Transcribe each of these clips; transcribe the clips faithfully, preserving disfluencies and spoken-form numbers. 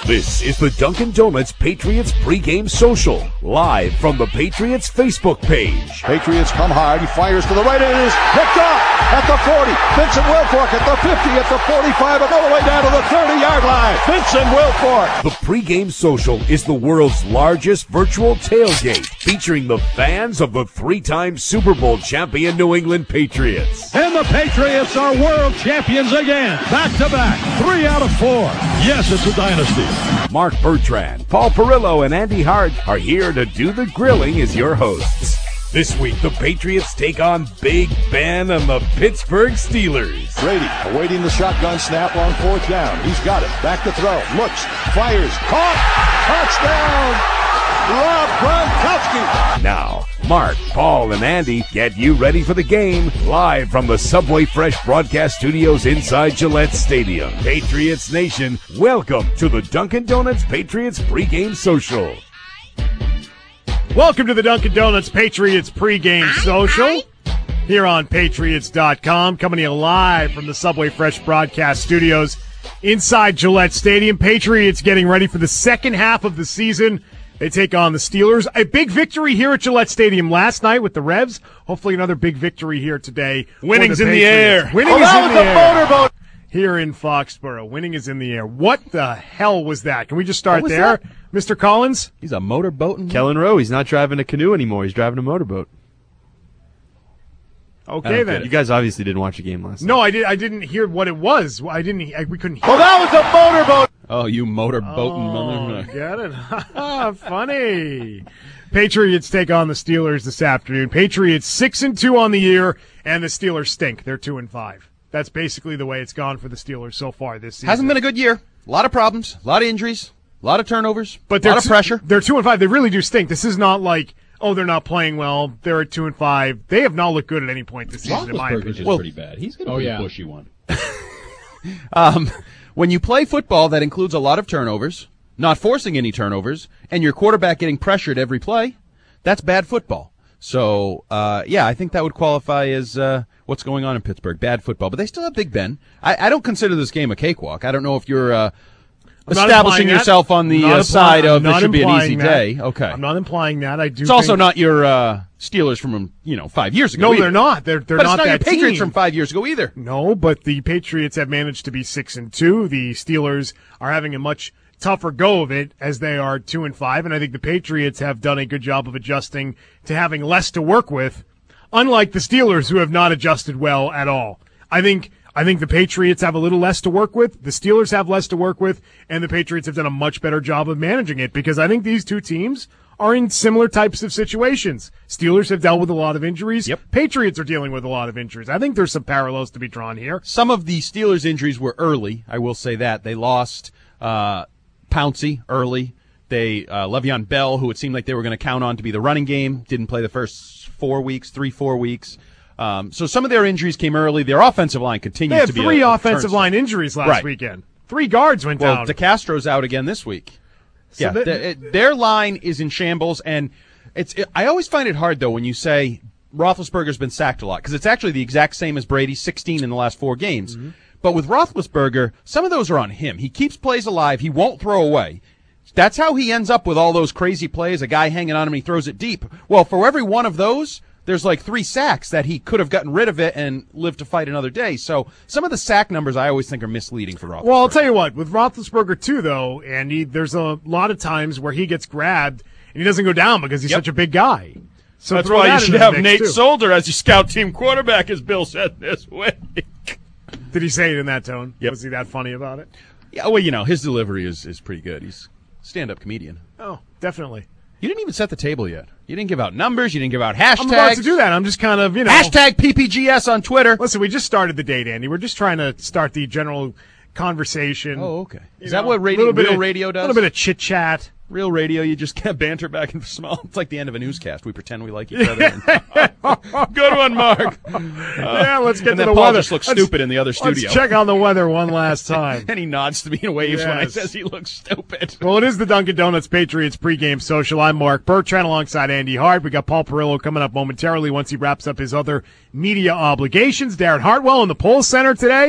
This is the Dunkin' Donuts Patriots pregame social, live from the Patriots Facebook page. Patriots come hard. He fires to the right, and it is picked off at the forty. Vincent Wilfork at the fifty, at the forty-five, and all the way down to the thirty-yard line. Vincent Wilfork. The pregame social is the world's largest virtual tailgate, featuring the fans of the three-time Super Bowl champion New England Patriots. And the Patriots are world champions again. Back-to-back. Three out of four. Yes, it's a dynasty. Mark Bertrand, Paul Perillo, and Andy Hart are here to do the grilling as your hosts. This week, the Patriots take on Big Ben and the Pittsburgh Steelers. Brady awaiting the shotgun snap on fourth down. He's got it. Back to throw. Looks. Fires. Caught. Touchdown. Rob Gronkowski. Now, Mark, Paul, and Andy get you ready for the game live from the Subway Fresh broadcast studios inside Gillette Stadium. Patriots Nation, welcome to the Dunkin' Donuts Patriots pregame social. Welcome to the Dunkin' Donuts Patriots pregame social here on Patriots dot com, coming to you live from the Subway Fresh broadcast studios inside Gillette Stadium. Patriots getting ready for the second half of the season. They take on the Steelers. A big victory here at Gillette Stadium last night with the Revs. Hopefully another big victory here today. Winning's the in the air. Winning oh, is that in was the a air. motorboat. Here in Foxborough. Winning is in the air. What the hell was that? Can we just start What was there? that? Mister Collins? He's a motorboating. Kellen Rowe, he's not driving a canoe anymore. He's driving a motorboat. Okay, then. You guys obviously didn't watch the game last No, night. I did. I didn't hear what it was. I didn't. I, we couldn't hear. Oh, that was a motorboat. Oh, you motorboating Oh, mother. get it? Ah, funny. Patriots take on the Steelers this afternoon. Patriots six and two on the year, and the Steelers stink. They're two and five. That's basically the way it's gone for the Steelers so far this season. Hasn't been a good year. A lot of problems, a lot of injuries, a lot of turnovers, but a lot of two, pressure. They're two and five. They really do stink. This is not like, oh, they're not playing well. They're at two and five. They have not looked good at any point this season, in my Roethlisberger's opinion. is Well- pretty bad. He's going to Oh, be yeah. a bushy one. Um, when you play football that includes a lot of turnovers, not forcing any turnovers, and your quarterback getting pressured every play, that's bad football. So, uh, yeah, I think that would qualify as uh, what's going on in Pittsburgh. Bad football. But they still have Big Ben. I, I don't consider this game a cakewalk. I don't know if you're uh, I'm not establishing implying that. yourself on the I'm not uh, imply- side I'm of this not should be an implying easy that. day. Okay. I'm not implying that. I do. It's also think- not your uh, Steelers from, you know, five years ago No, either. they're not. They're they're But not it's not your that Patriots team. from five years ago either. No, but the Patriots have managed to be six and two. The Steelers are having a much tougher go of it as they are two and five, and I think the Patriots have done a good job of adjusting to having less to work with, unlike the Steelers, who have not adjusted well at all. I think I think the Patriots have a little less to work with, the Steelers have less to work with, and the Patriots have done a much better job of managing it, because I think these two teams are in similar types of situations. Steelers have dealt with a lot of injuries. Yep. Patriots are dealing with a lot of injuries. I think there's some parallels to be drawn here. Some of the Steelers' injuries were early. I will say that. They lost uh, Pouncey early. They uh, Le'Veon Bell, who it seemed like they were going to count on to be the running game, didn't play the first four weeks, three, four weeks. Um, so some of their injuries came early. Their offensive line continues They had to be three a, a offensive turnstile. line injuries last Right. weekend. Three guards went Well, down. DeCastro's out again this week. So yeah, that- the- it- their line is in shambles, and it's. It, I always find it hard though when you say Roethlisberger's been sacked a lot, because it's actually the exact same as Brady, sixteen in the last four games. Mm-hmm. But with Roethlisberger, some of those are on him. He keeps plays alive. He won't throw away. That's how he ends up with all those crazy plays. A guy hanging on him, and he throws it deep. Well, for every one of those, there's like three sacks that he could have gotten rid of it and lived to fight another day. So some of the sack numbers I always think are misleading for Roethlisberger. Well, I'll tell you what, with Roethlisberger too, though, Andy, there's a lot of times where he gets grabbed and he doesn't go down because he's Yep. such a big guy. So That's throw why that you into should the have mix, Nate too. Solder as your scout team quarterback, as Bill said this week. Did he say it in that tone? Yep. Was he that funny about it? Yeah, well, you know, his delivery is, is pretty good. He's a stand-up comedian. Oh, definitely. You didn't even set the table yet. You didn't give out numbers. You didn't give out hashtags. I'm about to do that. I'm just kind of, you know. Hashtag P P G S on Twitter. Listen, we just started the date, Andy. We're just trying to start the general conversation. Oh, okay. You Is that know, what radio, little bit real of- radio does? A little bit of chit-chat. Real radio, you just kind of banter back and small. It's like the end of a newscast. We pretend we like each other. And, good one, Mark. yeah, let's get and to then the Paul weather. just looks Let's- stupid in the other studio. Let's check on the weather one last time. And he nods to me and waves when I Yes. says he looks stupid. Well, it is the Dunkin' Donuts Patriots pregame social. I'm Mark Bertrand alongside Andy Hart. We got Paul Perillo coming up momentarily once he wraps up his other media obligations. Darren Hartwell in the Poll Center today.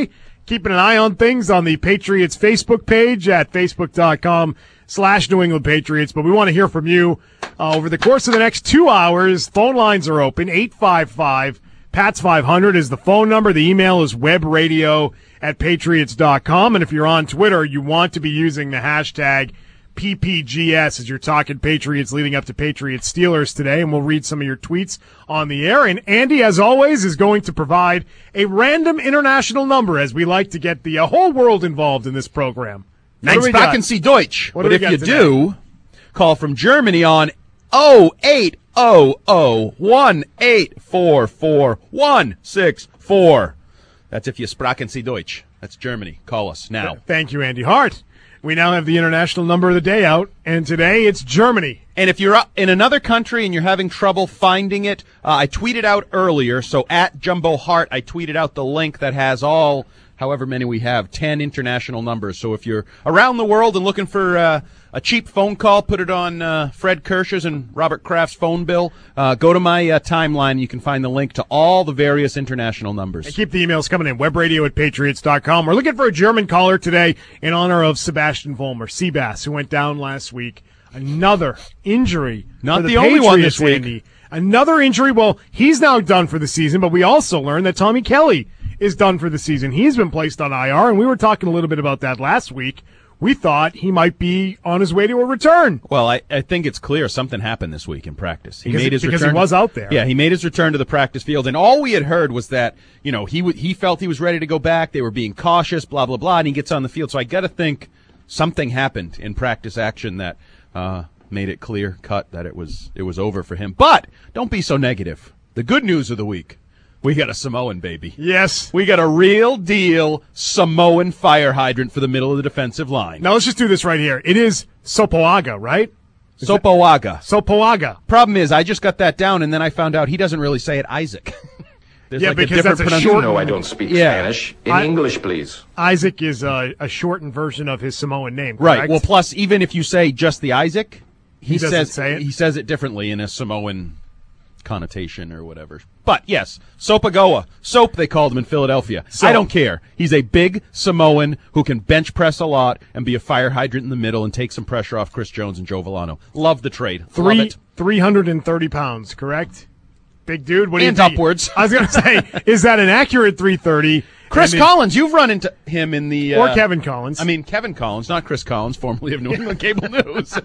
keeping an eye on things on the Patriots Facebook page at facebook.com slash New England Patriots. But we want to hear from you uh, over the course of the next two hours. Phone lines are open. eight five five, P A T S five hundred is the phone number. The email is webradio at patriots dot com. And if you're on Twitter, you want to be using the hashtag P P G S as you're talking Patriots leading up to Patriots Steelers today, and we'll read some of your tweets on the air. And Andy, as always, is going to provide a random international number as we like to get the uh, whole world involved in this program. Nein, Sprachen Sie Deutsch. What but do if we you got today? do, call from Germany on oh eight hundred, one eight four four, one six four. That's if you Sprachen Sie Deutsch. That's Germany. Call us now. Thank you, Andy Hart. We now have the international number of the day out, and today it's Germany. And if you're in another country and you're having trouble finding it, uh, I tweeted out earlier, so at Jumbo Hart, I tweeted out the link that has all, however many we have, ten international numbers. So if you're around the world and looking for uh, a cheap phone call, put it on uh, Fred Kirsch's and Robert Kraft's phone bill. Uh, go to my uh, timeline. You can find the link to all the various international numbers. And keep the emails coming in, webradio at patriots dot com. We're looking for a German caller today in honor of Sebastian Vollmer, Seabass, who went down last week. Another injury. Not for the, the only one Patriots, this week. Andy. Another injury. Well, he's now done for the season, but we also learned that Tommy Kelly is done for the season. He's been placed on I R, and we were talking a little bit about that last week. We thought he might be on his way to a return. Well, I, I think it's clear something happened this week in practice. He Because- made his because return he was to- out there. Yeah, he made his return to the practice field, and all we had heard was that you know he w- he felt he was ready to go back. They were being cautious, blah blah blah, and he gets on the field. So I got to think something happened in practice action that uh, made it clear cut that it was it was over for him. But don't be so negative. The good news of the week: we got a Samoan baby. Yes. We got a real deal Samoan fire hydrant for the middle of the defensive line. Now let's just do this right here. It is Sopoaga, right? Sopoaga. Sopoaga. Problem is, I just got that down, and then I found out he doesn't really say it Isaac. There's Yeah, like because a different that's a pronunciation. short- No, I don't speak Yeah. Spanish. In I- English, please. Isaac is a, a shortened version of his Samoan name, Right. correct? Well, plus, even if you say just the Isaac, he, He doesn't says say it? he says it differently in a Samoan connotation or whatever. But yes, Sopagoa. Soap, they called him in Philadelphia. So- I don't care. He's a big Samoan who can bench press a lot and be a fire hydrant in the middle and take some pressure off Chris Jones and Joe Villano. Love the trade. Love Three it. three hundred and thirty pounds, correct? Big dude. What do And you think? upwards. I was going to say, is that an accurate three thirty? Chris And it- Collins, you've run into him in the... Uh, or Kevin Collins. I mean, Kevin Collins, not Chris Collins, formerly of New England Cable News.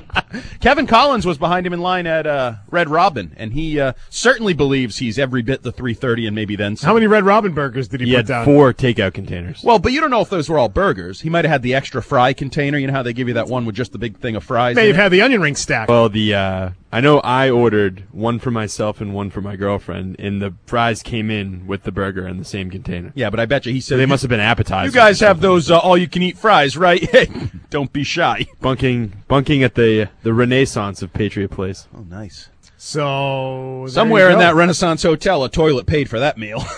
Kevin Collins was behind him in line at uh, Red Robin, and he uh, certainly believes he's every bit the three thirty and maybe then some. how many Red Robin burgers did he, He put had down? four takeout containers. Well, but you don't know if those were all burgers. He might have had the extra fry container. You know how they give you that one with just the big thing of fries May in have it? had the onion ring stack. Well, the uh, I know I ordered one for myself and one for my girlfriend, and the fries came in with the burger in the same container. Yeah, but I bet you he So said they must have been appetizers. You guys have those uh, all-you-can-eat fries, right? Hey, don't be shy. bunking bunking at the the Renaissance of Patriot Place. Oh, nice. So there Somewhere you in go. that Renaissance hotel, a toilet paid for that meal.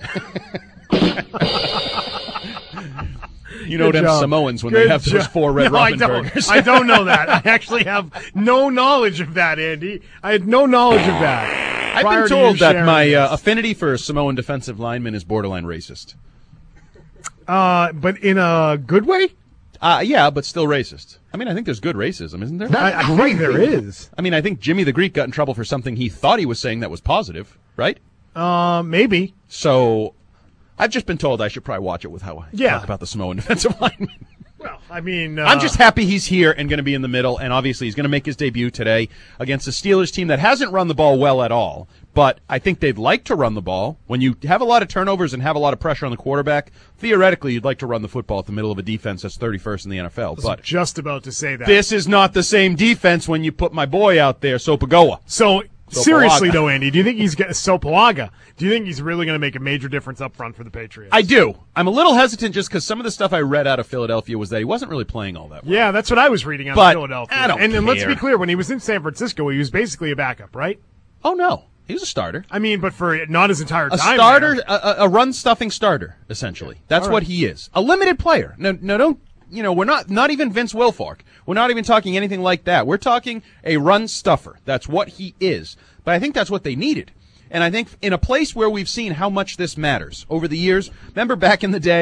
You know Good them job. Samoans when Good they have those job. four Red no, Robin I don't. burgers. I don't know that. I actually have no knowledge of that, Andy. I had no knowledge of that. I've prior been to you told that sharing my this. uh, affinity for Samoan defensive linemen is borderline racist. Uh, but in a good way? Uh, yeah, but still racist. I mean, I think there's good racism, isn't there? I, I think there is. I mean, I think Jimmy the Greek got in trouble for something he thought he was saying that was positive, right? Uh, maybe. So I've just been told I should probably watch it with how I Yeah. talk about the Samoan defensive linemen. Well, I mean, uh, I'm just happy he's here and going to be in the middle, and obviously he's going to make his debut today against a Steelers team that hasn't run the ball well at all, but I think they'd like to run the ball. When you have a lot of turnovers and have a lot of pressure on the quarterback, theoretically you'd like to run the football at the middle of a defense that's thirty-first in the N F L, but just about to say that. this is not the same defense when you put my boy out there, Sopagoa. So, Sopoaga. seriously though, Andy, do you think he's get Sopoaga? Do you think he's really going to make a major difference up front for the Patriots? I do. I'm a little hesitant just because some of the stuff I read out of Philadelphia was that he wasn't really playing all that well. Yeah, that's what I was reading out But of Philadelphia. I don't and, and let's care. be clear, when he was in San Francisco, he was basically a backup, right? Oh, no. He was a starter. I mean, but for not his entire A time. starter, there. a, a- a run-stuffing starter, essentially. That's All what right. he is. A limited player. No, no, don't, you know, we're not, not even Vince Wilfork. We're not even talking anything like that. We're talking a run-stuffer. That's what he is. But I think that's what they needed. And I think in a place where we've seen how much this matters over the years, remember back in the day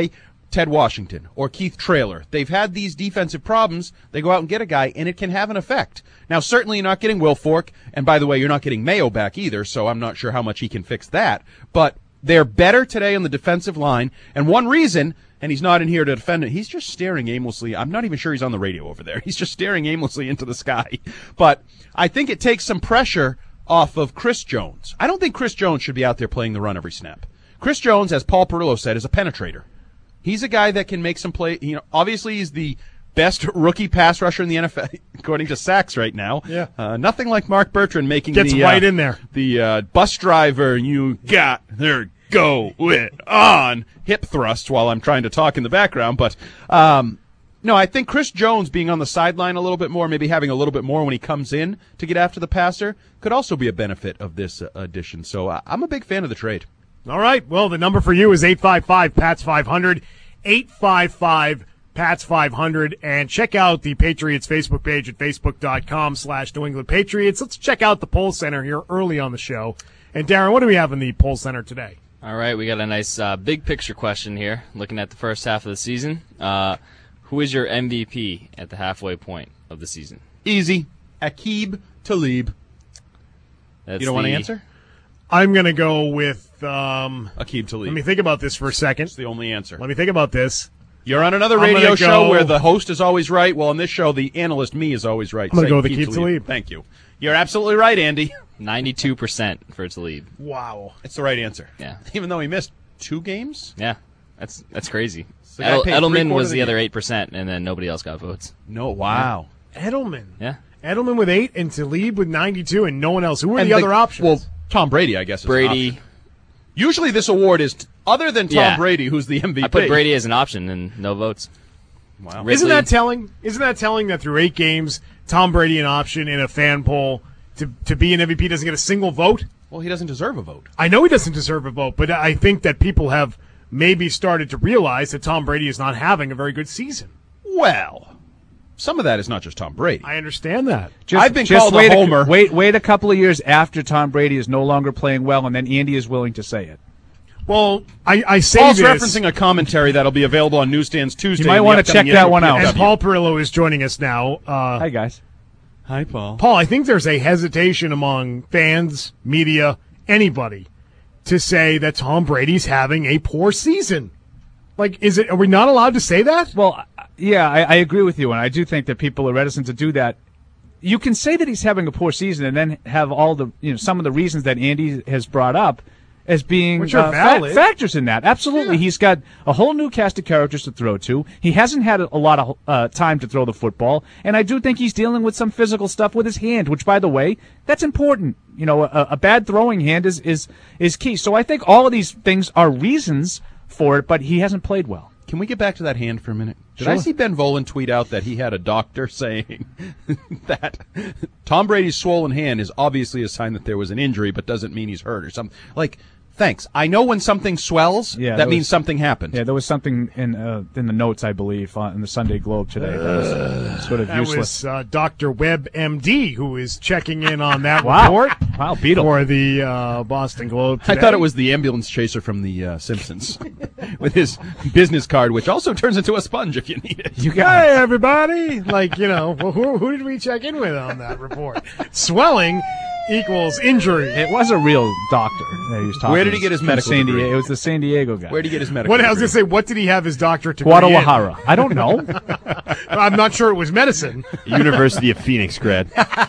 Ted Washington or Keith Traylor. They've had these defensive problems. They go out and get a guy, and it can have an effect. Now, certainly you're not getting Wilfork, and by the way, you're not getting Mayo back either, so I'm not sure how much he can fix that. But they're better today on the defensive line, and one reason, and he's not in here to defend it, he's just staring aimlessly. I'm not even sure he's on the radio over there. He's just staring aimlessly into the sky. But I think it takes some pressure off of Chris Jones. I don't think Chris Jones should be out there playing the run every snap. Chris Jones, as Paul Perillo said, is a penetrator. He's a guy that can make some play. You know, obviously he's the best rookie pass rusher in the N F L, according to sacks right now. Yeah. Uh, nothing like Mark Bertrand making Gets the right uh, in there. The uh, bus driver, you got there, go it on hip thrusts while I'm trying to talk in the background. But um, no, I think Chris Jones being on the sideline a little bit more, maybe having a little bit more when he comes in to get after the passer, could also be a benefit of this uh, addition. So uh, I'm a big fan of the trade. All right. Well, the number for you is eight five five, P A T S five hundred, eight five five, P A T S five hundred, and check out the Patriots Facebook page at facebook.com slash New England Patriots. Let's check out the poll center here early on the show. And Darren, what do we have in the poll center today? All right, we got a nice uh, big picture question here, looking at the first half of the season. Uh, who is your M V P at the halfway point of the season? Easy. Aqib Talib. That's You don't the, want to answer? I'm going to go with, um, Aqib Talib. let me think about this for a second. That's the only answer. Let me think about this. You're on another I'm radio gonna show go- where the host is always right. Well, on this show, the analyst, me, is always right. I'm gonna Say go with Aqib Aqib Talib. Thank you. You're absolutely right, Andy. ninety-two percent for Talib. Wow. It's the right answer. Yeah. Even though he missed two games? Yeah, that's that's crazy. the guy Edel- paid Edelman three-quarters was of the the other game. eight percent, and then nobody else got votes. No, wow. Edelman. Yeah. Edelman with eight and Talib with ninety-two and no one else. Who were And the other options? Well, Tom Brady, I guess, is an Brady. option. Usually this award is, t- other than Tom Yeah. Brady, who's the M V P. I put Brady as an option, and no votes. Wow. Ridley. Isn't that telling? Isn't that telling that through eight games, Tom Brady an option in a fan poll to, to be an M V P doesn't get a single vote? Well, he doesn't deserve a vote. I know he doesn't deserve a vote, but I think that people have maybe started to realize that Tom Brady is not having a very good season. Well, some of that is not just Tom Brady. I understand that. Just, I've been just called a wait homer. wait, wait a couple of years after Tom Brady is no longer playing well, and then Andy is willing to say it. Well, I, I say Paul's this. referencing a commentary that'll be available on newsstands Tuesday. You might in the wanna upcoming check that N one out. P F W. And Paul Perillo is joining us now. Uh, Hi, guys. Hi, Paul. Paul, I think there's a hesitation among fans, media, anybody to say that Tom Brady's having a poor season. Like, is it? Are we not allowed to say that? Well, yeah, I, I agree with you, and I do think that people are reticent to do that. You can say that he's having a poor season and then have all the, you know, some of the reasons that Andy has brought up as being Which are uh, fa- valid. factors in that. Absolutely. Yeah. He's got a whole new cast of characters to throw to. He hasn't had a, a lot of uh, time to throw the football, and I do think he's dealing with some physical stuff with his hand, which, by the way, that's important. You know, a, a bad throwing hand is, is, is key. So I think all of these things are reasons for it, but he hasn't played well. Can we get back to that hand for a minute? Did Sure. I see Ben Volen tweet out that he had a doctor saying that Tom Brady's swollen hand is obviously a sign that there was an injury, but doesn't mean he's hurt or something? Like, thanks. I know when something swells, Yeah, that, that means was- something happened. Yeah, there was something in uh, in the notes, I believe, uh, in the Sunday Globe today that was sort of That useless. was uh, Doctor Webb, M D, who is checking in on that Wow. report Wow, Beetle. for the uh, Boston Globe I today. thought it was the ambulance chaser from The uh, Simpsons with his business card, which also turns into a sponge if you need it. You got Hey, everybody! Like, you know, well, who, who did we check in with on that report? Swelling equals injury. It was a real doctor that he was talking. Where did he get his from medical San degree? Diego. It was the San Diego guy. Where did he get his medical What I was degree? going to say, what did he have his doctorate degree Guadalajara. I don't know. in? I'm not sure it was medicine. University of Phoenix grad.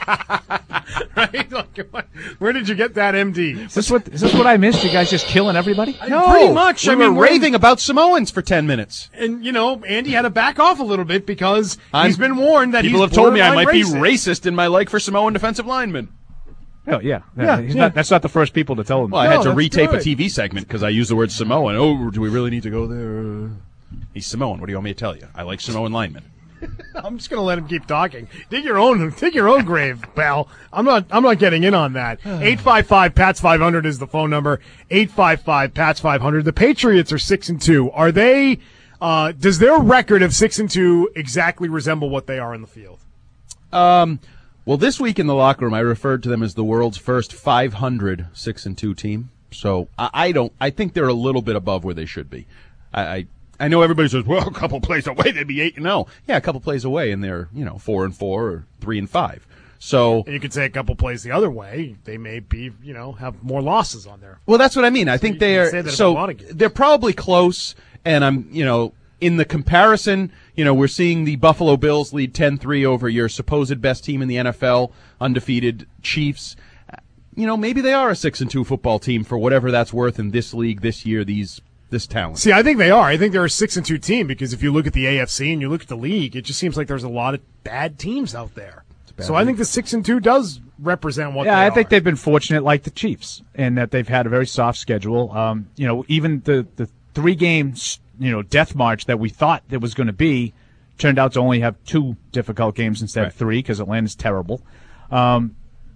Right? Like, what- where did you get that M D? Is this what is this what I missed? You guys just killing everybody? No, pretty much. We I were mean, we're- raving about Samoans for ten minutes. And, you know, Andy had to back off a little bit because I'm- he's been warned that People he's have told me I borderline might be racist. racist in my like for Samoan defensive linemen. Oh yeah. Yeah, He's yeah. Not, that's not the first people to tell him. Well, I No, had to that's retape good. a T V segment because I used the word Samoan. Oh, do we really need to go there? He's Samoan. What do you want me to tell you? I like Samoan linemen. I'm just going to let him keep talking. Dig your own, dig your own grave, pal. I'm not, I'm not getting in on that. eight five five, P A T S five hundred is the phone number. eight five five, P A T S five hundred. The Patriots are six and two. Are they? Uh, does their record of six and two exactly resemble what they are in the field? Um, well, this week in the locker room, I referred to them as the world's first five hundred six and two team. So I, I don't. I think they're a little bit above where they should be. I, I I know everybody says, well, a couple plays away, they'd be eight and zero. Yeah, a couple plays away, and they're you know four and four or three and five. So and you could say a couple plays the other way, they may be you know have more losses on there. Well, that's what I mean. I think you they can are. say that about a So lot of games. they're probably close, and I'm you know in the comparison, you know we're seeing the Buffalo Bills lead ten three over your supposed best team in the N F L, undefeated Chiefs. You know maybe they are a six and two football team for whatever that's worth in this league this year. These. This talent. See, I think they are. I think they're a six and two team because if you look at the A F C and you look at the league, it just seems like there's a lot of bad teams out there. So I think the six and two does represent what. Yeah, they I think are. they've been fortunate, like the Chiefs, in that they've had a very soft schedule. Um, you know, even the the three games, you know, death march that we thought it was going to be, turned out to only have two difficult games instead Right. of three because Atlanta's terrible. Um,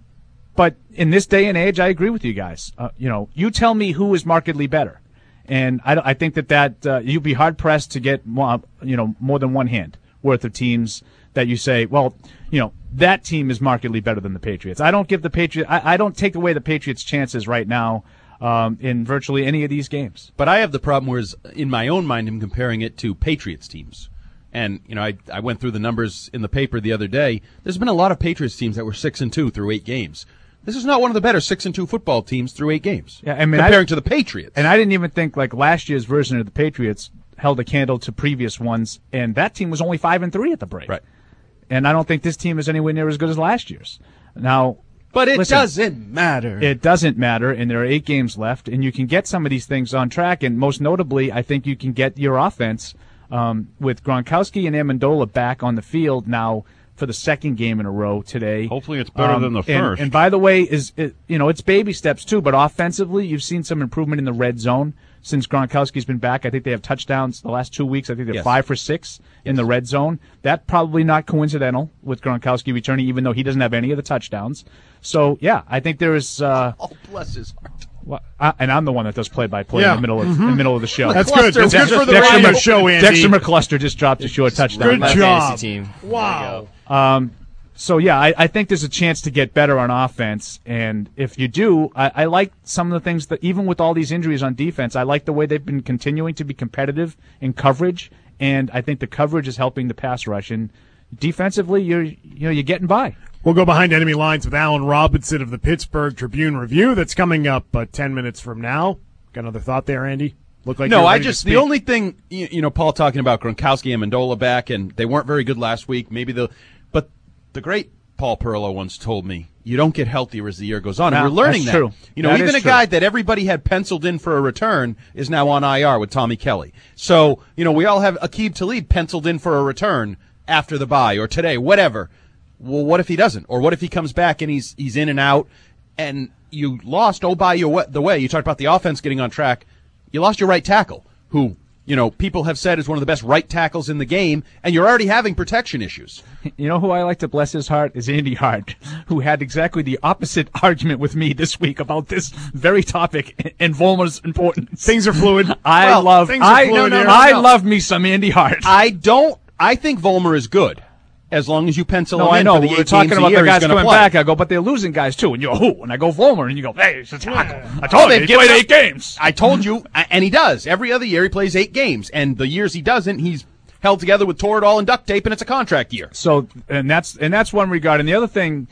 but in this day and age, I agree with you guys. Uh, you know, you tell me who is markedly better. And I, I think that, that uh, you'd be hard-pressed to get more, you know, more than one hand worth of teams that you say, well, you know, that team is markedly better than the Patriots. I don't give the Patriots – I don't take away the Patriots' chances right now um, in virtually any of these games. But I have the problem whereas in my own mind I'm comparing it to Patriots teams. And, you know, I I went through the numbers in the paper the other day. There's been a lot of Patriots teams that were six and two through eight games. This is not one of the better six and two football teams through eight games. Yeah, I mean, comparing I, to the Patriots. And I didn't even think like last year's version of the Patriots held a candle to previous ones, and that team was only five and three at the break. Right. And I don't think this team is anywhere near as good as last year's. Now, but it listen, doesn't matter. It doesn't matter, and there are eight games left, and you can get some of these things on track. And most notably, I think you can get your offense um, with Gronkowski and Amendola back on the field now for the second game in a row today. Hopefully it's better Um, than the and, first. And by the way, is it, you know it's baby steps too, but offensively, you've seen some improvement in the red zone since Gronkowski's been back. I think they have touchdowns the last two weeks. I think they're Yes. five for six in the red zone. That probably not coincidental with Gronkowski returning, even though he doesn't have any of the touchdowns. So yeah, I think there is. Uh, oh, bless his heart. well, I, and I'm the one that does play-by-play Yeah. in the middle of in the middle of the show. That's good. That's good for the Dexter radio Mc- show, Andy. Dexter McCluster just dropped a short touchdown. Good My job. fantasy team. Wow. There you go. So, yeah, I, I think there's a chance to get better on offense. And if you do, I, I like some of the things that, even with all these injuries on defense, I like the way they've been continuing to be competitive in coverage. And I think the coverage is helping the pass rush. And defensively, you're, you know, you're getting by. We'll go behind enemy lines with Alan Robinson of the Pittsburgh Tribune Review. That's coming up uh, ten minutes from now. Got another thought there, Andy? Look like No, you're I ready to just speak. the only thing you, you know, Paul talking about Gronkowski and Amendola back, and they weren't very good last week. Maybe the, but the great Paul Perlo once told me you don't get healthier as the year goes on, and Yeah, we're learning that's that. true. You know, That even is a guy that everybody had penciled in for a return is now on I R with Tommy Kelly. So you know, we all have Aqib Talib penciled in for a return after the bye or today, whatever. Well, what if he doesn't, or what if he comes back and he's he's in and out, and you lost? Oh, by your the way, you talked about the offense getting on track. You lost your right tackle, who, you know, people have said is one of the best right tackles in the game, and you're already having protection issues. You know who I like to bless his heart is Andy Hart, who had exactly the opposite argument with me this week about this very topic and Vollmer's importance. Things are fluid. I Well, love things are I, fluid here. I love me some Andy Hart. I don't. I think Vollmer is good, as long as you pencil No, him I in know. for the We eight were talking games about a year the he's guys gonna coming play. back. I go, but they're losing guys too. And you go, who? And I go, Vollmer. And you go, hey, it's a tackle. I told they've you, he given played up- eight games. I told you, a- and he does. Every other year he plays eight games, and the years he doesn't, he's held together with Toradol and duct tape, and it's a contract year. So, and that's and that's one regard. And the other thing,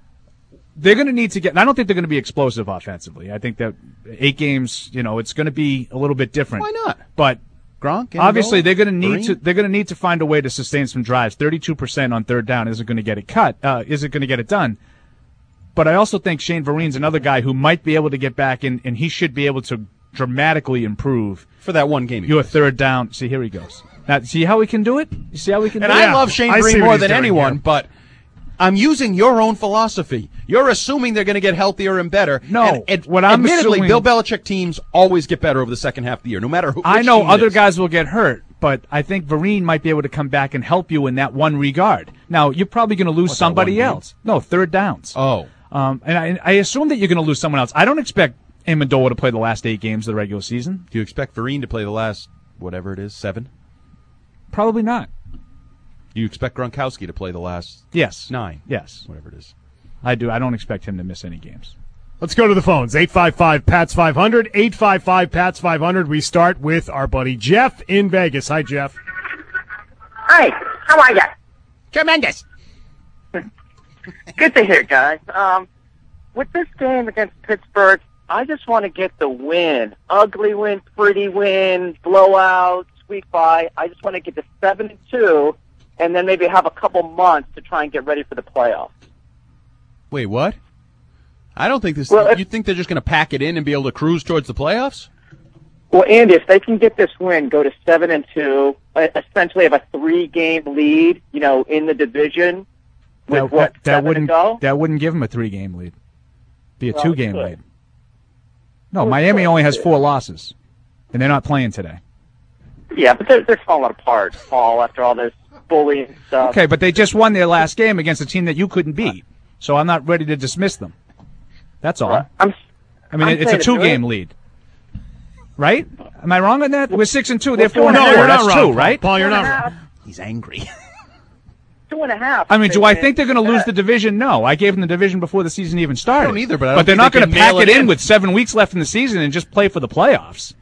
they're going to need to get. And I don't think they're going to be explosive offensively. I think that eight games, you know, it's going to be a little bit different. Why not? But Gronk, obviously, Amendola, they're going to need Vereen? to. They're going to need to find a way to sustain some drives. Thirty-two percent on third down isn't going to get it cut. Uh, isn't going to get it done. But I also think Shane Vereen's another guy who might be able to get back in, and he should be able to dramatically improve for that one game. your third down. See, here he goes. Now, see how he can do it? You see how he can And do I it? love Shane I see Vereen what more he's than doing anyone, here. but I'm using your own philosophy. You're assuming they're going to get healthier and better. No, and, and what I'm admittedly, assuming- Bill Belichick teams always get better over the second half of the year, no matter who. I which know team it other is. guys will get hurt, but I think Vereen might be able to come back and help you in that one regard. Now, you're probably going to lose What's that, somebody one game? else. No, third downs. Oh, Um, and I, I assume that you're going to lose someone else. I don't expect Amendola to play the last eight games of the regular season. do you expect Vereen to play the last whatever it is, seven? Probably not. Do you expect Gronkowski to play the last Yes. nine? Yes. Whatever it is. I do. I don't expect him to miss any games. Let's go to the phones. eight five five, P A T S five hundred, eight five five, P A T S five hundred. We start with our buddy Jeff in Vegas. Hi, Jeff. Hi, how are you? Tremendous. Good to hear, guys. Um, with this game against Pittsburgh, I just want to get the win. Ugly win, pretty win, blowout, squeak by. I just want to get to seven and two, and then maybe have a couple months to try and get ready for the playoffs. Wait, what? I don't think this. Well, if, you think they're just going to pack it in and be able to cruise towards the playoffs? Well, Andy, if they can get this win, go to seven and two, essentially have a three-game lead, you know, in the division. With That, what, that, that seven wouldn't to go? that wouldn't give them a three-game lead. Be a Well, two-game it could. lead. No, Well, it Miami could. only has four losses, and they're not playing today. Yeah, but they're, they're falling apart, Paul, after all this bullying stuff. Okay, but they just won their last game against a team that you couldn't beat, so I'm not ready to dismiss them. That's all. Right. I'm, I mean, I'm it's a saying if two-game they're- lead, right? Am I wrong on that? We're six and two. They're two four and and a four. half. That's You're not two, wrong, right? Paul, you're Two not and a wrong. half. He's angry. Two and a half. I mean, do They I win. think they're going to lose Yeah. the division? No. I gave them the division before the season even started. I don't either, but I don't but they're think not they going to can pack mail it it in in. with seven weeks left in the season and just play for the playoffs.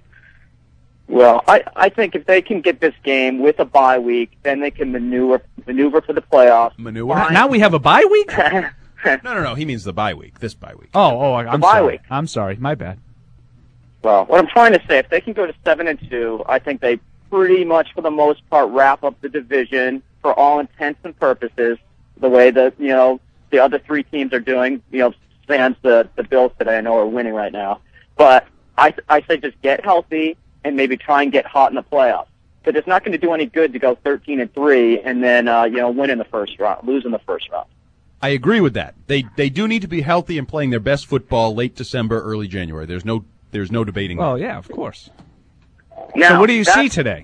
Well, I, I think if they can get this game with a bye week, then they can maneuver maneuver for the playoffs. Manure? Fine. Now we have a bye week? No, no, no. He means the bye week. This bye week. Oh, oh, I'm bye sorry. week. I'm sorry. My bad. Well, what I'm trying to say, if they can go to seven and two, I think they pretty much, for the most part, wrap up the division for all intents and purposes. The way that you know the other three teams are doing, you know, sans the the Bills today, I know are winning right now. But I I say just get healthy and maybe try and get hot in the playoffs. But it's not going to do any good to go thirteen and three and then uh, you know win in the first round, lose in the first round. I agree with that. They they do need to be healthy and playing their best football late December, early January. There's no there's no debating Well, that. yeah, of course. Now, So what do you that- see today?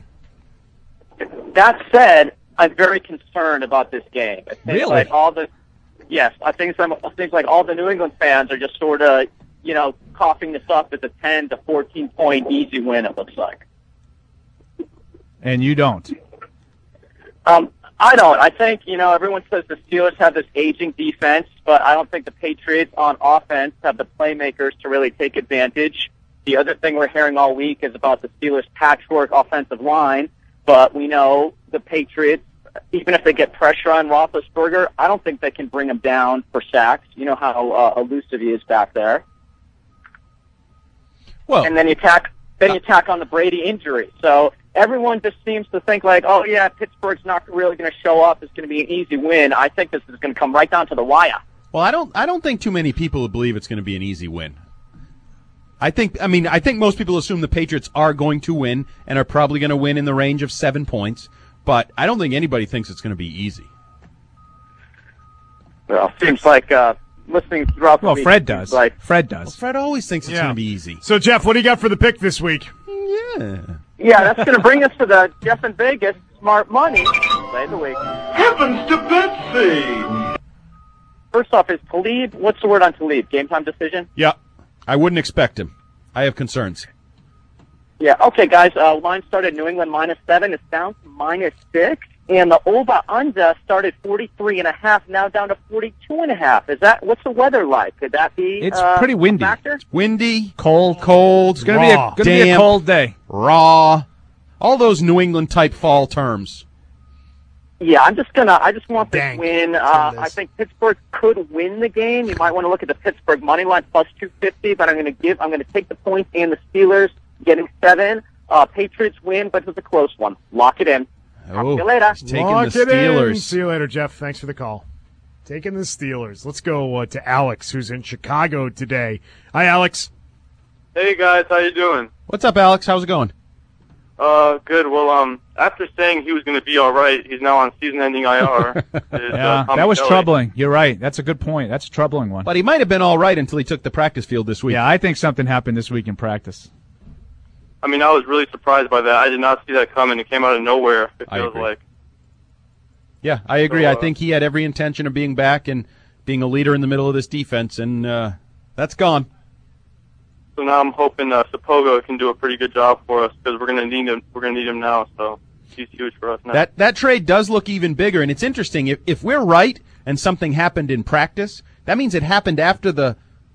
That said, I'm very concerned about this game. It seems Really? like all the yes, I think some I think like all the New England fans are just sort of you know coughing this up as a ten to fourteen point easy win. It looks like. And you don't. Um, I don't. I think you know everyone says the Steelers have this aging defense, but I don't think the Patriots on offense have the playmakers to really take advantage. The other thing we're hearing all week is about the Steelers' patchwork offensive line, but we know the Patriots, even if they get pressure on Roethlisberger, I don't think they can bring him down for sacks. You know how uh, elusive he is back there. Well, And then you tack, then you tack on the Brady injury. So everyone just seems to think like, oh yeah, Pittsburgh's not really going to show up. It's going to be an easy win. I think this is going to come right down to the wire. well, I don't I don't think too many people believe it's going to be an easy win. I think I mean I think most people assume the Patriots are going to win and are probably going to win in the range of seven points, but I don't think anybody thinks it's going to be easy. Well, seems like uh, listening throughout the Well, week, Fred it seems does. Like, Fred does. Fred always thinks it's Yeah. going to be easy. So, Jeff, what do you got for the pick this week? Yeah. yeah, that's going to bring us to the Jeff in Vegas smart money play of the week. Heavens to Betsy! First off, is Talib? What's the word on Talib? Game time decision? Yeah. I wouldn't expect him. I have concerns. Yeah. Okay, guys. Uh, line started New England minus seven. It's down to minus six. And the over under started forty-three and a half, now down to forty-two and a half. Is that, what's the weather like? Could that be It's uh, pretty windy. a factor? Windy, Cold. cold, It's going to be a, Raw. gonna be a damp, cold day. raw, all those New England type fall terms. Yeah, I'm just gonna. I just want this Dang. win. That's Uh, what it I is. think Pittsburgh could win the game. You might want to look at the Pittsburgh money line plus two fifty, but I'm going to give. I'm going to take the points and the Steelers getting seven. Uh, Patriots win, but it was a close one. Lock it in. Talk to you later. He's taking Lock the it in. Steelers. See you later, Jeff. Thanks for the call. Taking the Steelers. Let's go uh, to Alex, who's in Chicago today. Hi, Alex. Hey guys, how you doing? What's up, Alex? How's it going? Uh, good. Well, um, after saying he was going to be all right, he's now on season-ending I R. Is, uh, Yeah, Tommy that was Kelly. troubling. You're right. That's a good point. That's a troubling one. But he might have been all right until he took the practice field this week. Yeah, I think something happened this week in practice. I mean, I was really surprised by that. I did not see that coming. It came out of nowhere. It I feels agree. like. Yeah, I agree. So, uh, I think he had every intention of being back and being a leader in the middle of this defense, and uh, that's gone. So now I'm hoping uh, Sapogo can do a pretty good job for us because we're going to need him. We're going to need him now. So he's huge for us now. That that trade does look even bigger, and it's interesting. If if we're right and something happened in practice, that means it happened after the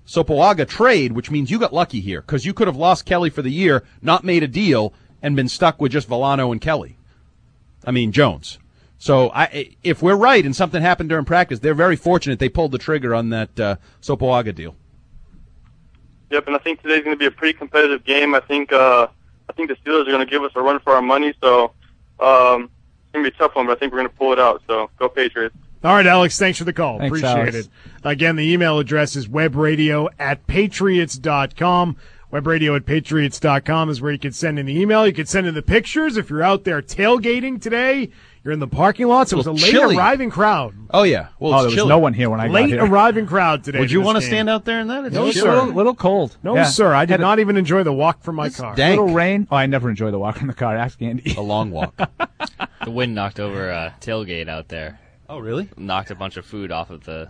Sopoaga trade, which means you got lucky here because you could have lost Kelly for the year, not made a deal, and been stuck with just Villano and Kelly. I mean, Jones. So I, if we're right and something happened during practice, they're very fortunate they pulled the trigger on that uh, Sopoaga deal. Yep, and I think today's going to be a pretty competitive game. I think uh, I think the Steelers are going to give us a run for our money, so um, it's going to be a tough one, but I think we're going to pull it out. So go Patriots. All right, Alex, thanks for the call. Thanks, Appreciate Alex. it. Again, the email address is webradio at patriots dot com. Webradio at patriots dot com is where you can send in the email. You can send in the pictures if you're out there tailgating today. You're in the parking lots. It was a late chilly. arriving crowd. Oh, yeah. Well, Oh, it's there was chilly. no one here when I got Late here. arriving crowd today. Would to you this want to game. stand out there in that? It's No, It's a sir. little, little cold. No, Yeah. sir. I did Had a not even enjoy the walk from my car. dank. Little rain. Oh, I never enjoy the walk from the car. Ask Andy. A long walk. The wind knocked over a tailgate out there. Oh, really? Knocked a bunch of food off of the.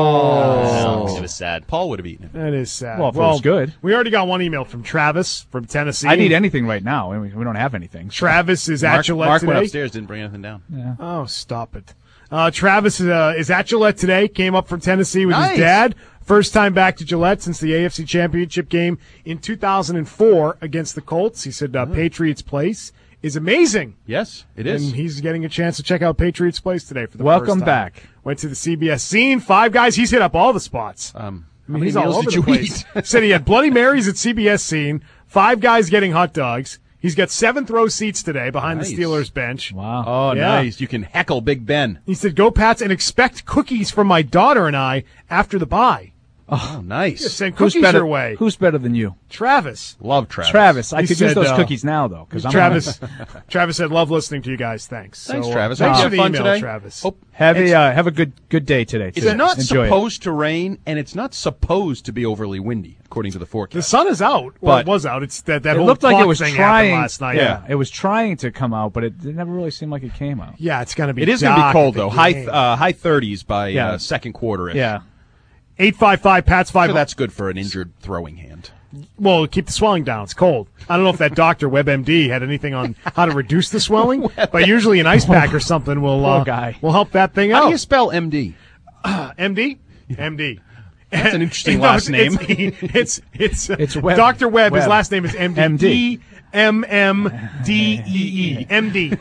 Oh. It was sad. Paul would have eaten it. That is sad. Well, if it was good. We already got one email from Travis from Tennessee. I need anything right now. We, we don't have anything. so- Travis is at Mark, Gillette Mark today. went upstairs, didn't bring anything down. Oh, stop it. Uh, Travis uh, is at Gillette today. Came up from Tennessee with Nice. his dad. First time back to Gillette since the A F C Championship game in two thousand four against the Colts. He said uh, Patriots Place is amazing. Yes, it is. And he's getting a chance to check out Patriots Place today for the Welcome first time. back. Went to the C B S scene. Five guys. He's hit up all the spots. Um, I how mean, many he's all meals over did the you place. eat? Said he had Bloody Marys at C B S scene. Five guys getting hot dogs. He's got seventh row seats today behind Nice. the Steelers bench. Wow. Oh, Yeah. nice. You can heckle Big Ben. He said, "Go Pats and expect cookies from my daughter and I after the bye." Oh, nice. Send Who's cookies better? your way. Who's better than you? Travis. Love Travis. Travis. I He could said, use those uh, cookies now, though. Because I'm Travis. Travis said, "Love listening to you guys. Thanks." Thanks, So, uh, Travis. Thanks Hope for you the had fun email, today. Travis. Hope- have It's- a uh, have a good good day today. It's too. not Enjoy supposed to rain, and it's not supposed to be overly windy, according to the The forecast. sun is out. Well, But- it was out. It's that that It whole looked like clock it was thing trying happened last night. Yeah, it was trying to come out, but it, it never really seemed like it came out. Yeah, it's gonna be. It is going to be dark cold, at the though. High game. uh, high thirties by Yeah. uh, second quarter-ish. Yeah. Eight five five Pats five. So that's good for an injured throwing hand. Well, keep the swelling down. It's cold. I don't know if that doctor WebMD had anything on how to reduce the swelling, but usually an ice pack or something will uh, Poor guy. will help that thing How out. do you spell M D? M D? M D. That's an interesting No, last it's- name. It's it's, it's, It's Webb. Doctor Webb. His Webb. last name is M D. M D. E M M D E E. M D.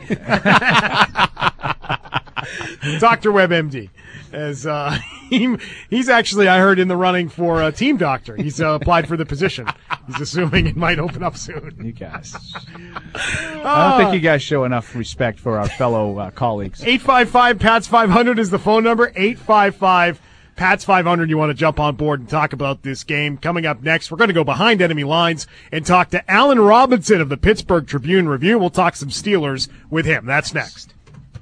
Doctor Webb, M D. As uh, he, he's actually, I heard, in the running for a team doctor. He's uh, applied for the position. He's assuming it might open up soon. You guys. I don't think you guys show enough respect for our fellow uh, colleagues. eight five five Pats five hundred is the phone number. eight five five Pats five hundred. You want to jump on board and talk about this game. Coming up next, we're going to go behind enemy lines and talk to Alan Robinson of the Pittsburgh Tribune Review. We'll talk some Steelers with him. That's next.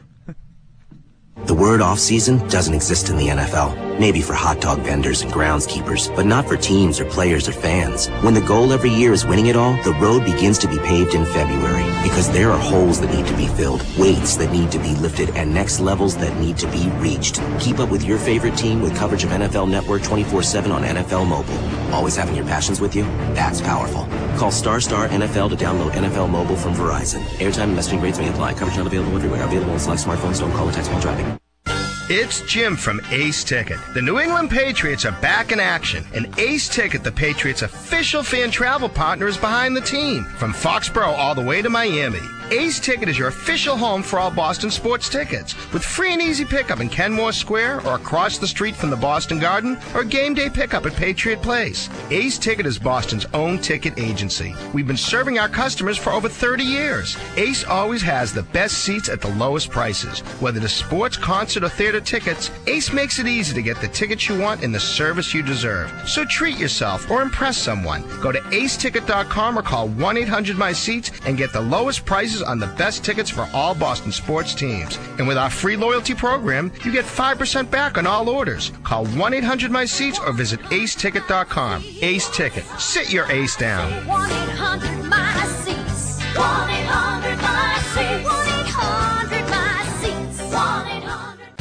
The word off-season doesn't exist in the N F L. Maybe for hot dog vendors and groundskeepers, but not for teams or players or fans. When the goal every year is winning it all, the road begins to be paved in February. Because there are holes that need to be filled, weights that need to be lifted, and next levels that need to be reached. Keep up with your favorite team with coverage of N F L Network twenty-four seven on N F L Mobile. Always having your passions with you? That's powerful. Call Star Star N F L to download N F L Mobile from Verizon. Airtime and messaging rates may apply. Coverage not available everywhere. Available on select smartphones. Don't call or text while driving. It's Jim from Ace Ticket. The New England Patriots are back in action, and Ace Ticket, the Patriots' official fan travel partner, is behind the team. From Foxborough all the way to Miami, Ace Ticket is your official home for all Boston sports tickets, with free and easy pickup in Kenmore Square or across the street from the Boston Garden, or game day pickup at Patriot Place. Ace Ticket is Boston's own ticket agency. We've been serving our customers for over thirty years. Ace always has the best seats at the lowest prices. Whether it's sports, concert, or theater tickets, Ace makes it easy to get the tickets you want and the service you deserve. So treat yourself or impress someone. Go to ace ticket dot com or call one eight hundred my seats and get the lowest prices on the best tickets for all Boston sports teams. And with our free loyalty program, you get five percent back on all orders. Call one eight hundred my seats or visit ace ticket dot com. Ace Ticket. Sit your ace down. one eight hundred my seats. one eight hundred my seats. one eight hundred my seats. one eight hundred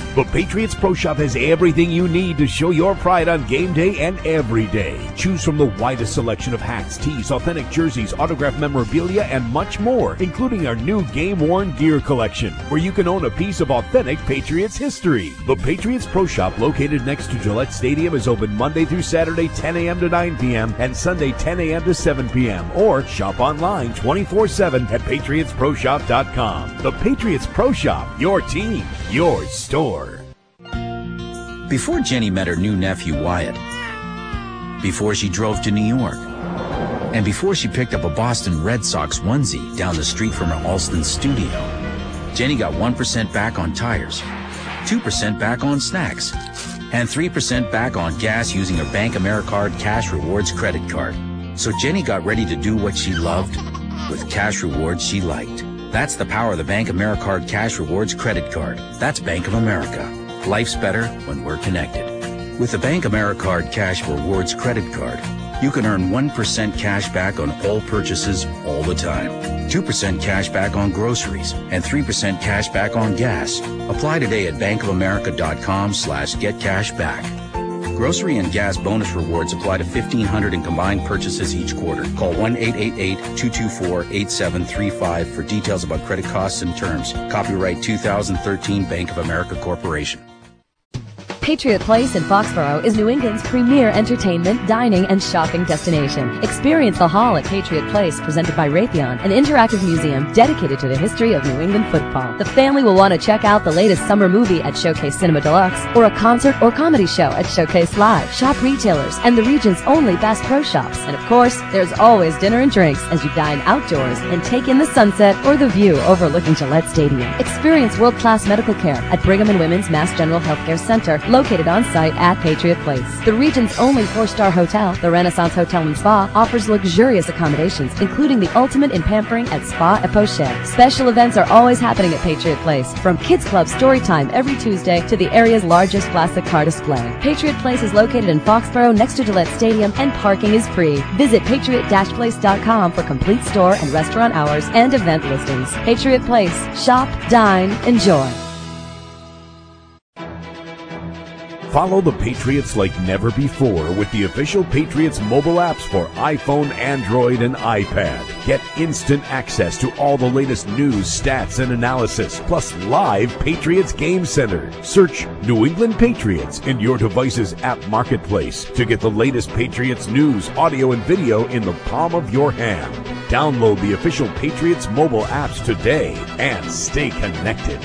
The Patriots Pro Shop has everything you need to show your pride on game day and every day. Choose from the widest selection of hats, tees, authentic jerseys, autographed memorabilia, and much more, including our new game-worn gear collection, where you can own a piece of authentic Patriots history. The Patriots Pro Shop, located next to Gillette Stadium, is open Monday through Saturday ten a.m. to nine p.m. and Sunday ten a.m. to seven p.m. Or shop online twenty-four seven at patriots pro shop dot com. The Patriots Pro Shop, your team, your store. Before Jenny met her new nephew Wyatt, before she drove to New York, and before she picked up a Boston Red Sox onesie down the street from her Alston studio, Jenny got one percent back on tires, two percent back on snacks, and three percent back on gas using her Bank AmeriCard Cash Rewards credit card. So Jenny got ready to do what she loved with cash rewards she liked. That's the power of the Bank AmeriCard Cash Rewards credit card. That's Bank of America. Life's better when we're connected. With the Bank AmeriCard Cash Rewards credit card, you can earn one percent cash back on all purchases all the time, two percent cash back on groceries, and three percent cash back on gas. Apply today at bankofamerica.com slash get cash back. Grocery and gas bonus rewards apply to fifteen hundred in combined purchases each quarter. Call one eight eight eight, two two four, eight seven three five for details about credit costs and terms. Copyright two thousand thirteen Bank of America Corporation. Patriot Place in Foxborough is New England's premier entertainment, dining, and shopping destination. Experience the Hall at Patriot Place, presented by Raytheon, an interactive museum dedicated to the history of New England football. The family will want to check out the latest summer movie at Showcase Cinema Deluxe, or a concert or comedy show at Showcase Live. Shop retailers and the region's only Bass Pro Shops. And of course, there's always dinner and drinks as you dine outdoors and take in the sunset or the view overlooking Gillette Stadium. Experience world-class medical care at Brigham and Women's Mass General Healthcare Center, located on site at Patriot Place. The region's only four-star hotel, the Renaissance Hotel and Spa, offers luxurious accommodations, including the ultimate in pampering at Spa et Pochette. Special events are always happening at Patriot Place, from Kids Club Story Time every Tuesday to the area's largest classic car display. Patriot Place is located in Foxborough next to Gillette Stadium, and parking is free. Visit patriot dash place dot com for complete store and restaurant hours and event listings. Patriot Place. Shop, dine, enjoy. Follow the Patriots like never before with the official Patriots mobile apps for iPhone, Android, and iPad. Get instant access to all the latest news, stats, and analysis, plus live Patriots Game Center. Search New England Patriots in your device's app marketplace to get the latest Patriots news, audio, and video in the palm of your hand. Download the official Patriots mobile apps today and stay connected.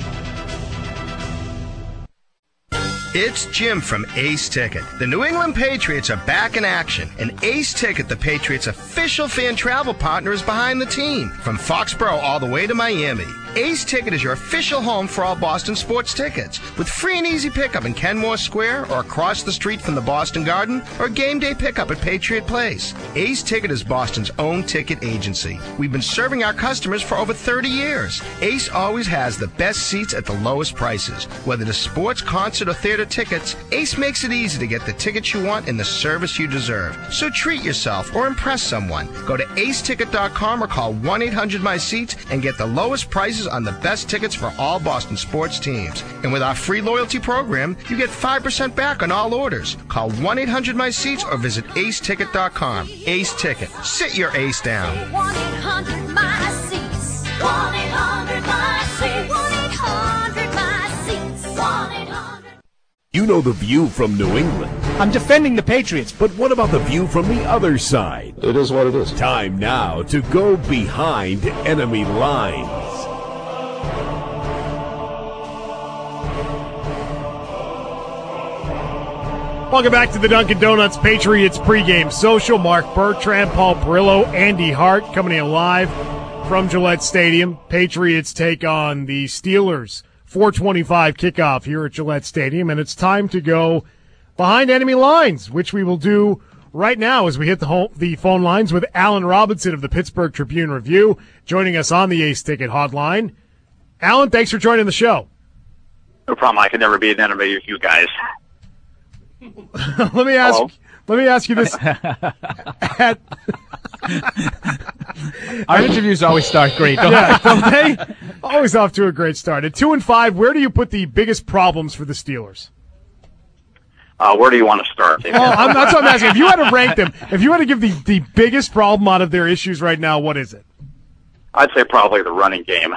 It's Jim from Ace Ticket. The New England Patriots are back in action, and Ace Ticket, the Patriots' official fan travel partner, is behind the team. From Foxborough all the way to Miami, Ace Ticket is your official home for all Boston sports tickets, with free and easy pickup in Kenmore Square or across the street from the Boston Garden, or game day pickup at Patriot Place. Ace Ticket is Boston's own ticket agency. We've been serving our customers for over thirty years. Ace always has the best seats at the lowest prices. Whether it's sports, concert, or theater tickets, Ace makes it easy to get the tickets you want and the service you deserve. So treat yourself or impress someone. Go to ace ticket dot com or call one eight hundred my seats and get the lowest prices on the best tickets for all Boston sports teams. And with our free loyalty program, you get five percent back on all orders. Call one eight hundred my seats or visit ace ticket dot com. Ace Ticket. Sit your ace down. one eight hundred my seats. one eight hundred my seats. one eight hundred my seats. one eight hundred. You know the view from New England. I'm defending the Patriots. But what about the view from the other side? It is what it is. Time now to go behind enemy lines. Welcome back to the Dunkin' Donuts Patriots pregame social. Mark Bertrand, Paul Perillo, Andy Hart coming in live from Gillette Stadium. Patriots take on the Steelers. four twenty-five kickoff here at Gillette Stadium, and it's time to go behind enemy lines, which we will do right now as we hit the, home, the phone lines with Alan Robinson of the Pittsburgh Tribune Review, joining us on the Ace Ticket hotline. Alan, thanks for joining the show. No problem. I can never be an enemy of you guys. let me ask. Hello? Let me ask you this. At, Our interviews always start great, don't yeah, they? don't they? Always off to a great start. At two and five, where do you put the biggest problems for the Steelers? Uh, where do you want to start? Well, I'm, that's what I'm asking. If you had to rank them, if you had to give the, the biggest problem out of their issues right now, what is it? I'd say probably the running game.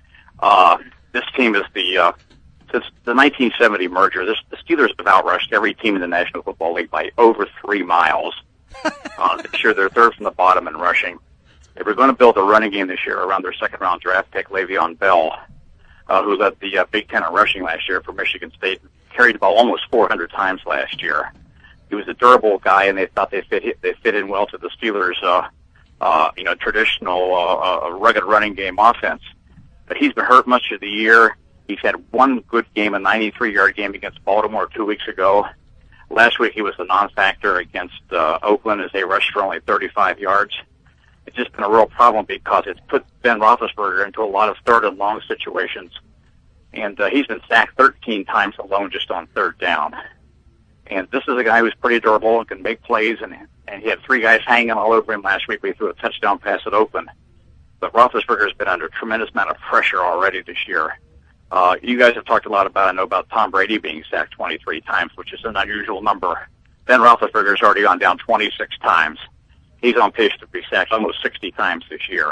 Uh, this team is the uh, since the nineteen seventy merger. This, the Steelers have outrushed every team in the National Football League by over three miles. Uh, this year, they're third from the bottom in rushing. They were going to build a running game this year around their second-round draft pick, Le'Veon Bell, uh, who led the uh, Big Ten in rushing last year for Michigan State. Carried the ball almost four hundred times last year. He was a durable guy, and they thought they fit they fit in well to the Steelers' uh, uh, you know traditional uh, uh, rugged running game offense. But he's been hurt much of the year. He's had one good game, a ninety-three yard game against Baltimore two weeks ago. Last week he was a non-factor against uh, Oakland as they rushed for only thirty-five yards. It's just been a real problem because it's put Ben Roethlisberger into a lot of third and long situations. And uh, he's been sacked thirteen times alone just on third down. And this is a guy who's pretty durable and can make plays, and and he had three guys hanging all over him last week when he threw a touchdown pass at Oakland. But Roethlisberger's been under a tremendous amount of pressure already this year. Uh, you guys have talked a lot about, I know, about Tom Brady being sacked twenty-three times, which is an unusual number. Ben Roethlisberger's already gone down twenty-six times. He's on pace to be sacked almost sixty times this year.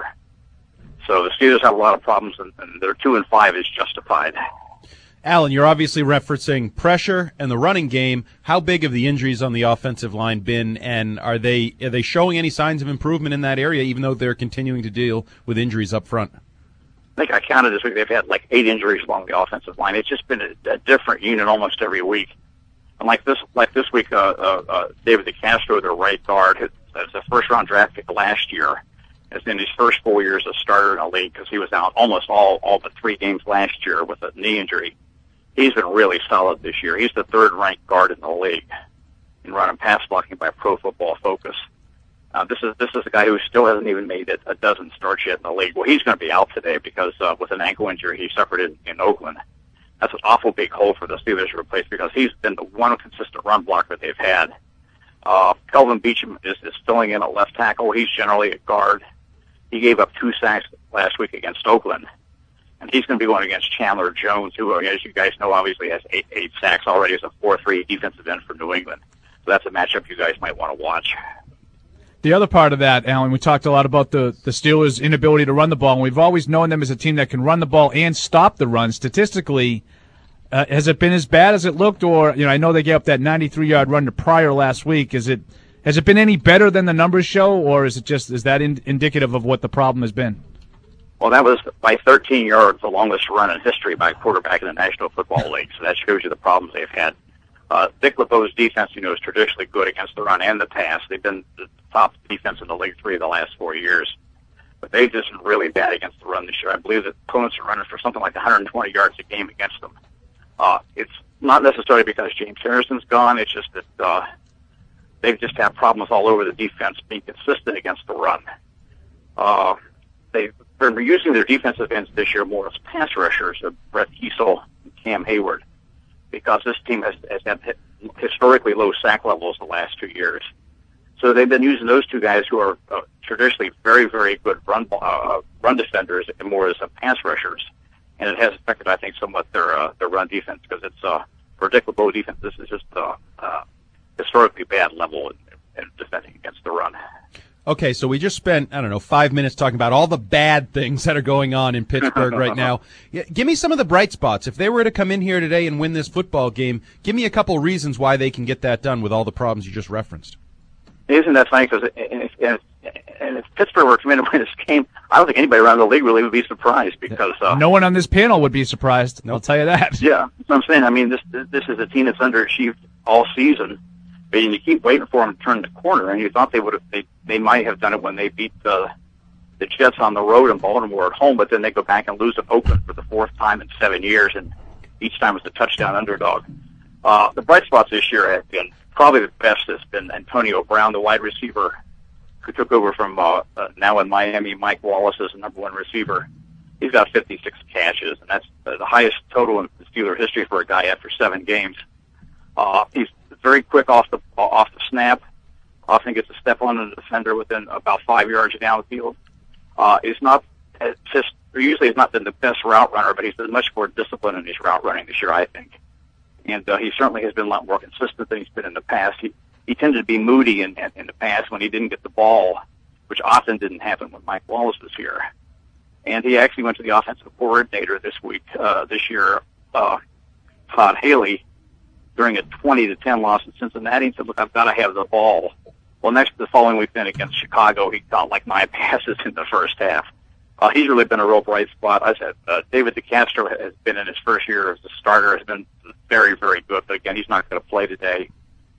So the Steelers have a lot of problems, and, and their two and five is justified. Alan, you're obviously referencing pressure and the running game. How big have the injuries on the offensive line been, and are they are they showing any signs of improvement in that area, even though they're continuing to deal with injuries up front? I think I counted this week. They've had like eight injuries along the offensive line. It's just been a, a different unit almost every week. And like this, like this week, uh, uh, uh, David DeCastro, their right guard, who was a first-round draft pick last year, has been his first four years a starter in the league because he was out almost all all but three games last year with a knee injury. He's been really solid this year. He's the third-ranked guard in the league in run and pass blocking by Pro Football Focus. Uh, this is this is a guy who still hasn't even made it a dozen starts yet in the league. Well, he's going to be out today because uh, with an ankle injury he suffered in, in Oakland. That's an awful big hole for the Steelers to replace because he's been the one consistent run blocker they've had. Uh, Kelvin Beachum is, is filling in at left tackle. He's generally a guard. He gave up two sacks last week against Oakland. And he's going to be going against Chandler Jones, who, as you guys know, obviously has eight, eight sacks already as a four three defensive end for New England. So that's a matchup you guys might want to watch. The other part of that, Alan, we talked a lot about the, the Steelers' inability to run the ball, and we've always known them as a team that can run the ball and stop the run. Statistically, uh, has it been as bad as it looked? Or, you know, I know they gave up that ninety-three yard run to Pryor last week. Is it has it been any better than the numbers show, or is it just is that in, indicative of what the problem has been? Well, that was by thirteen yards the longest run in history by a quarterback in the National Football League. So that shows you the problems they've had. Uh, Dick LeBeau's defense, you know, is traditionally good against the run and the pass. They've been the top defense in the league three of the last four years. But they've just been really bad against the run this year. I believe that opponents are running for something like one hundred twenty yards a game against them. Uh, it's not necessarily because James Harrison's gone. It's just that uh, they've just had problems all over the defense being consistent against the run. Uh, they've been using their defensive ends this year more as pass rushers of Brett Kiesel and Cam Hayward, because this team has, has had historically low sack levels the last two years. So they've been using those two guys who are uh, traditionally very, very good run uh, run defenders and more as a pass rushers. And it has affected, I think, somewhat their uh, their run defense because it's uh, for Dick LeBeau defense. This is just a uh, uh, historically bad level in, in defending against the run. Okay, so we just spent, I don't know, five minutes talking about all the bad things that are going on in Pittsburgh right now. Yeah, give me some of the bright spots. If they were to come in here today and win this football game, give me a couple reasons why they can get that done with all the problems you just referenced. Isn't that funny? Because if, if, if Pittsburgh were to come in and win this game, I don't think anybody around the league really would be surprised because uh, no one on this panel would be surprised. Nope. I'll tell you that. Yeah, that's what I'm saying. I mean, this this is a team that's underachieved all season, but you keep waiting for them to turn the corner. And you thought they would have, they they might have done it when they beat the the Jets on the road and Baltimore at home, but then they go back and lose at Oakland for the fourth time in seven years, and each time it's a touchdown underdog. Uh, the bright spots this year have been probably the best has been Antonio Brown, the wide receiver, who took over from uh, uh, now in Miami, Mike Wallace as the number one receiver. He's got fifty-six catches, and that's uh, the highest total in Steeler history for a guy after seven games. Uh, he's very quick off the off the snap. Often gets a step on the defender within about five yards down the field. Uh, is not it's just usually has not been the best route runner, but he's been much more disciplined in his route running this year, I think. And uh, he certainly has been a lot more consistent than he's been in the past. He he tended to be moody in in the past when he didn't get the ball, which often didn't happen when Mike Wallace was here. And he actually went to the offensive coordinator this week, uh, this year, uh, Todd Haley, during a twenty to ten loss in Cincinnati, and said, "Look, I've got to have the ball." Well, next the following weekend against Chicago, he caught like nine passes in the first half. Uh, he's really been a real bright spot. I said uh, David DeCastro has been in his first year as a starter, has been very, very good. But again, he's not going to play today.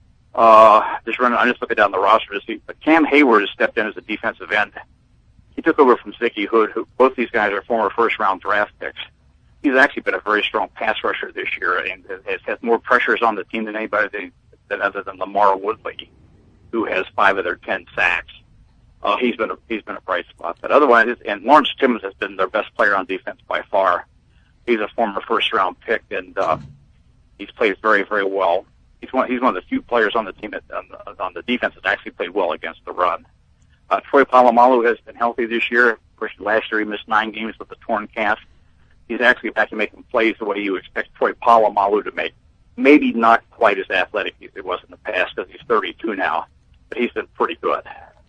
Uh, just running, I'm just looking down the roster to see. Cam Hayward has stepped in as a defensive end. He took over from Zicky Hood, who both these guys are former first-round draft picks. He's actually been a very strong pass rusher this year, and has had more pressures on the team than anybody than, than other than Lamar Woodley, who has five of their ten sacks. Uh, he's been a, he's been a bright spot. But otherwise, and Lawrence Timmons has been their best player on defense by far. He's a former first-round pick, and uh, he's played very, very well. He's one he's one of the few players on the team that, on, the, on the defense that actually played well against the run. Uh, Troy Polamalu has been healthy this year. Of course, last year he missed nine games with a torn calf. He's actually back to making plays the way you expect Troy Polamalu to make. Maybe not quite as athletic as he was in the past because he's thirty-two now, but he's been pretty good.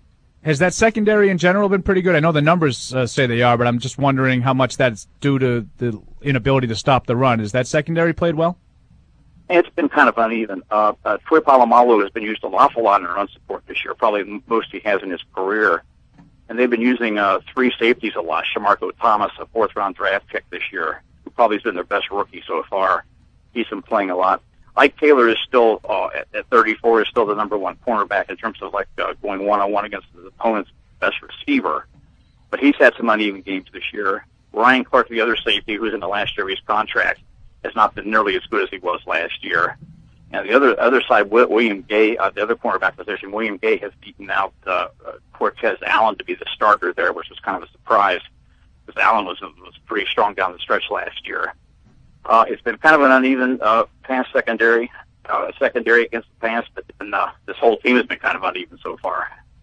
Has that secondary in general been pretty good? I know the numbers uh, say they are, but I'm just wondering how much that's due to the inability to stop the run. Is that secondary played well? It's been kind of uneven. Uh, uh, Troy Polamalu has been used an awful lot in run support this year, probably the most he has in his career. And they've been using uh, three safeties a lot. Shamarko Thomas, a fourth-round draft pick this year, who probably has been their best rookie so far. He's been playing a lot. Ike Taylor is still, uh, at, at thirty-four, is still the number one cornerback in terms of like uh, going one-on-one against his opponent's best receiver. But he's had some uneven games this year. Ryan Clark, the other safety, who's in the last year of his contract, has not been nearly as good as he was last year. And the other other side, William Gay, uh, the other cornerback position, William Gay has beaten out uh, uh, Cortez Allen to be the starter there, which was kind of a surprise because Allen was was pretty strong down the stretch last year. Uh, it's been kind of an uneven uh, pass secondary, uh, secondary against the pass, but and, uh, this whole team has been kind of uneven so far.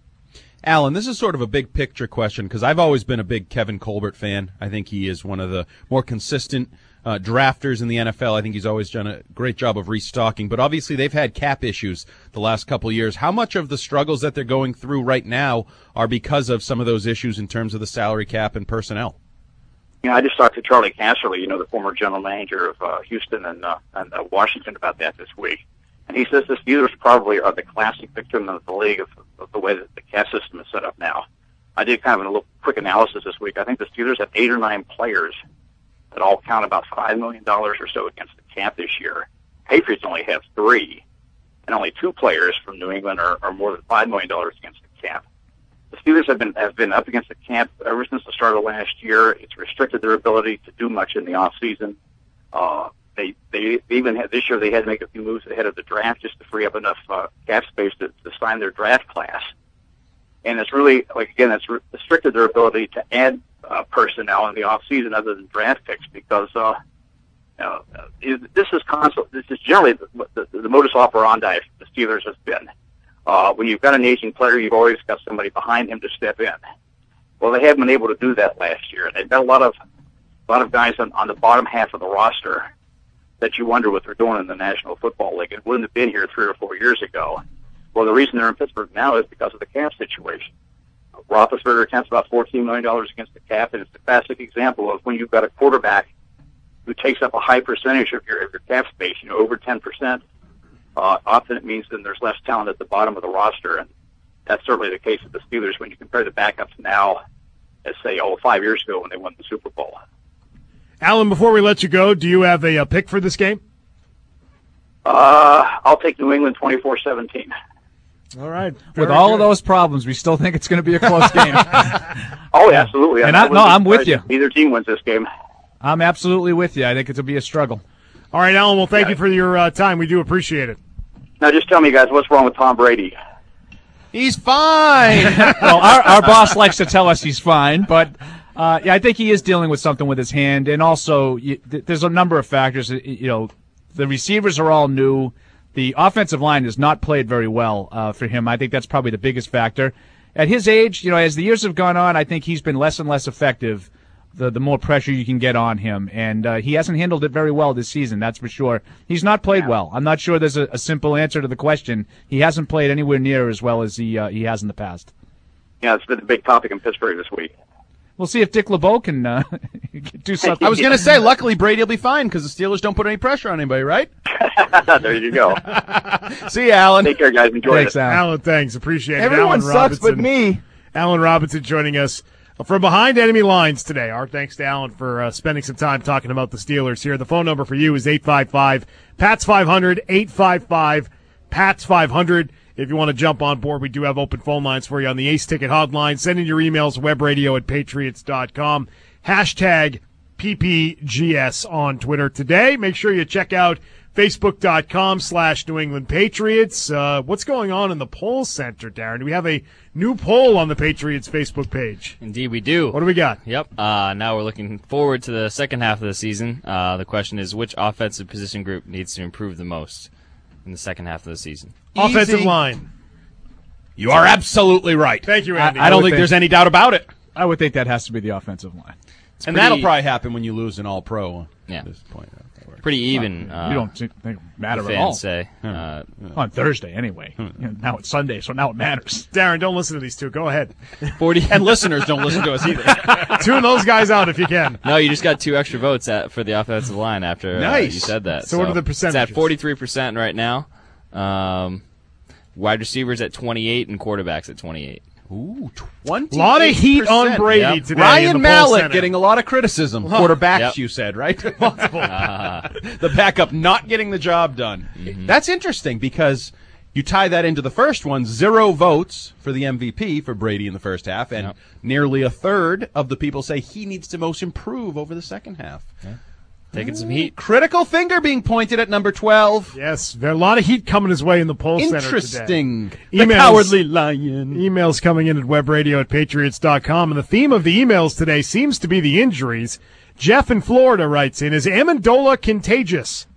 Alan, this is sort of a big picture question because I've always been a big Kevin Colbert fan. I think he is one of the more consistent uh, drafters in the N F L. I think he's always done a great job of restocking, but obviously they've had cap issues the last couple of years. How much of the struggles that they're going through right now are because of some of those issues in terms of the salary cap and personnel? You know, I just talked to Charlie Casserly, you know, the former general manager of uh, Houston and, uh, and uh, Washington about that this week. And he says the Steelers probably are the classic victim of the league of, of the way that the cap system is set up now. I did kind of a little quick analysis this week. I think the Steelers have eight or nine players that all count about five million dollars or so against the cap this year. Patriots only have three, and only two players from New England are, are more than five million dollars against the cap. The Steelers have been have been up against the cap ever since the start of last year. It's restricted their ability to do much in the off season. Uh, they they even had this year they had to make a few moves ahead of the draft just to free up enough uh, cap space to, to sign their draft class. And it's really like again, it's restricted their ability to add uh, personnel in the off season other than draft picks because uh, you know, this is constant. This is generally the, the, the modus operandi the Steelers has been. Uh, when you've got an aging player, you've always got somebody behind him to step in. Well, they haven't been able to do that last year. They've got a lot of, a lot of guys on, on the bottom half of the roster that you wonder what they're doing in the National Football League. It wouldn't have been here three or four years ago. Well, the reason they're in Pittsburgh now is because of the cap situation. Roethlisberger counts about fourteen million dollars against the cap, and it's a classic example of when you've got a quarterback who takes up a high percentage of your, of your cap space, you know, over ten percent. Uh, often it means then there's less talent at the bottom of the roster, and that's certainly the case with the Steelers when you compare the backups now as, say, oh, five years ago when they won the Super Bowl. Alan, before we let you go, do you have a, a pick for this game? Uh, I'll take New England twenty-four seventeen. All right. With all good. of those problems, we still think it's going to be a close game. Oh, yeah, absolutely. And I, I no, I'm with you. Neither team wins this game. I'm absolutely with you. I think it'll be a struggle. All right, Alan, well, thank yeah. you for your uh, time. We do appreciate it. Now, just tell me, guys, what's wrong with Tom Brady? He's fine. Well, our, our boss likes to tell us he's fine, but uh, yeah, I think he is dealing with something with his hand, and also you, th- there's a number of factors. You know, the receivers are all new. the offensive line has not played very well uh, for him. I think that's probably the biggest factor. At his age, you know, as the years have gone on, I think he's been less and less effective the the more pressure you can get on him. And uh, he hasn't handled it very well this season, that's for sure. He's not played yeah. well. I'm not sure there's a, a simple answer to the question. He hasn't played anywhere near as well as he uh, he has in the past. Yeah, it's been a big topic in Pittsburgh this week. We'll see if Dick LeBeau can uh, do something. I was going to say, luckily Brady will be fine because the Steelers don't put any pressure on anybody, right? There you go. See you, Alan. Take care, guys. Enjoy thanks, it. Alan. Alan, thanks. Appreciate it. Everyone Alan sucks Robinson. but me. Alan Robinson joining us from behind enemy lines today. Our thanks to Alan for uh, spending some time talking about the Steelers here. The phone number for you is eight five five, P A T S five hundred, eight five five, P A T S five hundred. If you want to jump on board, we do have open phone lines for you on the Ace Ticket hotline. Send in your emails, webradio at patriots dot com. Hashtag P P G S on Twitter today. Make sure you check out Facebook.com slash New England Patriots. Uh, what's going on in the poll center, Darren? Do we have a new poll on the Patriots Facebook page? Indeed, we do. What do we got? Yep. Uh, now we're looking forward to the second half of the season. Uh, the question is, which offensive position group needs to improve the most in the second half of the season? Easy. Offensive Easy. line. You are absolutely right. Thank you, Andy. I, I don't think, think there's any doubt about it. I would think that has to be the offensive line. It's and pretty, that'll probably happen when you lose an all-pro yeah. at this point. Pretty even. Well, uh, you don't think it matter the at all. fans say. Uh, on Thursday, anyway. You know, now it's Sunday, so now it matters. Darren, don't listen to these two. Go ahead. forty And listeners don't listen to us either. Tune those guys out if you can. No, you just got two extra votes at, for the offensive line after nice. uh, you said that. So, so what are the percentages? It's at forty-three percent right now. Um, wide receivers at twenty-eight and quarterbacks at twenty-eight. Ooh, twenty. A lot of heat on Brady yep. today. Ryan Mallett getting a lot of criticism. Quarterbacks, yep. you said, right? Multiple. uh, the backup not getting the job done. Mm-hmm. That's interesting because you tie that into the first one, zero votes for the M V P for Brady in the first half, and yep. nearly a third of the people say he needs to most improve over the second half. Yeah. Taking some heat. Critical finger being pointed at number twelve. Yes, there are a lot of heat coming his way in the poll center today. Interesting. The Emails, cowardly lion. Emails coming in at webradio at patriots dot com, and the theme of the emails today seems to be the injuries. Jeff in Florida writes in, is Amendola contagious?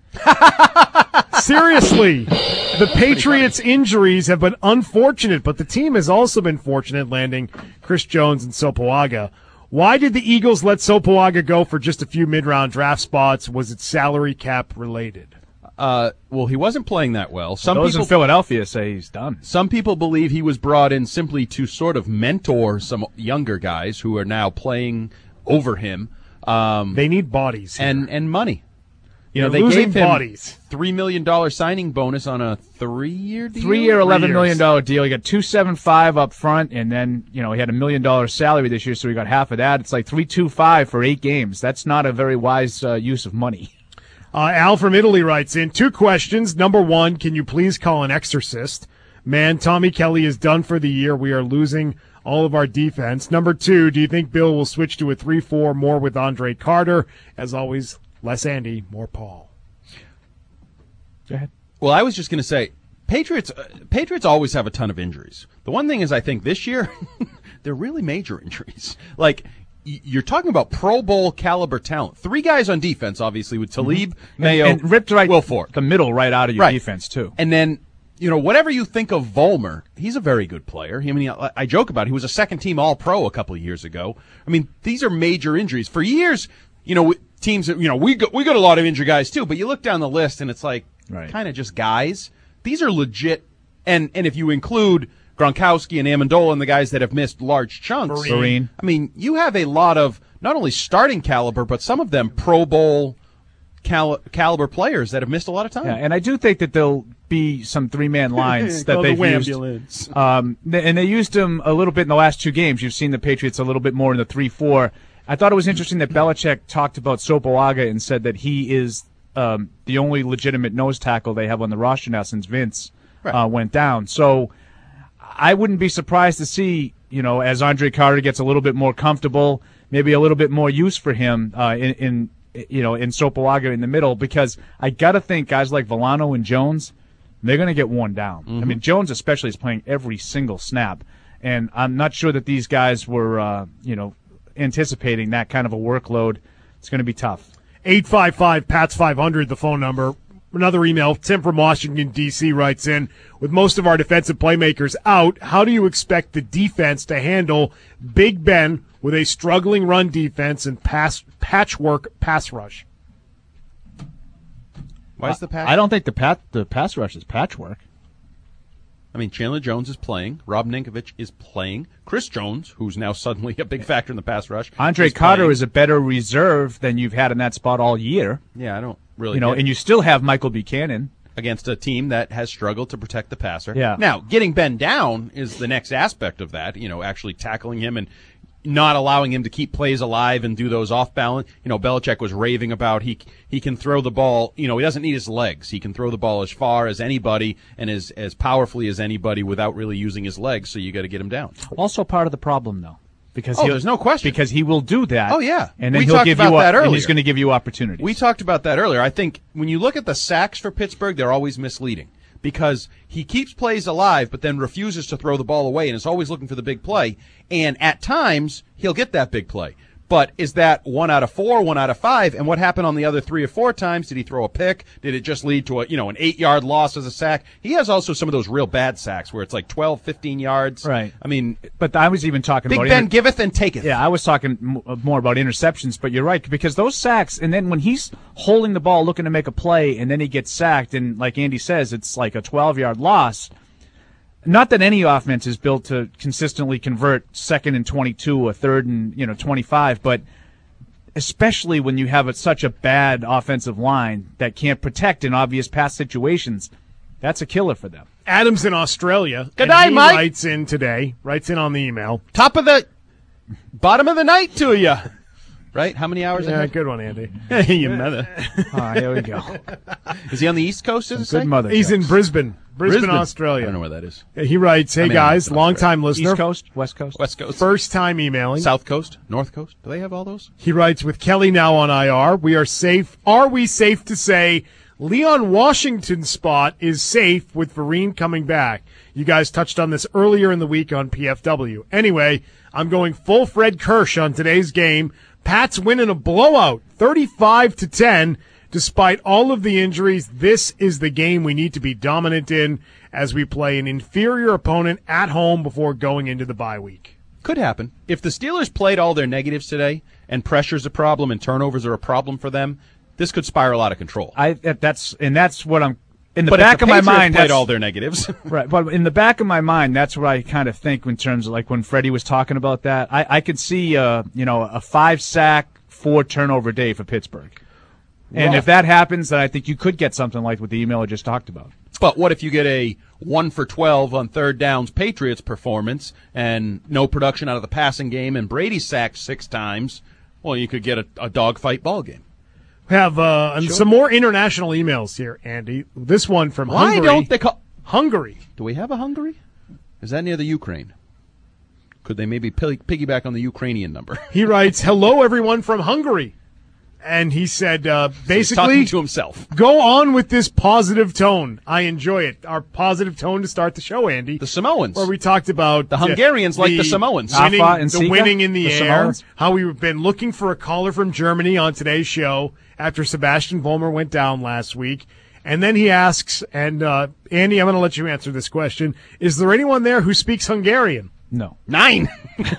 Seriously, the Patriots' injuries have been unfortunate, but the team has also been fortunate landing Chris Jones and Sopoaga. Why did the Eagles let Sopoaga go for just a few mid-round draft spots? Was it salary cap related? Uh, well, he wasn't playing that well. Some Those people in Philadelphia say he's done. Some people believe he was brought in simply to sort of mentor some younger guys who are now playing over him. Um, they need bodies here. and and money. You They're know, they losing gave him bodies. three million dollar signing bonus on a three-year deal. Three-year, eleven million dollar deal. He got two seven five up front, and then you know he had a million dollar salary this year, so he got half of that. It's like three two five for eight games. That's not a very wise uh, use of money. Uh, Al from Italy writes in two questions. Number one, can you please call an exorcist? Man, Tommy Kelly is done for the year. We are losing all of our defense. Number two, do you think Bill will switch to a three four more with Andre Carter? As always, less Andy, more Paul. Go ahead. Well, I was just going to say, Patriots uh, Patriots always have a ton of injuries. The one thing is, I think this year, they're really major injuries. Like, y- you're talking about Pro Bowl caliber talent. Three guys on defense, obviously, with Talib, Mm-hmm. Mayo, and, and ripped right Wilfork. the middle right out of your Right. defense, too. And then, you know, whatever you think of Vollmer, he's a very good player. I mean, I, I joke about it. He was a second-team All-Pro a couple of years ago. I mean, these are major injuries. For years, you know, teams, you know, we got, we got a lot of injured guys, too, but you look down the list, and it's like Right. kind of just guys. These are legit. And, and if you include Gronkowski and Amendola and the guys that have missed large chunks, Vereen. I mean, you have a lot of not only starting caliber, but some of them Pro Bowl cal- caliber players that have missed a lot of time. Yeah, and I do think that there'll be some three-man lines that Call the they've used. Wambulance. Um, th- and they used them a little bit in the last two games. You've seen the Patriots a little bit more in the three four. I thought it was interesting that Belichick talked about Sopoaga and said that he is um, the only legitimate nose tackle they have on the roster now since Vince Right. uh, went down. So I wouldn't be surprised to see, you know, as Andre Carter gets a little bit more comfortable, maybe a little bit more use for him uh, in, in, you know, in Sopoaga in the middle, because I got to think guys like Villano and Jones, they're going to get worn down. Mm-hmm. I mean, Jones especially is playing every single snap, and I'm not sure that these guys were, uh, you know, anticipating that kind of a workload. It's going to be tough. eight five five, P A T S five hundred, the phone number. Another email, Tim from Washington, D C writes in, with most of our defensive playmakers out, how do you expect the defense to handle Big Ben with a struggling run defense and pass patchwork pass rush? Why is the patch? I don't think the pat the pass rush is patchwork. I mean, Chandler Jones is playing. Rob Ninkovich is playing. Chris Jones, who's now suddenly a big factor in the pass rush. Andre is Carter playing. is a better reserve than you've had in that spot all year. Yeah, I don't really You know, get and you still have Michael Buchanan. against a team that has struggled to protect the passer. Yeah. Now, getting Ben down is the next aspect of that, you know, actually tackling him and not allowing him to keep plays alive and do those off balance. You know, Belichick was raving about he he can throw the ball, you know, he doesn't need his legs. He can throw the ball as far as anybody and as as powerfully as anybody without really using his legs, so you got to get him down. Also part of the problem, though. Because Oh, he'll- there's no question. Because he will do that. Oh, yeah. And then We he'll talked give about you a, that and earlier. he's going to give you opportunities. We talked about that earlier. I think when you look at the sacks for Pittsburgh, they're always misleading because he keeps plays alive but then refuses to throw the ball away and is always looking for the big play. And at times, he'll get that big play. But is that one out of four, one out of five? And what happened on the other three or four times? Did he throw a pick? Did it just lead to a, you know, an eight-yard loss as a sack? He has also some of those real bad sacks where it's like twelve, fifteen yards. Right. I mean, But I was even talking Big about Ben inter- giveth and taketh. Yeah, I was talking m- more about interceptions, but you're right, because those sacks, and then when he's holding the ball looking to make a play, and then he gets sacked, and like Andy says, it's like a twelve-yard loss. Not that any offense is built to consistently convert second and twenty-two or third and, you know, twenty-five, but especially when you have a, such a bad offensive line that can't protect in obvious pass situations, that's a killer for them. Adam's in Australia. Good and night, he Mike. writes in today, writes in on the email. Top of the bottom of the night to you. Right? How many hours Yeah, ahead? good one, Andy. You mother. Ah, here we go. Is he on the East Coast, does it say? Good mother. He's in Brisbane, Brisbane, Brisbane. Australia. I don't know where that is. He writes, hey I mean, guys, it's long-time listener. East Coast, West Coast. West Coast. First time emailing. South Coast, North Coast. Do they have all those? He writes, with Kelly now on I R, we are safe. Are we safe to say Leon Washington's spot is safe with Vereen coming back? You guys touched on this earlier in the week on P F W. Anyway, I'm going full Fred Kirsch on today's game. Pats win in a blowout, thirty-five to ten. Despite all of the injuries, this is the game we need to be dominant in as we play an inferior opponent at home before going into the bye week. Could happen. If the Steelers played all their negatives today and pressure's a problem and turnovers are a problem for them, this could spiral out of control. I that's and that's what I'm in the but back if the of my Patriots mind. played that's- all their negatives. Right, but in the back of my mind, that's what I kind of think in terms of like when Freddie was talking about that. I, I could see, uh, you know, a five sack, four turnover day for Pittsburgh, and Well- if that happens, then I think you could get something like what the email I just talked about. But what if you get a one for twelve on third downs Patriots performance and no production out of the passing game and Brady sacked six times? Well, you could get a, a dogfight ball game. We have uh, and Sure. some more international emails here, Andy. This one from Why Hungary. don't they call Hungary? Do we have a Hungary? Is that near the Ukraine? Could they maybe pig- piggyback on the Ukrainian number? He writes, hello, everyone from Hungary. And he said, uh, He's basically, talking to himself. go on with this positive tone. I enjoy it. Our positive tone to start the show, Andy. The Samoans. Where we talked about The Hungarians like the Samoans. Winning, Afa and the Sika, winning in the, the air. Samoans. How we've been looking for a caller from Germany on today's show after Sebastian Vollmer went down last week. And then he asks, and uh, Andy, I'm going to let you answer this question. Is there anyone there who speaks Hungarian? No. Nine.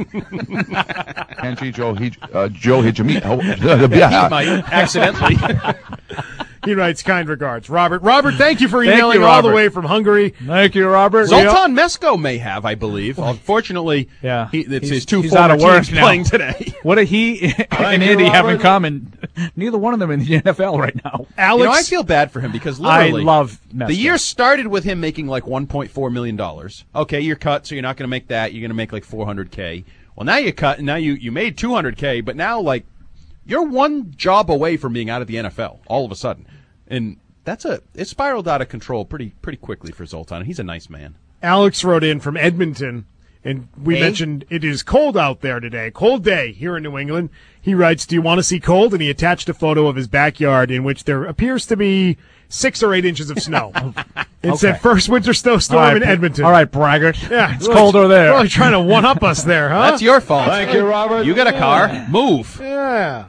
Kanji Joe uh, Joe Hijimi. He might accidentally. He writes, kind regards, Robert. Robert, thank you for Thank emailing you, all the Robert. way from Hungary. Thank you, Robert. Zoltan Mesko may have, I believe. Unfortunately, Yeah. he, it's He's- his two he's former out of work teams now. playing today. What do he and you, Andy have in Robert. common? Neither one of them in the N F L right now. Alex, You know, I feel bad for him because I literally, love Mesko. the year started with him making like one point four million dollars. Okay, you're cut, so you're not going to make that. You're going to make like four hundred K. Well, now you're cut, and now you, you made two hundred K, but now, like, you're one job away from being out of the N F L all of a sudden. And that's a it spiraled out of control pretty pretty quickly for Zoltan. He's a nice man. Alex wrote in from Edmonton, and we Hey. mentioned it is cold out there today. Cold day here in New England. He writes, do you want to see cold? And he attached a photo of his backyard in which there appears to be six or eight inches of snow. It's Okay. that first winter snowstorm All right, in Edmonton. All right, braggart. Yeah, It's colder there. Really trying to one-up us there, huh? That's your fault. Thank you, Robert. You got a car. Move. Yeah.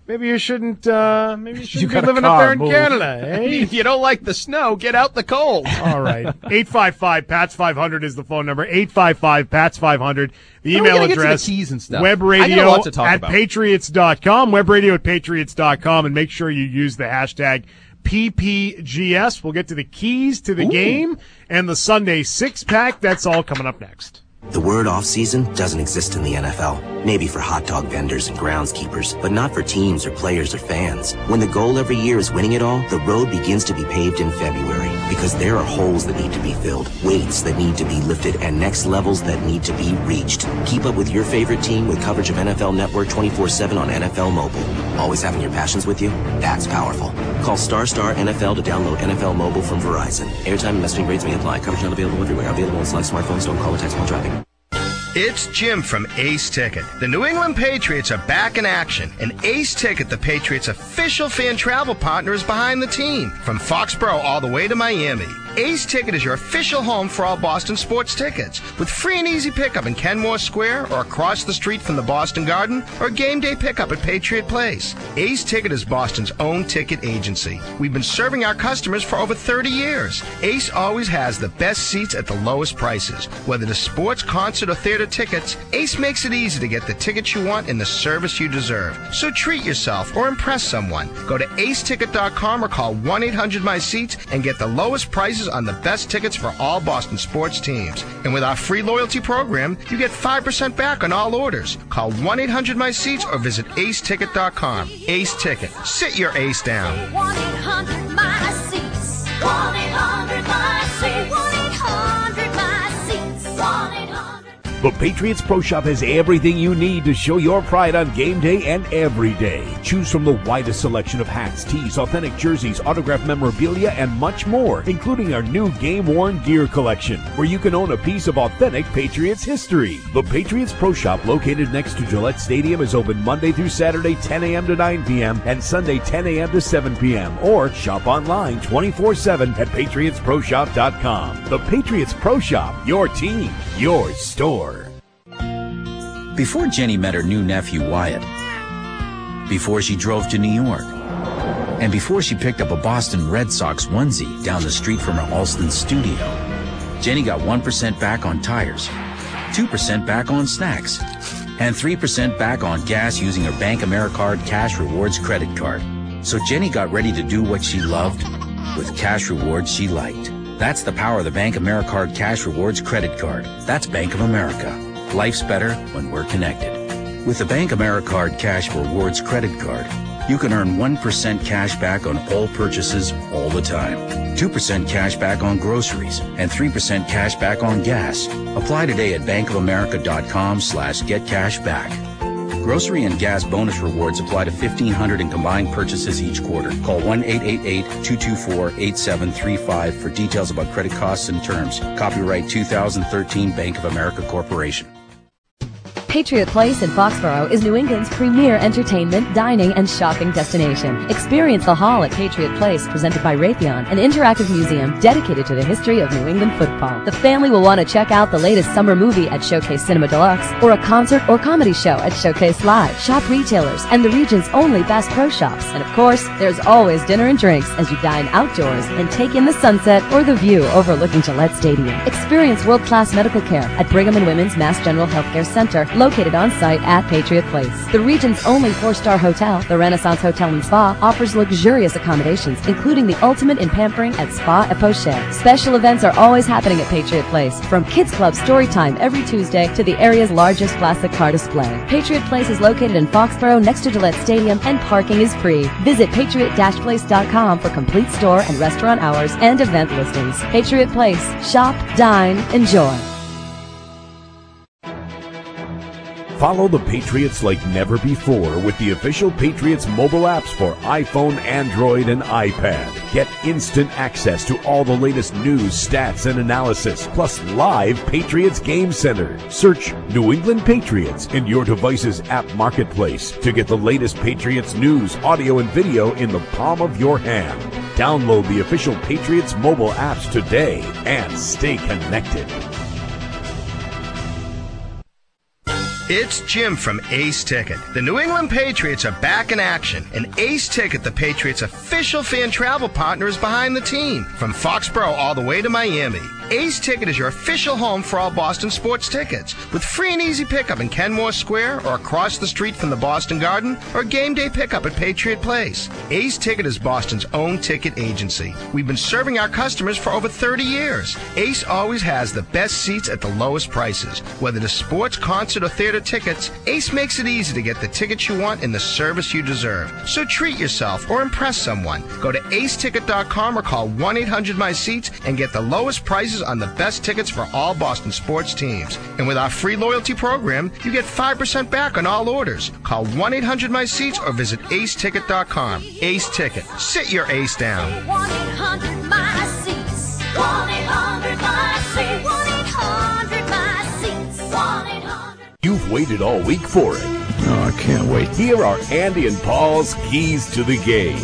maybe you shouldn't. Uh, maybe you shouldn't You be got a living up car, there in move. Canada. Eh? If you don't like the snow, get out the cold. All right. eight five five P A T S five hundred is the phone number. eight five five P A T S five hundred. The How are we email gonna get to the address. keys and stuff? Web I got a radio lot to talk at about. patriots dot com. Web radio at patriots dot com. And make sure you use the hashtag P P G S. We'll get to the keys to the Ooh. game and the Sunday six pack. That's all coming up next. The word off-season doesn't exist in the N F L. Maybe for hot dog vendors and groundskeepers, but not for teams or players or fans. When the goal every year is winning it all, the road begins to be paved in February because there are holes that need to be filled, weights that need to be lifted, and next levels that need to be reached. Keep up with your favorite team with coverage of N F L Network twenty-four seven on N F L Mobile. Always having your passions with you? That's powerful. Call Star Star N F L to download N F L Mobile from Verizon. Airtime and messaging rates may apply. Coverage not available everywhere. Available on select smartphones. Don't call or text while driving. It's Jim from Ace Ticket. The New England Patriots are back in action, and Ace Ticket, the Patriots' official fan travel partner, is behind the team. From Foxborough all the way to Miami, Ace Ticket is your official home for all Boston sports tickets. With free and easy pickup in Kenmore Square or across the street from the Boston Garden, or game day pickup at Patriot Place. Ace Ticket is Boston's own ticket agency. We've been serving our customers for over thirty years. Ace always has the best seats at the lowest prices. Whether it's sports, concert, or theater tickets, Ace makes it easy to get the tickets you want and the service you deserve. So treat yourself or impress someone. Go to ace ticket dot com or call one eight hundred my seats and get the lowest prices on the best tickets for all Boston sports teams. And with our free loyalty program, you get five percent back on all orders. Call one eight hundred my seats or visit ace ticket dot com. Ace Ticket. Sit your ace down. one eight hundred my seats. one eight hundred my seats. one eight hundred my seats. one eight hundred The Patriots Pro Shop has everything you need to show your pride on game day and every day. Choose from the widest selection of hats, tees, authentic jerseys, autographed memorabilia, and much more, including our new game-worn gear collection, where you can own a piece of authentic Patriots history. The Patriots Pro Shop, located next to Gillette Stadium, is open Monday through Saturday, ten a.m. to nine p.m., and Sunday, ten a.m. to seven p.m., or shop online twenty-four seven at patriots pro shop dot com. The Patriots Pro Shop, your team, your store. Before Jenny met her new nephew Wyatt, before she drove to New York, and before she picked up a Boston Red Sox onesie down the street from her Alston studio, Jenny got one percent back on tires, two percent back on snacks, and three percent back on gas using her Bank AmeriCard Cash Rewards credit card. So Jenny got ready to do what she loved with cash rewards she liked. That's the power of the Bank AmeriCard Cash Rewards credit card. That's Bank of America. Life's better when we're connected. With the Bank AmeriCard Cash Rewards credit card, you can earn one percent cash back on all purchases all the time, two percent cash back on groceries, and three percent cash back on gas. Apply today at bankofamerica.com slash get cash back. Grocery and gas bonus rewards apply to fifteen hundred in combined purchases each quarter. Call one eight eight eight, two two four, eight seven three five for details about credit costs and terms. Copyright two thousand thirteen Bank of America Corporation. Patriot Place in Foxborough is New England's premier entertainment, dining, and shopping destination. Experience the Hall at Patriot Place, presented by Raytheon, an interactive museum dedicated to the history of New England football. The family will want to check out the latest summer movie at Showcase Cinema Deluxe, or a concert or comedy show at Showcase Live. Shop retailers and the region's only Bass Pro Shops. And of course, there's always dinner and drinks as you dine outdoors and take in the sunset or the view overlooking Gillette Stadium. Experience world-class medical care at Brigham and Women's Mass General Healthcare Center, located on site at Patriot Place. The region's only four-star hotel, the Renaissance Hotel and Spa, offers luxurious accommodations, including the ultimate in pampering at Spa et Poche. Special events are always happening at Patriot Place, from Kids Club story time every Tuesday to the area's largest classic car display. Patriot Place is located in Foxborough next to Gillette Stadium, and parking is free. Visit patriot dash place dot com for complete store and restaurant hours and event listings. Patriot Place. Shop, dine, enjoy. Follow the Patriots like never before with the official Patriots mobile apps for iPhone, Android, and iPad. Get instant access to all the latest news, stats, and analysis, plus live Patriots Game Center. Search New England Patriots in your device's app marketplace to get the latest Patriots news, audio, and video in the palm of your hand. Download the official Patriots mobile apps today and stay connected. It's Jim from Ace Ticket. The New England Patriots are back in action, and Ace Ticket, the Patriots' official fan travel partner, is behind the team. From Foxborough all the way to Miami, Ace Ticket is your official home for all Boston sports tickets. With free and easy pickup in Kenmore Square or across the street from the Boston Garden, or game day pickup at Patriot Place. Ace Ticket is Boston's own ticket agency. We've been serving our customers for over thirty years. Ace always has the best seats at the lowest prices. Whether it's sports, concert, or theater tickets, Ace makes it easy to get the tickets you want and the service you deserve. So treat yourself or impress someone. Go to ace ticket dot com or call one eight hundred my seats and get the lowest prices on the best tickets for all Boston sports teams. And with our free loyalty program, you get five percent back on all orders. Call one eight hundred my seats or visit ace ticket dot com. Ace Ticket. Sit your ace down. one eight hundred my seats. one eight hundred my seats. one eight hundred my seats. one eight hundred. You've waited all week for it. No, I can't wait. Here are Andy and Paul's keys to the game.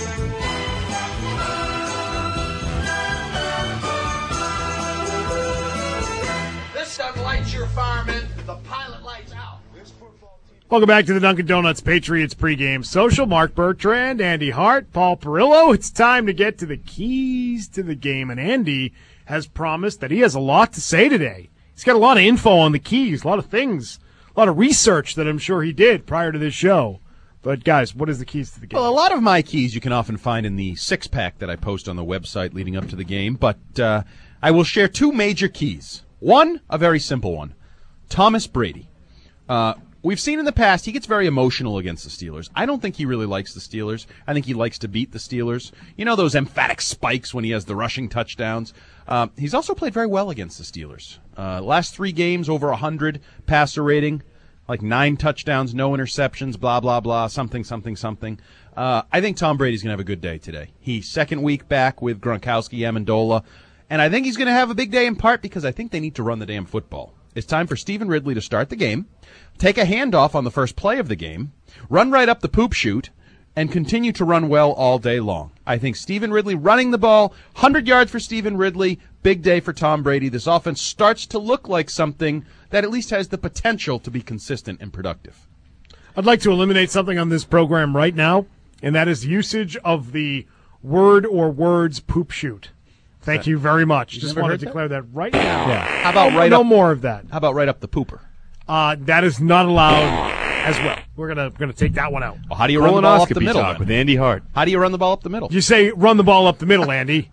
This gun lights your fireman, the pilot lights out. Welcome back to the Dunkin' Donuts Patriots pregame social. Mark Bertrand, Andy Hart, Paul Perillo. It's time to get to the keys to the game, and Andy has promised that he has a lot to say today. He's got a lot of info on the keys, a lot of things, a lot of research that I'm sure he did prior to this show. But, guys, what is the keys to the game? Well, a lot of my keys you can often find in the six-pack that I post on the website leading up to the game, but uh, I will share two major keys. One, a very simple one. Thomas Brady. Uh, we've seen in the past he gets very emotional against the Steelers. I don't think he really likes the Steelers. I think he likes to beat the Steelers. You know those emphatic spikes when he has the rushing touchdowns? Uh, he's also played very well against the Steelers. Uh, last three games, over one hundred passer rating, like nine touchdowns, no interceptions, blah, blah, blah, something, something, something. Uh, I think Tom Brady's going to have a good day today. He's second week back with Gronkowski, Amendola, and I think he's going to have a big day in part because I think they need to run the damn football. It's time for Stephen Ridley to start the game, take a handoff on the first play of the game, run right up the poop chute, and continue to run well all day long. I think Stephen Ridley running the ball, one hundred yards for Stephen Ridley, big day for Tom Brady. This offense starts to look like something that at least has the potential to be consistent and productive. I'd like to eliminate something on this program right now, and that is usage of the word or words poop shoot. Thank you very much. You Just never want to heard that? declare that right now. Yeah. How about no, right no up, more of that. How about right up the pooper? Uh, that is not allowed as well. We're gonna gonna take that one out. Well, how do you run the ball up the Colonoscopy middle? talk then? with Andy Hart. How do you run the ball up the middle? You say run the ball up the middle, Andy.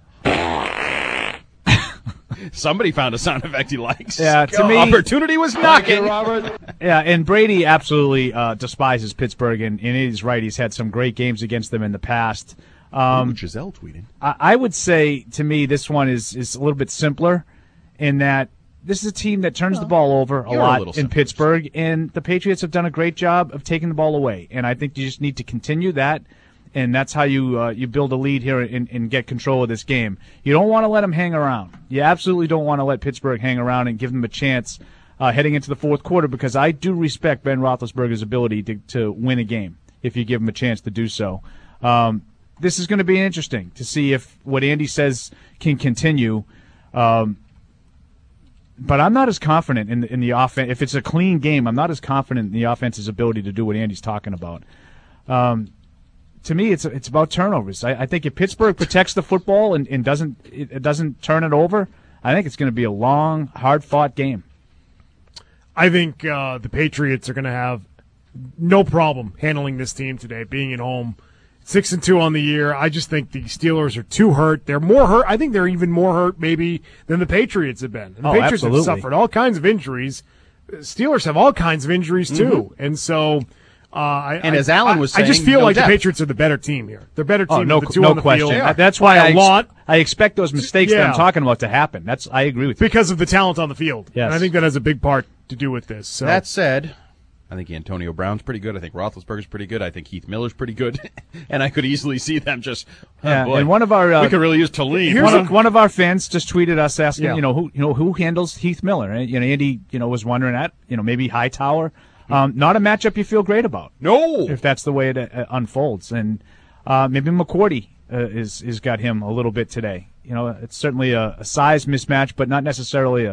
Somebody found a sound effect he likes. Yeah, to me, opportunity was knocking. Robert. Yeah, and Brady absolutely uh, despises Pittsburgh, and, and he's right. He's had some great games against them in the past. Um, Ooh, Giselle tweeting. I, I would say, to me, this one is, is a little bit simpler in that this is a team that turns well, the ball over a a lot little in simpler. Pittsburgh, and the Patriots have done a great job of taking the ball away. And I think you just need to continue that, and that's how you uh, you build a lead here and, and get control of this game. You don't want to let them hang around. You absolutely don't want to let Pittsburgh hang around and give them a chance uh, heading into the fourth quarter, because I do respect Ben Roethlisberger's ability to, to win a game if you give him a chance to do so. Um, this is going to be interesting to see if what Andy says can continue. Um, but I'm not as confident in the, in the offense. If it's a clean game, I'm not as confident in the offense's ability to do what Andy's talking about. Um, to me, it's it's about turnovers. I, I think if Pittsburgh protects the football and, and doesn't it, it doesn't turn it over, I think it's going to be a long, hard-fought game. I think uh, the Patriots are going to have no problem handling this team today, being at home. Six and two on the year. I just think the Steelers are too hurt. They're more hurt. I think they're even more hurt maybe than the Patriots have been. And the oh, Patriots absolutely. have suffered all kinds of injuries. Steelers have all kinds of injuries too, Mm-hmm. and so. Uh, I, And I, as Alan was I, I just saying, feel no like depth. the Patriots are the better team here. They're better team Oh, no, than the two no on the question. field. That's why By I a ex- lot. I expect those mistakes that Yeah. I'm talking about to happen. That's I agree with you. Because of the talent on the field. Yes. And I think that has a big part to do with this. So. That said, I think Antonio Brown's pretty good. I think Roethlisberger's pretty good. I think Heath Miller's pretty good. And I could easily see them just, oh Yeah, boy, and one of our uh, we could really use Talib. One of, one of our fans just tweeted us asking, Yeah. you know, who you know who handles Heath Miller. And, you know, Andy, you know, was wondering that, you know, maybe Hightower. Um, not a matchup you feel great about. No, if that's the way it uh, unfolds, and uh, maybe McCourty uh, is is got him a little bit today. You know, it's certainly a, a size mismatch, but not necessarily a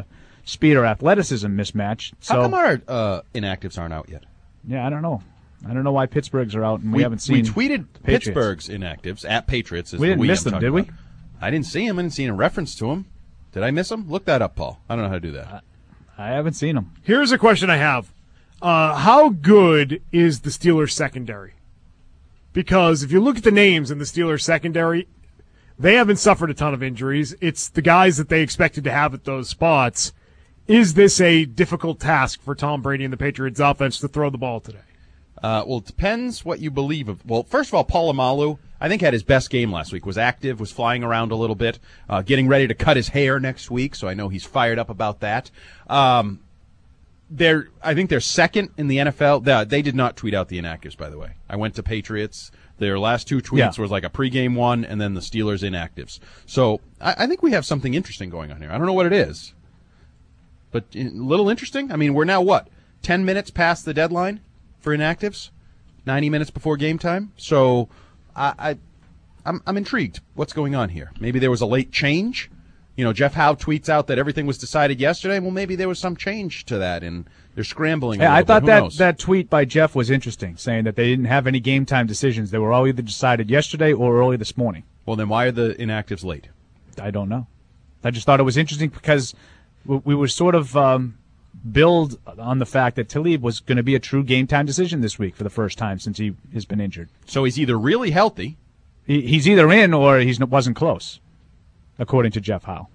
speed or athleticism mismatch. So How come our uh, inactives aren't out yet? yeah, I don't know. I don't know why Pittsburgh's are out and we, We, haven't seen. we tweeted the Patriots. Pittsburgh's inactives at Patriots. Is We the didn't we miss I'm them, talking did we? about. I didn't see him. I didn't see a reference to him. Did I miss him? Look that up, Paul. I don't know how to do that. I haven't seen them. Here's a question I have. Uh, how good is the Steelers secondary? Because if you look at the names in the Steelers secondary, they haven't suffered a ton of injuries. It's the guys that they expected to have at those spots. Is this a difficult task for Tom Brady and the Patriots offense to throw the ball today? Uh, well, it depends what you believe of. Well, first of all, Polamalu, I think, had his best game last week. Was active, was flying around a little bit, uh, getting ready to cut his hair next week. So I know he's fired up about that. Um, they're, I think they're second in the N F L. They, they did not tweet out the inactives, by the way. I went to Patriots. Their last two tweets Yeah. was like a pregame one, and then the Steelers inactives. So I, I think we have something interesting going on here. I don't know what it is, but a little interesting. I mean, we're now what ten minutes past the deadline for inactives, ninety minutes before game time. So I, I I'm, I'm intrigued. What's going on here? Maybe there was a late change. You know, Jeff Howe tweets out that everything was decided yesterday. Well, maybe there was some change to that, and they're scrambling. a Yeah, I little bit. thought Who that, knows? that tweet by Jeff was interesting, saying that they didn't have any game time decisions. They were all either decided yesterday or early this morning. Well, then why are the inactives late? I don't know. I just thought it was interesting because we, we were sort of um, build on the fact that Talib was going to be a true game time decision this week for the first time since he has been injured. So he's either really healthy. He, he's either in or he wasn't close, according to Jeff Howe.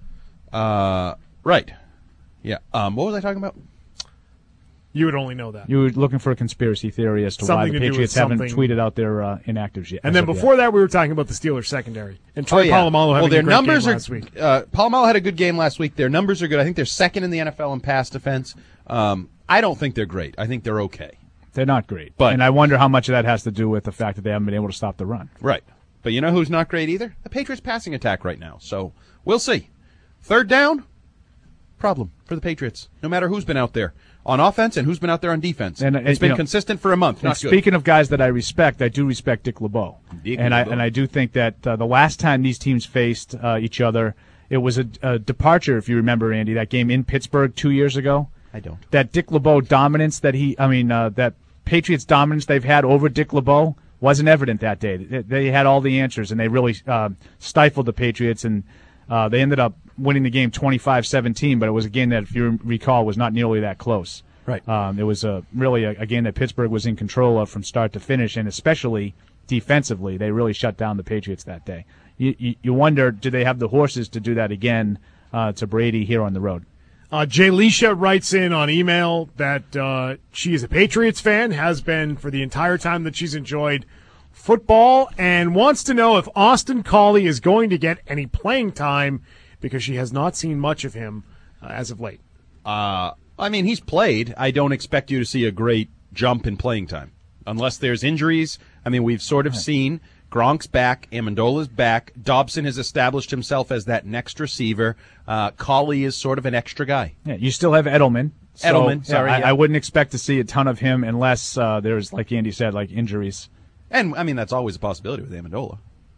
Uh, right. Yeah. Um, what was I talking about? You would only know that. You were looking for a conspiracy theory as to Something why to the do with Patriots haven't something- tweeted out their uh, inactives yet. And as then of yet. before that, we were talking about the Steelers secondary. And Troy Oh, yeah. Polamalu having well, their a great numbers game are, last week. Uh, Polamalu had a good game last week. Their numbers are good. I think they're second in the N F L in pass defense. Um, I don't think they're great. I think they're okay. They're not great. But- and I wonder how much of that has to do with the fact that they haven't been able to stop the run. Right. But you know who's not great either? The Patriots passing attack right now. So we'll see. Third down, problem for the Patriots. No matter who's been out there on offense and who's been out there on defense. And, uh, it's you been know, consistent for a month. And Not good. speaking of guys that I respect, I do respect Dick LeBeau. Dick and I LeBeau. and I do think that uh, the last time these teams faced uh, each other, it was a, a departure, if you remember, Andy, that game in Pittsburgh two years ago. I don't. That Dick LeBeau dominance that he, I mean, uh, that Patriots dominance they've had over Dick LeBeau wasn't evident that day. They, they had all the answers, and they really uh, stifled the Patriots, and uh, they ended up winning the game twenty-five seventeen, but it was a game that, if you recall, was not nearly that close. Right. Um, it was a, really a, a game that Pittsburgh was in control of from start to finish, and especially defensively, they really shut down the Patriots that day. You, you, you wonder, do they have the horses to do that again uh, to Brady here on the road? Uh, Jay Leisha writes in on email that uh, she is a Patriots fan, has been for the entire time that she's enjoyed football, and wants to know if Austin Collie is going to get any playing time because she has not seen much of him uh, as of late. Uh, I mean, he's played. I don't expect you to see a great jump in playing time unless there's injuries. I mean, we've sort of seen Gronk's back, Amendola's back. Dobson has established himself as that next receiver. Uh, Collie is sort of an extra guy. Yeah, you still have Edelman. So, Edelman, sorry, I, yeah. I wouldn't expect to see a ton of him unless uh, there's, like Andy said, like injuries. And, I mean, that's always a possibility with Amendola.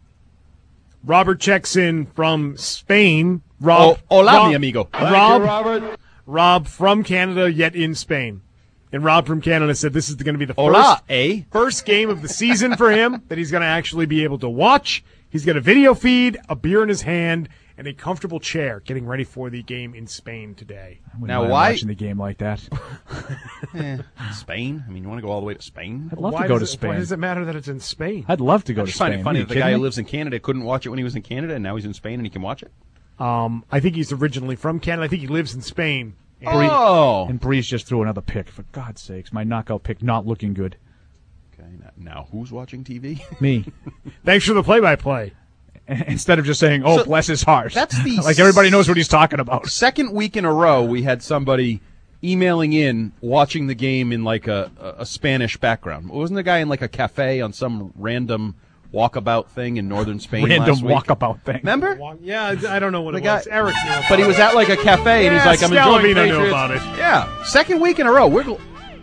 Robert checks in from Spain. Rob, Oh, hola, Rob, mi amigo. Thank Rob, you, Robert. Rob from Canada, yet in Spain. And Rob from Canada said this is going to be the Hola, first, eh? first game of the season for him that he's going to actually be able to watch. He's got a video feed, a beer in his hand, and a comfortable chair getting ready for the game in Spain today. I wouldn't Now, mind why- watching the game like that? Eh, Spain? I mean, you want to go all the way to Spain? I'd love Why to go does to it- Spain. Why does it matter that it's in Spain? I'd love to go I to just Spain. find it funny Are you that the guy kidding who me? lives in Canada couldn't watch it when he was in Canada, and now he's in Spain and he can watch it. Um, I think he's originally from Canada. I think he lives in Spain. And Oh! And Breeze just threw another pick. For God's sakes, my knockout pick not looking good. Okay, now, now who's watching T V? Me. Thanks for the play-by-play. Instead of just saying, "Oh, So, bless his heart," that's the like everybody knows what he's talking about. Second week in a row, we had somebody emailing in, watching the game in like a, a, a Spanish background. Wasn't the guy in like a cafe on some random walkabout thing in northern Spain Random last week? walkabout thing. Remember? Yeah, I don't know what The it guy- was. Eric knew about But he it. was at like a cafe, and he's Yeah, like, I'm enjoying Scalavino knew Patriots. about it. Yeah, second week in a row. We're gl-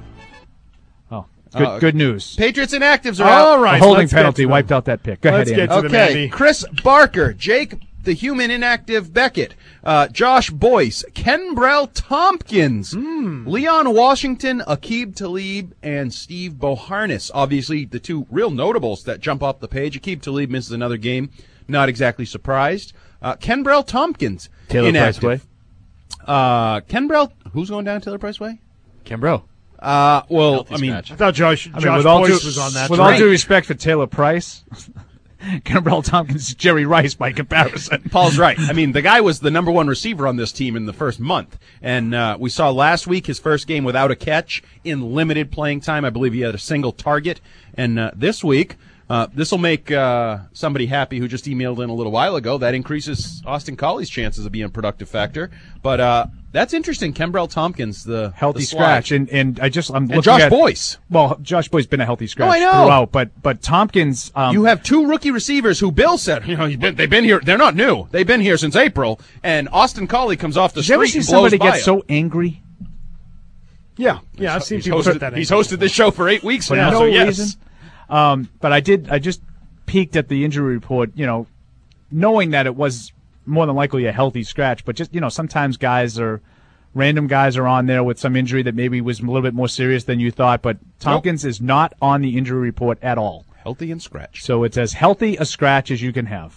Oh, good, Uh, good news. Patriots inactives are out. All right, A holding let's get penalty to them. wiped out that pick. Go Let's ahead, get Andy. to them, Okay, Andy. Chris Barker, Jake the human inactive Beckett, uh, Josh Boyce, Kenbrell Tompkins, Hmm. Leon Washington, Aqib Talib, and Steve Boharnis. Obviously, the two real notables that jump off the page. Aqib Talib misses another game. Not exactly surprised. Uh, Kenbrell Tompkins, Taylor inactive. Price Way. Uh, Kenbrell, who's going down Taylor Price Way? Kenbrell. Uh, well, Healthy I mean, scratch. I thought Josh, I mean, Josh with all Boyce due, was on that. with train. all due respect for Taylor Price, Kenbrell Tompkins is Jerry Rice by comparison. Paul's right. I mean, the guy was the number one receiver on this team in the first month. And uh, we saw last week his first game without a catch in limited playing time. I believe he had a single target. And uh, this week, uh, this will make uh, somebody happy who just emailed in a little while ago. That increases Austin Colley's chances of being a productive factor. But uh, that's interesting. Kenbrell Tompkins, the healthy the scratch, and and I just I'm and looking Josh at, Boyce. Well, Josh Boyce's been a healthy scratch Oh, I know. throughout, but but Tompkins, um, You have two rookie receivers who Bill said, you know, you've been, they've been here. They're not new. They've been here since April. And Austin Colley comes off the Did you ever street see and blows somebody by get him. so angry? Yeah, yeah, I've seen He's people hosted, put that. he's angle. hosted this show for eight weeks For now. no so yes. reason. Um, but I did. I just peeked at the injury report. You know, knowing that it was more than likely a healthy scratch, but just you know, sometimes guys are random guys are on there with some injury that maybe was a little bit more serious than you thought. But Tompkins is not on the injury report at all. Healthy and scratch. So it's as healthy a scratch as you can have.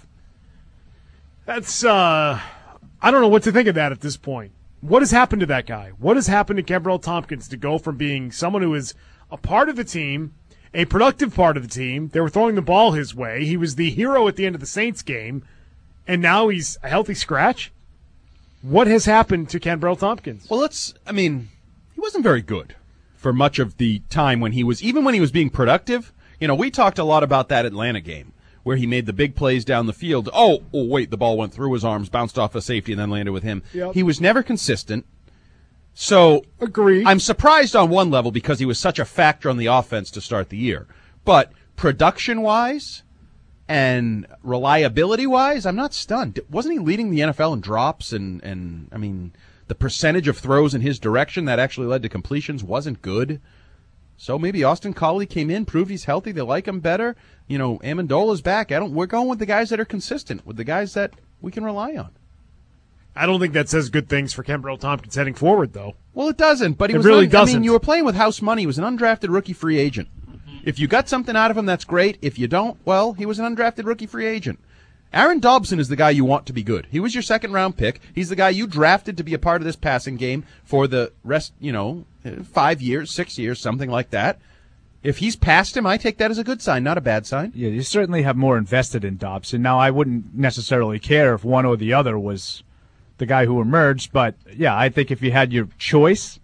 That's uh, I don't know what to think of that at this point. What has happened to that guy? What has happened to Kenbrell Tompkins to go from being someone who is a part of the team, a productive part of the team? They were throwing the ball his way. He was the hero at the end of the Saints game, and now he's a healthy scratch? What has happened to Kenbrell Tompkins? Well, let's, I mean, he wasn't very good for much of the time when he was, even when he was being productive. You know, we talked a lot about that Atlanta game where he made the big plays down the field. Oh, oh wait, the ball went through his arms, bounced off a safety, and then landed with him. Yep. He was never consistent. So Agree. I'm surprised on one level because he was such a factor on the offense to start the year. But production-wise and reliability-wise, I'm not stunned. Wasn't he leading the N F L in drops? And, and I mean, the percentage of throws in his direction that actually led to completions wasn't good. So maybe Austin Colley came in, proved he's healthy. They like him better. You know, Amendola's back. I don't. We're going with the guys that are consistent, with the guys that we can rely on. I don't think that says good things for Kenbrell Tompkins heading forward, though. Well, it doesn't. But he It was. really un- doesn't. I mean, you were playing with house money. He was an undrafted rookie free agent. If you got something out of him, that's great. If you don't, well, he was an undrafted rookie free agent. Aaron Dobson is the guy you want to be good. He was your second round pick. He's the guy you drafted to be a part of this passing game for the rest, you know, five years, six years, something like that. If he's past him, I take that as a good sign, not a bad sign. Yeah, you certainly have more invested in Dobson. Now, I wouldn't necessarily care if one or the other was the guy who emerged, but yeah, I think if you had your choice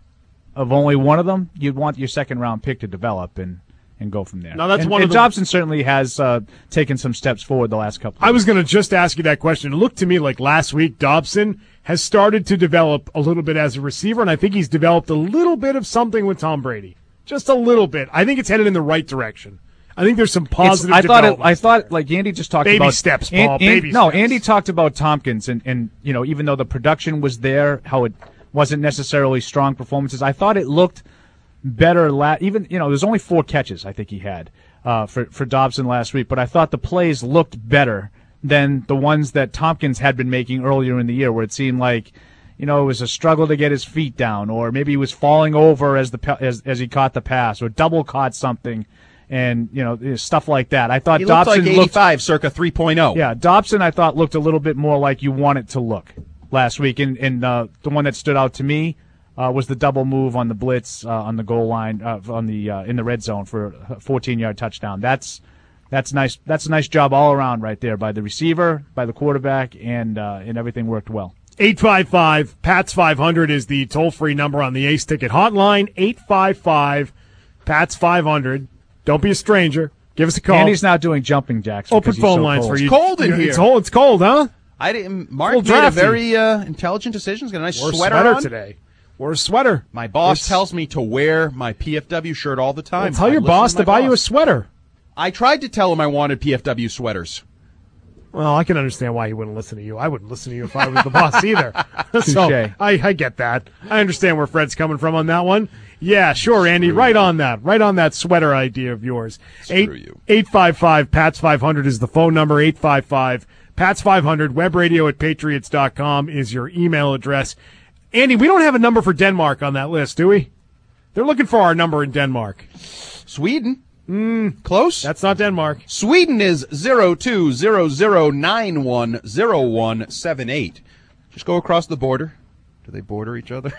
of only one of them, you'd want your second round pick to develop and, and go from there. Now, that's and, one of and the- Dobson certainly has uh, taken some steps forward the last couple of I was going to just ask you that question. It looked to me like last week Dobson has started to develop a little bit as a receiver, and I think he's developed a little bit of something with Tom Brady. Just a little bit. I think it's headed in the right direction. I think there's some It's- positive I thought it, developments I thought there. like Andy just talked Baby about steps, An- Paul, An- baby no, steps. Andy talked about Tompkins and, and you know even though the production was there, how it wasn't necessarily strong performances. I thought it looked better. La- even you know there's only four catches I think he had uh, for for Dobson last week, but I thought the plays looked better than the ones that Tompkins had been making earlier in the year, where it seemed like. You know, it was a struggle to get his feet down, or maybe he was falling over as the pa- as as he caught the pass, or double caught something, and you know stuff like that. I thought He looked Dobson like eighty-five, circa three point oh. Yeah, Dobson I thought looked a little bit more like you want it to look last week, and and uh, the one that stood out to me uh, was the double move on the blitz uh, on the goal line uh, on the uh, in the red zone for a fourteen-yard touchdown. That's that's nice. That's a nice job all around right there by the receiver, by the quarterback, and uh, and everything worked well. eight five five, P A T S five hundred is the toll-free number on the Ace Ticket hotline. eight five five, P A T S five hundred. Don't be a stranger. Give us a call. Andy's not doing jumping jacks. Open because he's phone so lines cold. for you. It's cold in It's here. cold, it's cold, huh? I didn't. Mark Full made a drafty. very uh, intelligent decision. He's got a nice Wear a sweater, sweater on today. Wear a sweater. My boss It's- tells me to wear my P F W shirt all the time. Well, tell I your listen boss my to buy you a boss. sweater. I tried to tell him I wanted P F W sweaters. Well, I can understand why he wouldn't listen to you. I wouldn't listen to you if I was the boss either. So Touche. I, I get that. I understand where Fred's coming from on that one. Yeah, sure, Andy. Right on that. Right on that sweater idea of yours. Screw you. eight five five, P A T S five hundred is the phone number. eight five five, P Pats five hundred, webradio at patriots dot com is your email address. Andy, we don't have a number for Denmark on that list, do we? They're looking for our number in Denmark. Sweden. Mm, Close. That's not Denmark. Sweden is zero two zero zero nine one zero one seven eight. Just go across the border. Do they border each other?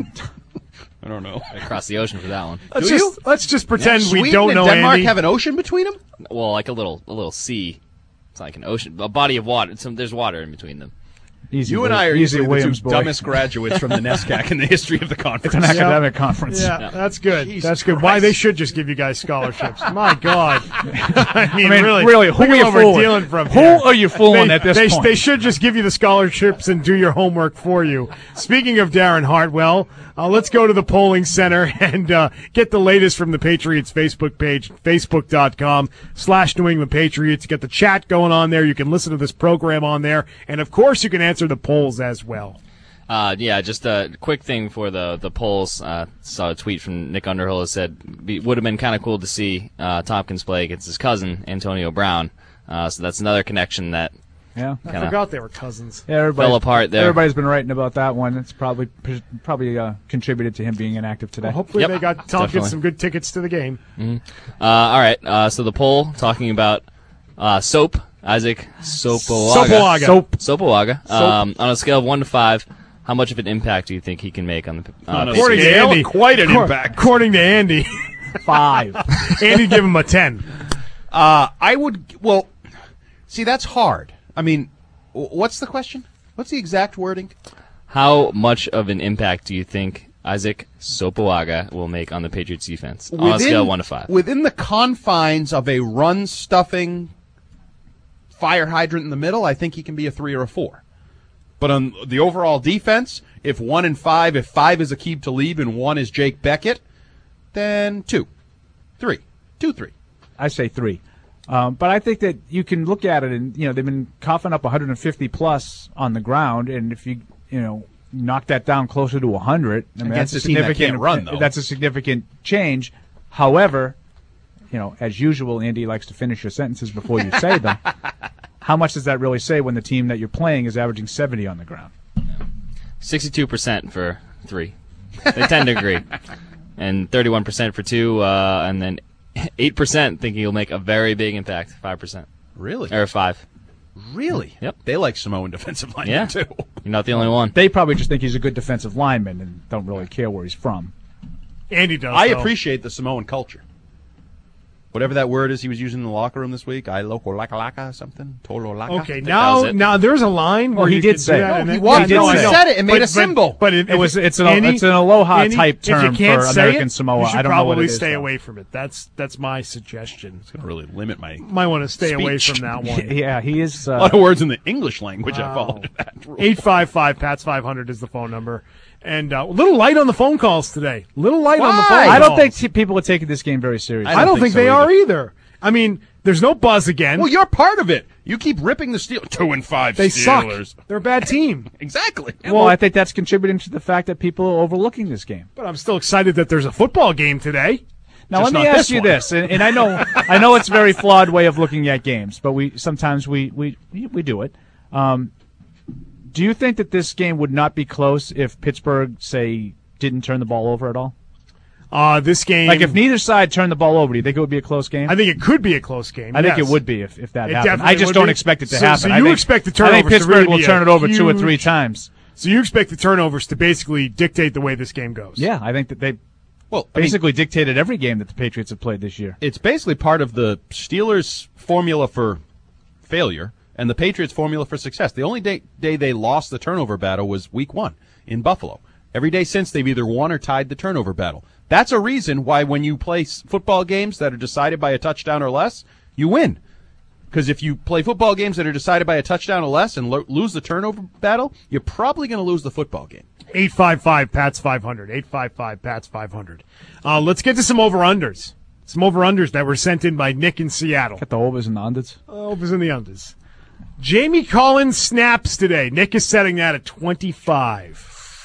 I don't know. Across the ocean for that one. Let's Do just you? let's just pretend Yeah, we Sweden don't and know Denmark Andy. have an ocean between them? Well, like a little a little sea. It's like an ocean, a body of water. Some, there's water in between them. Easy You and Wi- I are easy usually the Williams two boy. dumbest graduates from the NESCAC in the history of the conference. It's an academic conference. Yeah, Yeah. that's good. Jesus that's good. Christ. Why they should just give you guys scholarships. My God. I mean, I mean, really, really, who look are at you what we're fooling? dealing from Who here. are you fooling they, at this they, point? They should just give you the scholarships and do your homework for you. Speaking of Darren Hartwell, uh, let's go to the polling center and uh, get the latest from the Patriots Facebook page, facebook.com slash New England Patriots. Get the chat going on there. You can listen to this program on there. And, of course, you can answer the polls as well. Uh, yeah, just a quick thing for the the polls. Uh, saw a tweet from Nick Underhill that said it would have been kind of cool to see uh, Tompkins play against his cousin Antonio Brown. Uh, so that's another connection that Yeah. I Kinda forgot they were cousins. Yeah, everybody's- fell apart there. Everybody's been writing about that one. It's probably probably uh, contributed to him being inactive today. Well, hopefully Yep, they got Tompkins definitely. some good tickets to the game. Mm-hmm. Uh, all right, uh, so the poll talking about uh, soap, Isaac Sopoaga. Sopoaga. Soap. Sopoaga. Soap. Um, on a scale of one to five, how much of an impact do you think he can make on the uh, On a According to scale, Andy, quite an accor- impact. According to Andy, Five. Andy give him a ten. Uh, I would, well, see, that's hard. I mean, w- what's the question? What's the exact wording? How much of an impact do you think Isaac Sopoaga will make on the Patriots defense on a scale of one to five? Within the confines of a run-stuffing fire hydrant in the middle, I think he can be a three or a four. But on the overall defense, if one and five, if five is Aqib Talib and one is Jake Beckett, then two, three, two, three. I say three. Um, but I think that you can look at it, and you know they've been coughing up one hundred fifty plus on the ground, and if you you know knock that down closer to one hundred, I mean, Against that's a a team that significant can't run, though. That's a significant change. However, you know, as usual, Andy likes to finish your sentences before you say them. How much does that really say when the team that you're playing is averaging seventy on the ground? Sixty-two percent for three. They tend to agree, and thirty-one percent for two, uh, and then eight percent thinking he'll make a very big impact. Five percent. Really? Or five. Really? Yep. They like Samoan defensive linemen, Yeah. too. You're not the only one. They probably just think he's a good defensive lineman and don't really care where he's from. Andy does. I though. appreciate the Samoan culture. Whatever that word is he was using in the locker room this week, I loco laka laka something, tolo laka. Okay, that now was it. now there's a line. Well, where he you did could say do it. that, No, and he then- was- yeah, he no, I did know. said it. It made But- a symbol. But, but if, It was- if- it's an- Andy- it's an aloha Andy, type if you term can't for say American it, Samoa. You should I don't know what probably it is, stay though. away from it. That's that's my suggestion. It's going to really limit my Might want to stay away speech. from that one. Yeah, he is. Uh, A lot of words in the English language I Wow. followed that rule. eight five five P A T S five hundred is the phone number. And uh, a little light on the phone calls today. little light on the phone I calls. don't think t- people are taking this game very seriously. I don't, think, so they either. are either. I mean, there's no buzz again. Well, you're part of it. You keep ripping the Steelers. Two and five they Steelers. suck. They're a bad team. Exactly. Well, I think that's contributing to the fact that people are overlooking this game. But I'm still excited that there's a football game today. Now Just let me not ask this you one. this, and, and I know I know it's a very flawed way of looking at games, but we sometimes we we we do it. Um, do you think that this game would not be close if Pittsburgh, say, didn't turn the ball over at all? Uh, this game, Like if neither side turned the ball over, do you think it would be a close game? I think it could be a close game. I think yes. it would be if, if that It happened. I definitely just would don't be. expect it to So- happen. so I you think, expect the I think turnovers to Pittsburgh really will be turn a it over two or three huge- times. So you expect the turnovers to basically dictate the way this game goes? Yeah, I think that they Well, I mean, basically dictated every game that the Patriots have played this year. it's basically part of the Steelers' formula for failure and the Patriots' formula for success. The only day, day they lost the turnover battle was week one in Buffalo. Every day since, they've either won or tied the turnover battle. That's a reason why when you play s- football games that are decided by a touchdown or less, you win. Because if you play football games that are decided by a touchdown or less and lo- lose the turnover battle, you're probably going to lose the football game. eight five five P A T S five hundred. eight five five P A T S five hundred. Uh, let's get to some over-unders. Some over-unders that were sent in by Nick in Seattle. Got the overs and the unders. Overs and the unders. Jamie Collins snaps today. Nick is setting that at twenty-five.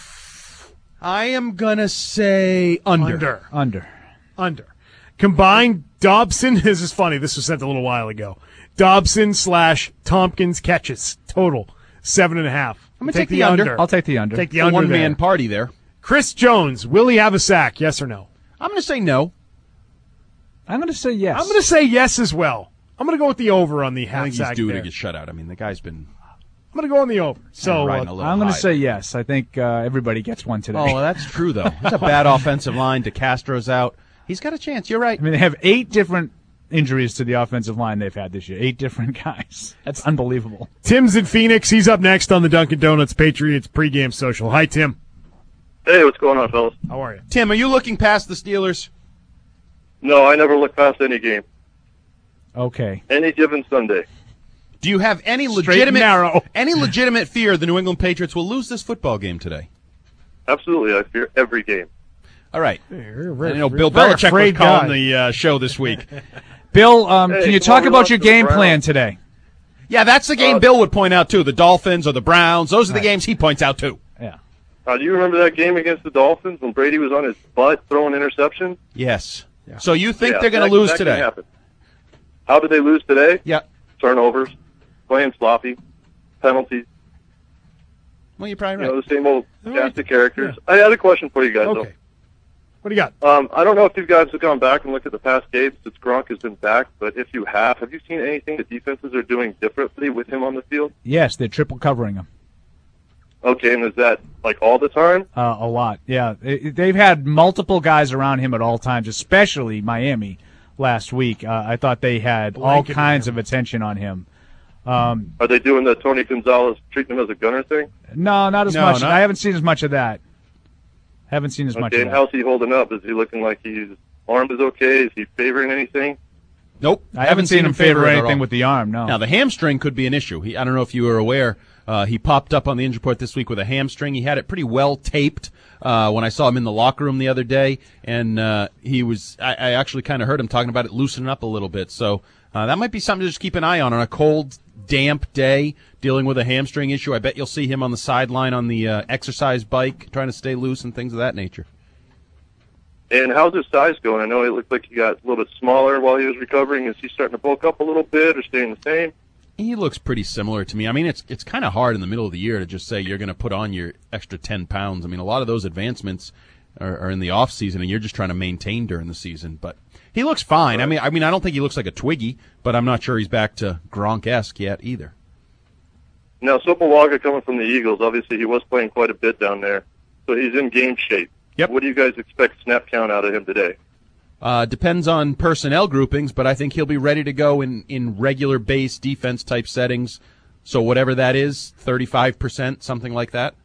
I am going to say under. Under. Under. Under. Combined Dobson, this is funny, this was sent a little while ago. Dobson slash Tompkins catches total seven and a half. I'm gonna take the under. I'll take the under. Take the It's a under. one-man there. party there. Chris Jones, will he have a sack? Yes or no? I'm going to say no. I'm going to say yes. I'm going to say yes as well. I'm going to go with the over on the half I think he's sack due there. to get shut out. I mean, the guy's been. I'm going to go on the over. So riding uh, a little I'm going to high. say yes. I think uh, everybody gets one today. Oh, well, that's true, though. It's a bad offensive line. DeCastro's out. He's got a chance. You're right. I mean, they have eight different injuries to the offensive line they've had this year. Eight different guys. That's unbelievable. Tim's in Phoenix. He's up next on the Dunkin' Donuts Patriots pregame social. Hi, Tim. Hey, what's going on, fellas? How are you? Tim, are you looking past the Steelers? No, I never look past any game. Okay. Any given Sunday. Do you have any Straight legitimate narrow. any legitimate fear the New England Patriots will lose this football game today? Absolutely, I fear every game. All right. Very, I know Bill very Belichick was afraid calling guy. the uh, show this week. Bill, um, Hey, can you come on, talk we about lost your to the game Browns. plan today? Yeah, that's the game Uh, Bill would point out, too. The Dolphins or the Browns. Those are the games he points out, too. Yeah. Uh, do you remember that game against the Dolphins when Brady was on his butt throwing interceptions? Yes. So you think Yeah, they're going that- to lose that can today? happen. How did they lose today? Yeah. Turnovers, playing sloppy, penalties. Well, you're probably You right. know, the same old All cast right. of characters. I had a question for you guys, Okay. What do you got? though. Um, I don't know if you guys have gone back and looked at the past games since Gronk has been back, but if you have, have you seen anything the defenses are doing differently with him on the field? Yes, they're triple covering him. Okay, and is that like all the time? Uh, a lot, yeah. It- They've had multiple guys around him at all times, especially Miami last week. Uh, I thought they had all Blanketing kinds him. of attention on him. Um, Are they doing the Tony Gonzalez treatment as a gunner thing? no, not as No, much. not- I haven't seen as much of that. Haven't seen as much Okay, of and that. how's he holding up? Is he looking like his arm is okay? Is he favoring anything? Nope. I haven't seen him favor it at anything all. with the arm, no. Now, the hamstring could be an issue. He, I don't know if you were aware. Uh, he popped up on the injury report this week with a hamstring. He had it pretty well taped uh, when I saw him in the locker room the other day, and uh, he was. I, I actually kind of heard him talking about it loosening up a little bit. So uh, that might be something to just keep an eye on on a cold, damp day, dealing with a hamstring issue. I bet you'll see him on the sideline on the uh, exercise bike, trying to stay loose and things of that nature. And how's his size going? I know it looked like he got a little bit smaller while he was recovering. Is he starting to bulk up a little bit or staying the same? He looks pretty similar to me. I mean, it's it's kind of hard in the middle of the year to just say you're going to put on your extra ten pounds. I mean, a lot of those advancements are, are in the off season, and you're just trying to maintain during the season. But he looks fine. I mean, I mean, I don't think he looks like a Twiggy, but I'm not sure he's back to Gronk-esque yet either. Now, Sopowaga coming from the Eagles, obviously he was playing quite a bit down there, so he's in game shape. Yep. What do you guys expect snap count out of him today? Uh, depends on personnel groupings, but I think he'll be ready to go in, in regular base defense type settings. So whatever that is, thirty-five percent, something like that.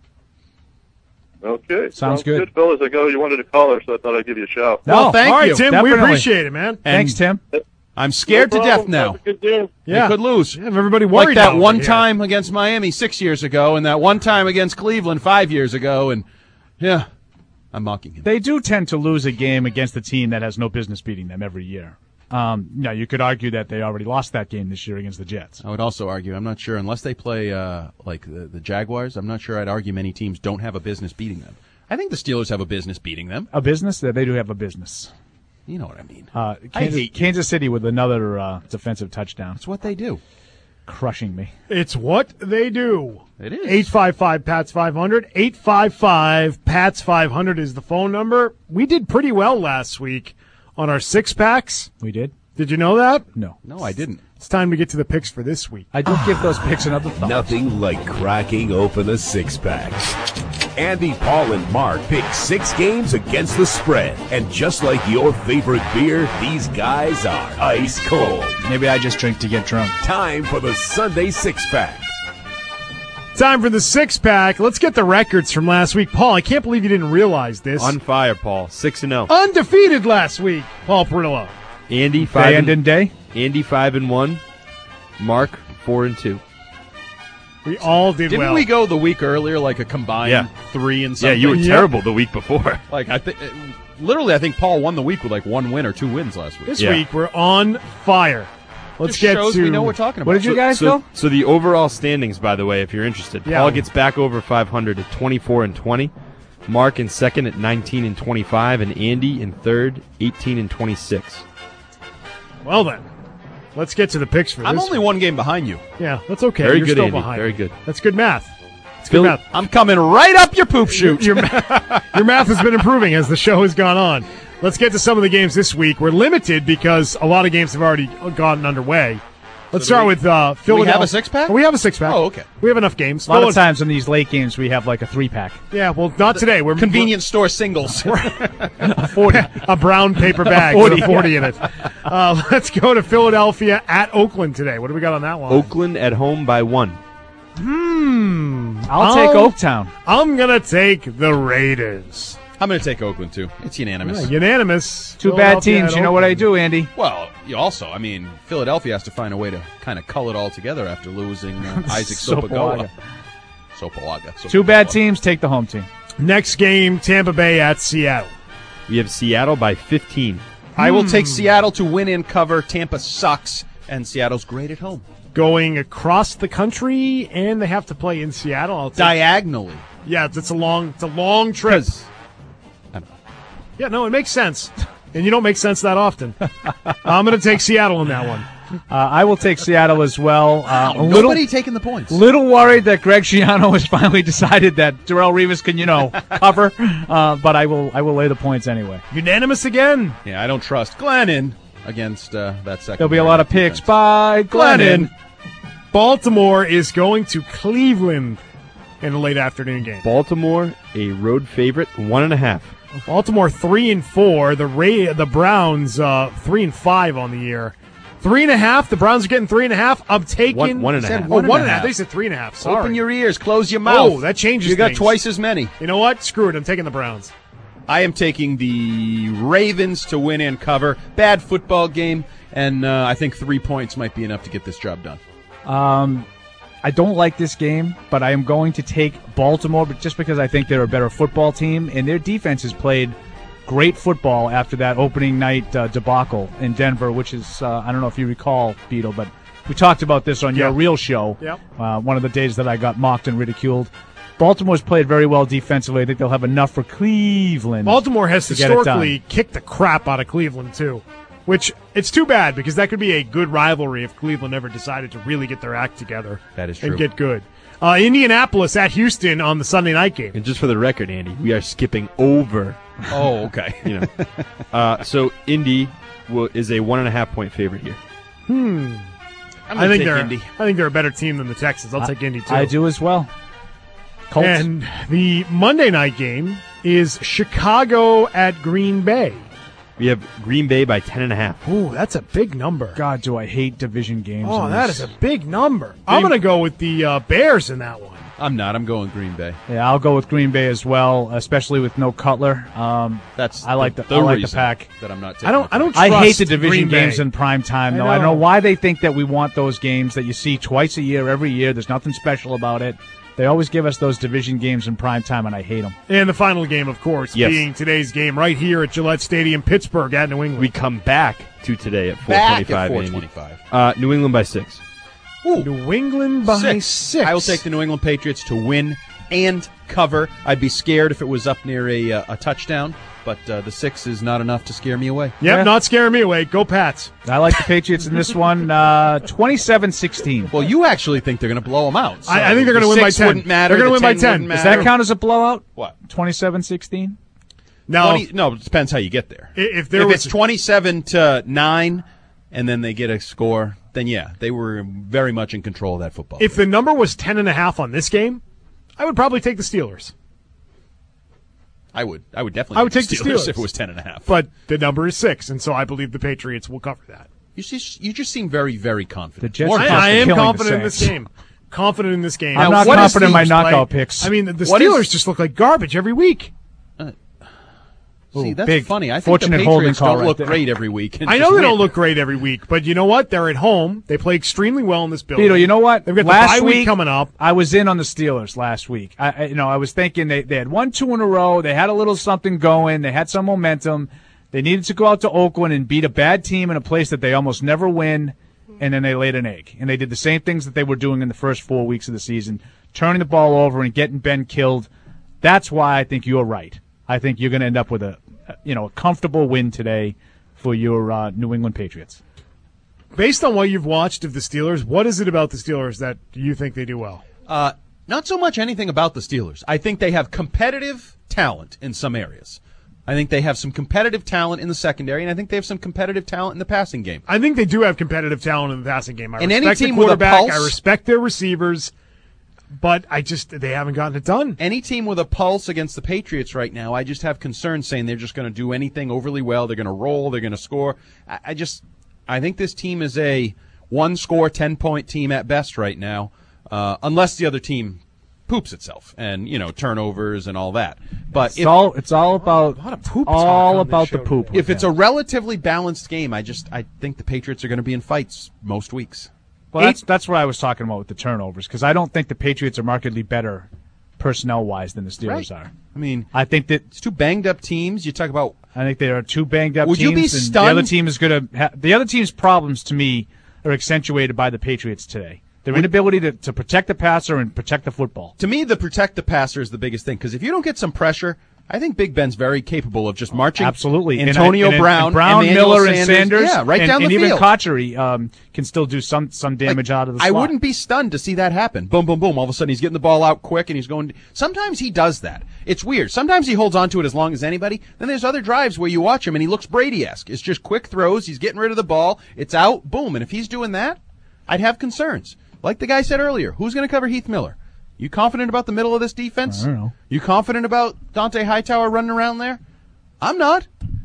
Okay. Sounds good. good, fellas. I go, you wanted a caller, so I thought I'd give you a shout. No, Well, thank All right, you. Tim, we Definitely. appreciate it, man. And Thanks, Tim. I'm scared No to death problem. now. Have a good game. Yeah. They could lose. Yeah, everybody worried Like that over one here. time against Miami six years ago, and that one time against Cleveland five years ago, and yeah, I'm mocking him. They do tend to lose a game against a team that has no business beating them every year. Um, now, you could argue that they already lost that game this year against the Jets. I would also argue, I'm not sure, unless they play uh, like the, the Jaguars, I'm not sure I'd argue many teams don't have a business beating them. I think the Steelers have a business beating them. A business? They do have a business. You know what I mean. Uh, I Kansas, hate you. Kansas City with another uh, defensive touchdown. It's what they do. Crushing me. It's what they do. It is. eight five five P A T S five hundred. eight five five P A T S five hundred is the phone number. We did pretty well last week on our six-packs. We did? Did you know that? No. No, I didn't. It's time to get to the picks for this week. I did give those picks another thought. Nothing like cracking open a six-pack. Andy, Paul, and Mark pick six games against the spread. And just like your favorite beer, these guys are ice cold. Maybe I just drink to get drunk. Time for the Sunday six-pack. Time for the six-pack. Let's get the records from last week. Paul, I can't believe you didn't realize this. On fire, Paul. Six and zero. Undefeated last week, Paul Perillo. Andy five Day and and in day? Andy five and one. Mark four and two. We all did Didn't well. we go the week earlier, like a combined Yeah. three and Yeah, something? you were Yeah. terrible the week before. Like I think, literally, I think Paul won the week with like one win or two wins last week. This Yeah. week, we're on fire. Let's Just get shows to... we know what we're talking about. What did you guys so, go? so the overall standings, by the way, if you're interested, Yeah. Paul gets back over five hundred at twenty-four and twenty. Mark in second at nineteen and twenty-five, and Andy in third, eighteen and twenty-six. Well then, let's get to the picks for I'm this. only one game behind you. Yeah, that's okay. Very You're good, still Andy. behind. Very good. That's good math. It's Phil- good math. I'm coming right up your poop chute. Your, ma- your math has been improving as the show has gone on. Let's get to some of the games this week. We're limited because a lot of games have already gotten underway. Let's So do start we- with uh, do we Philadelphia. have a six-pack? We have a six-pack. Oh, okay. We have enough games. A lot Phil- of times in these late games, we have like a three-pack. Yeah, well, not today. We're Convenience store singles. a forty, a brown paper bag with a forty in it. Uh, let's go to Philadelphia at Oakland today. What do we got on that one? Oakland at home by one. Hmm. I'll take Oaktown. I'm gonna take the Raiders. I'm going to take Oakland, too. It's unanimous. Yeah, unanimous. Two bad Philadelphia teams. at You know what I Oakland. do, Andy? Well, you also, I mean, Philadelphia has to find a way to kind of cull it all together after losing uh, Isaac Sopogoa. Sopoaga. Sopoaga. Two bad teams. Take the home team. Next game, Tampa Bay at Seattle. We have Seattle by fifteen. I will Hmm. take Seattle to win and cover. Tampa sucks, and Seattle's great at home. Going across the country, and they have to play in Seattle. I'll take, Diagonally. yeah, it's, it's a long, it's a long trip. 'Cause- Yeah, no, it makes sense, and you don't make sense that often. I'm going to take Seattle in that one. Uh, I will take Seattle as well. Uh, a little, Nobody taking the points. little worried that Greg Schiano has finally decided that Darrell Revis can, you know, cover. Uh, but I will, I will lay the points anyway. Unanimous again. Yeah, I don't trust Glennon against uh, that second. There'll be a lot of picks by Glennon. Baltimore is going to Cleveland in a late afternoon game. Baltimore, a road favorite, one and a half. Baltimore three and four. The Ray, the Browns uh, three and five on the year. Three and a half. The Browns are getting three and a half. I'm taking One- one and a said half. Oh, One and one a and a half. half. They said three and a half. Sorry. Open your ears, close your mouth. Oh, that changes You got things. twice as many. You know what? Screw it. I'm taking the Browns. I am taking the Ravens to win and cover. Bad football game, and uh, I think three points might be enough to get this job done. Um, I don't like this game, but I am going to take Baltimore, but just because I think they're a better football team, and their defense has played great football after that opening night uh, debacle in Denver, which is, uh, I don't know if you recall, Beetle, but we talked about this on your Yeah. real show, Yep. uh, one of the days that I got mocked and ridiculed. Baltimore's played very well defensively. I think they'll have enough for Cleveland. Baltimore has to get it done. historically kicked the crap out of Cleveland too, which it's too bad because that could be a good rivalry if Cleveland ever decided to really get their act together. That is and true. get good. Uh, Indianapolis at Houston on the Sunday night game. And just for the record, Andy, we are skipping over. Oh, okay. You know, uh, so Indy will, is a one and a half point favorite here. Hmm. I'm I gonna think take they're. Indy. I think they're a better team than the Texans. I'll take Indy too. I do as well. Colts. And the Monday night game is Chicago at Green Bay. We have Green Bay by ten and a half. Ooh, that's a big number. God, do I hate division games. Oh, in that this. is a big number. I'm going to go with the uh, Bears in that one. I'm not. I'm going Green Bay. Yeah, I'll go with Green Bay as well, especially with no Cutler. Um, That's I like the, the I like the reason pack. that I'm not taking I don't. the I don't. I hate trust the division Green Bay. games in prime time, I though. I don't know know. why they think that we want those games that you see twice a year, every year. There's nothing special about it. They always give us those division games in prime time, and I hate them. And the final game, of course, Yes. being today's game right here at Gillette Stadium, Pittsburgh at New England. We come back to today at four Back twenty-five. at four Andy. twenty-five. Uh, New England by six. New England by Six. six. I will take the New England Patriots to win and cover. I'd be scared if it was up near a, uh, a touchdown, but uh, the six is not enough to scare me away. Yep, Yeah. not scaring me away. Go Pats. I like the Patriots in this one, uh, twenty-seven sixteen. Well, you actually think they're going to blow them out. so I, I think they're going to the win by six ten. Wouldn't matter. They're going to the win by ten. wouldn't Does matter. that count as a blowout? What? twenty-seven sixteen? No, twenty no, it depends how you get there. I- if there if was it's twenty-seven to nine, and then they get a score, then yeah, they were very much in control of that football. if the number was ten and a half on this game, I would probably take the Steelers. I would, I would definitely. I would take the Steelers Steelers if it was ten and a half. But the number is six, and so I believe the Patriots will cover that. You just, you just seem very, very confident. The Jets More are I, close I to am killing the confident in this Saints. game. Confident in this game. I'm Now, not what does confident in my Steelers play? knockout picks. I mean, the What Steelers is- just look like garbage every week. See, Ooh, that's big, funny. I think fortunate the holding Patriots call don't right look there. great every week. and I know just they don't win. look great every week, but you know what? They're at home. They play extremely well in this building. Beto, you know what? They've got last the bye week, week coming up. I was in on the Steelers last week. I, I, you know, I was thinking they, they had won two in a row. They had a little something going. They had some momentum. They needed to go out to Oakland and beat a bad team in a place that they almost never win, and then they laid an egg. And they did the same things that they were doing in the first four weeks of the season, turning the ball over and getting Ben killed. That's why I think you're right. I think you're going to end up with a, you know, a comfortable win today for your uh, New England Patriots. Based on what you've watched of the Steelers, what is it about the Steelers that you think they do well? Uh, not so much anything about the Steelers. I think they have competitive talent in some areas. I think they have some competitive talent in the secondary, and I think they have some competitive talent in the passing game. I think they do have competitive talent in the passing game. I And respect any team the with a quarterback. pulse- I respect their receivers, but I just they haven't gotten it done. Any team with a pulse against the Patriots right now, I just have concerns saying they're just going to do anything overly well. They're going to roll. They're going to score. I, I just, I think this team is a one-score, ten-point team at best right now, uh, unless the other team poops itself and, you know, turnovers and all that. But It's if, all it's all about all about the poop. if it's a relatively balanced game, I just I think the Patriots are going to be in fights most weeks. Well, that's that's what I was talking about with the turnovers, because I don't think the Patriots are markedly better personnel-wise than the Steelers Right. are. I mean, I think that it's two banged-up teams. You talk about. I think they are two banged-up Would teams. you be and stunned? The other team is going to. Ha- the other team's problems to me are accentuated by the Patriots today. Their inability to, to protect the passer and protect the football. To me, the protect the passer is the biggest thing, because if you don't get some pressure, I think Big Ben's very capable of just marching. Absolutely. Antonio and I, and, Brown, and Brown, Emmanuel Miller, Sanders, and Sanders, yeah, right and, down the and even field. Cotchery um, can still do some some damage out of the I slot. wouldn't be stunned to see that happen. Boom, boom, boom. All of a sudden, he's getting the ball out quick, and he's going. Sometimes he does that. It's weird. Sometimes he holds on to it as long as anybody. Then there's other drives where you watch him, and he looks Brady-esque. It's just quick throws. He's getting rid of the ball. It's out. Boom. And if he's doing that, I'd have concerns. Like the guy said earlier, who's going to cover Heath Miller? You confident about the middle of this defense? I don't know. You confident about Dante Hightower running around there? I'm not.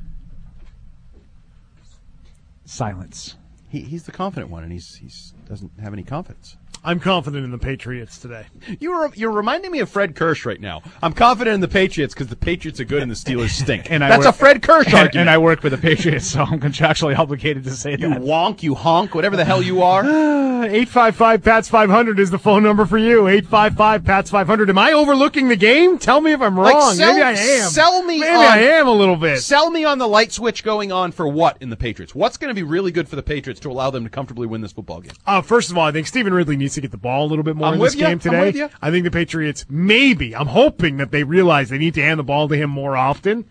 Silence. He, he's the confident one, and he's he's doesn't have any confidence. I'm confident in the Patriots today. You're you're reminding me of Fred Kirsch right now. I'm confident in the Patriots because the Patriots are good and the Steelers stink. And I That's work- a Fred Kirsch and, argument. and I work with the Patriots, so I'm contractually obligated to say you that. wonk, you honk, whatever the hell you are. eight five five, P A T S five hundred is the phone number for you. eight five five, P A T S five hundred. Am I overlooking the game? Tell me if I'm wrong. Like, sell, Maybe I am. Sell me Maybe on, I am a little bit. Sell me on the light switch going on for what in the Patriots? What's going to be really good for the Patriots to allow them to comfortably win this football game? Uh, first of all, I think Stephen Ridley needs to get the ball a little bit more I'm in with this ya. game I'm today. with ya. I think the Patriots, maybe, I'm hoping that they realize they need to hand the ball to him more often.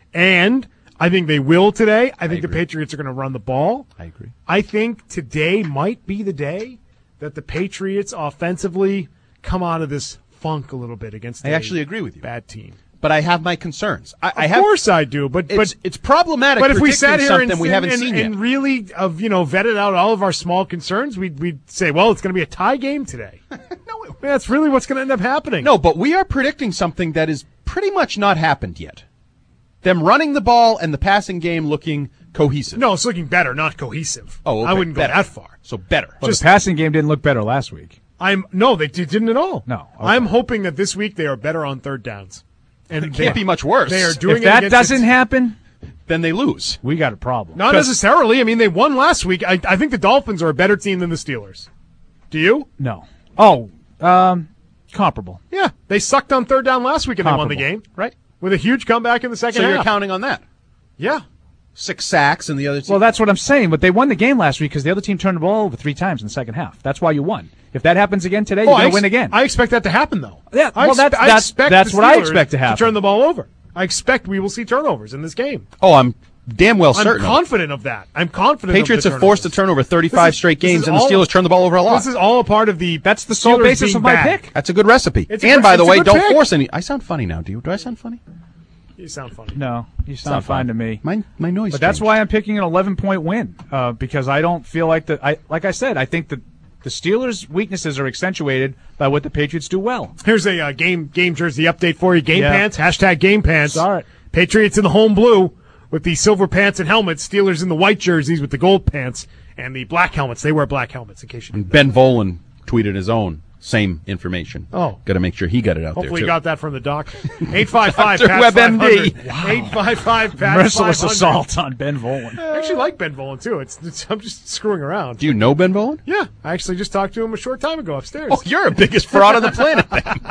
And I think they will today. I think the Patriots are going to run the ball. I agree. I think today might be the day that the Patriots offensively come out of this funk a little bit against I a actually agree with you. bad team. But I have my concerns. I, Of I have, course I do, but it's, but it's problematic. But if we predicting sat here something and, we and, haven't and, seen and yet, really, of you know, vetted out all of our small concerns, we'd we'd say, well, it's going to be a tie game today. no, it, that's really what's going to end up happening. no, but we are predicting something that is pretty much not happened yet. Them running the ball and the passing game looking cohesive. no, it's looking better, not cohesive. Oh, okay, I wouldn't better. go that far. So better. Well, Just- the passing game didn't look better last week. I'm no, they d- didn't at all. No, okay. I'm hoping that this week they are better on third downs, and It they, can't be much worse. They are doing If it that against doesn't a- happen, Then they lose. we got a problem. Not necessarily. I mean, they won last week. I, I think the Dolphins are a better team than the Steelers. Do you? No. Oh, um, comparable. Yeah, they sucked on third down last week and they won the Comparable. game, right? With a huge comeback in the second So half. you're counting on that. Yeah. Six sacks and the other team. Well, that's what I'm saying. But they won the game last week because the other team turned the ball over three times in the second half. That's why you won. If that happens again today, you're Oh, I going ex- to win again. I expect that to happen, though. Yeah, I well, expe- that's- I that's- expect that's the what I Steelers expect to happen. turn the ball over. I expect we will see turnovers in this game. oh, I'm damn well I'm certain. of it. confident of that. I'm confident. Patriots of the have forced a turnovers. turnover thirty-five This is- straight this games, is and the all- Steelers turn the ball over a lot. This is all a part of the. That's the sole Steelers basis being of my bad. pick. That's a good recipe. It's a And good- by the it's a way, good don't pick. force any. I sound funny now. Do you? Do I sound funny? You sound funny. No, you sound Sound fine fine. to me. My my noise. But that's changed. why I'm picking an eleven point win uh, because I don't feel like that. I like I said, I think that the Steelers' weaknesses are accentuated by what the Patriots do well. Here's a uh, game game jersey update for you. Game Yeah. pants. Hashtag game pants. All right. Patriots in the home blue with the silver pants and helmets. Steelers in the white jerseys with the gold pants and the black helmets. They wear black helmets in case you didn't know. Ben Volen tweeted his own same information. Oh. got to make sure he got it out Hopefully there you too. got that from the doctor. eight five five, Doctor P A T S WebMD. five hundred. eight five five, P A T S Merciless five hundred. assault on Ben Volen. I actually like Ben Volen, too. It's, it's I'm just screwing around. Do you know Ben Volen? Yeah, I actually just talked to him a short time ago upstairs. Oh, you're the biggest fraud on the planet.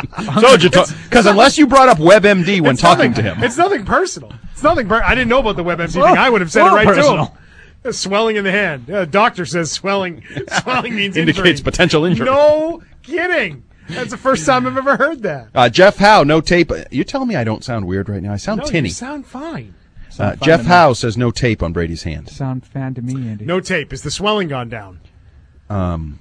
Then. Because unless you brought up WebMD when It's talking nothing- to him, It's nothing personal. It's nothing. Per- I didn't know about the WebMD thing. Well, I would have said it well, right personal. to him. Uh, Swelling in the hand. Uh, doctor says swelling. Swelling means indicates injury. potential injury. No kidding. That's the first time I've ever heard that. Uh, Jeff Howe, no tape. You're telling me I don't sound weird right now? I sound No, tinny. you sound fine. Uh, Jeff Howe says no tape on Brady's hand. Sound fan to me, Andy. No tape. Is the swelling gone down? Um,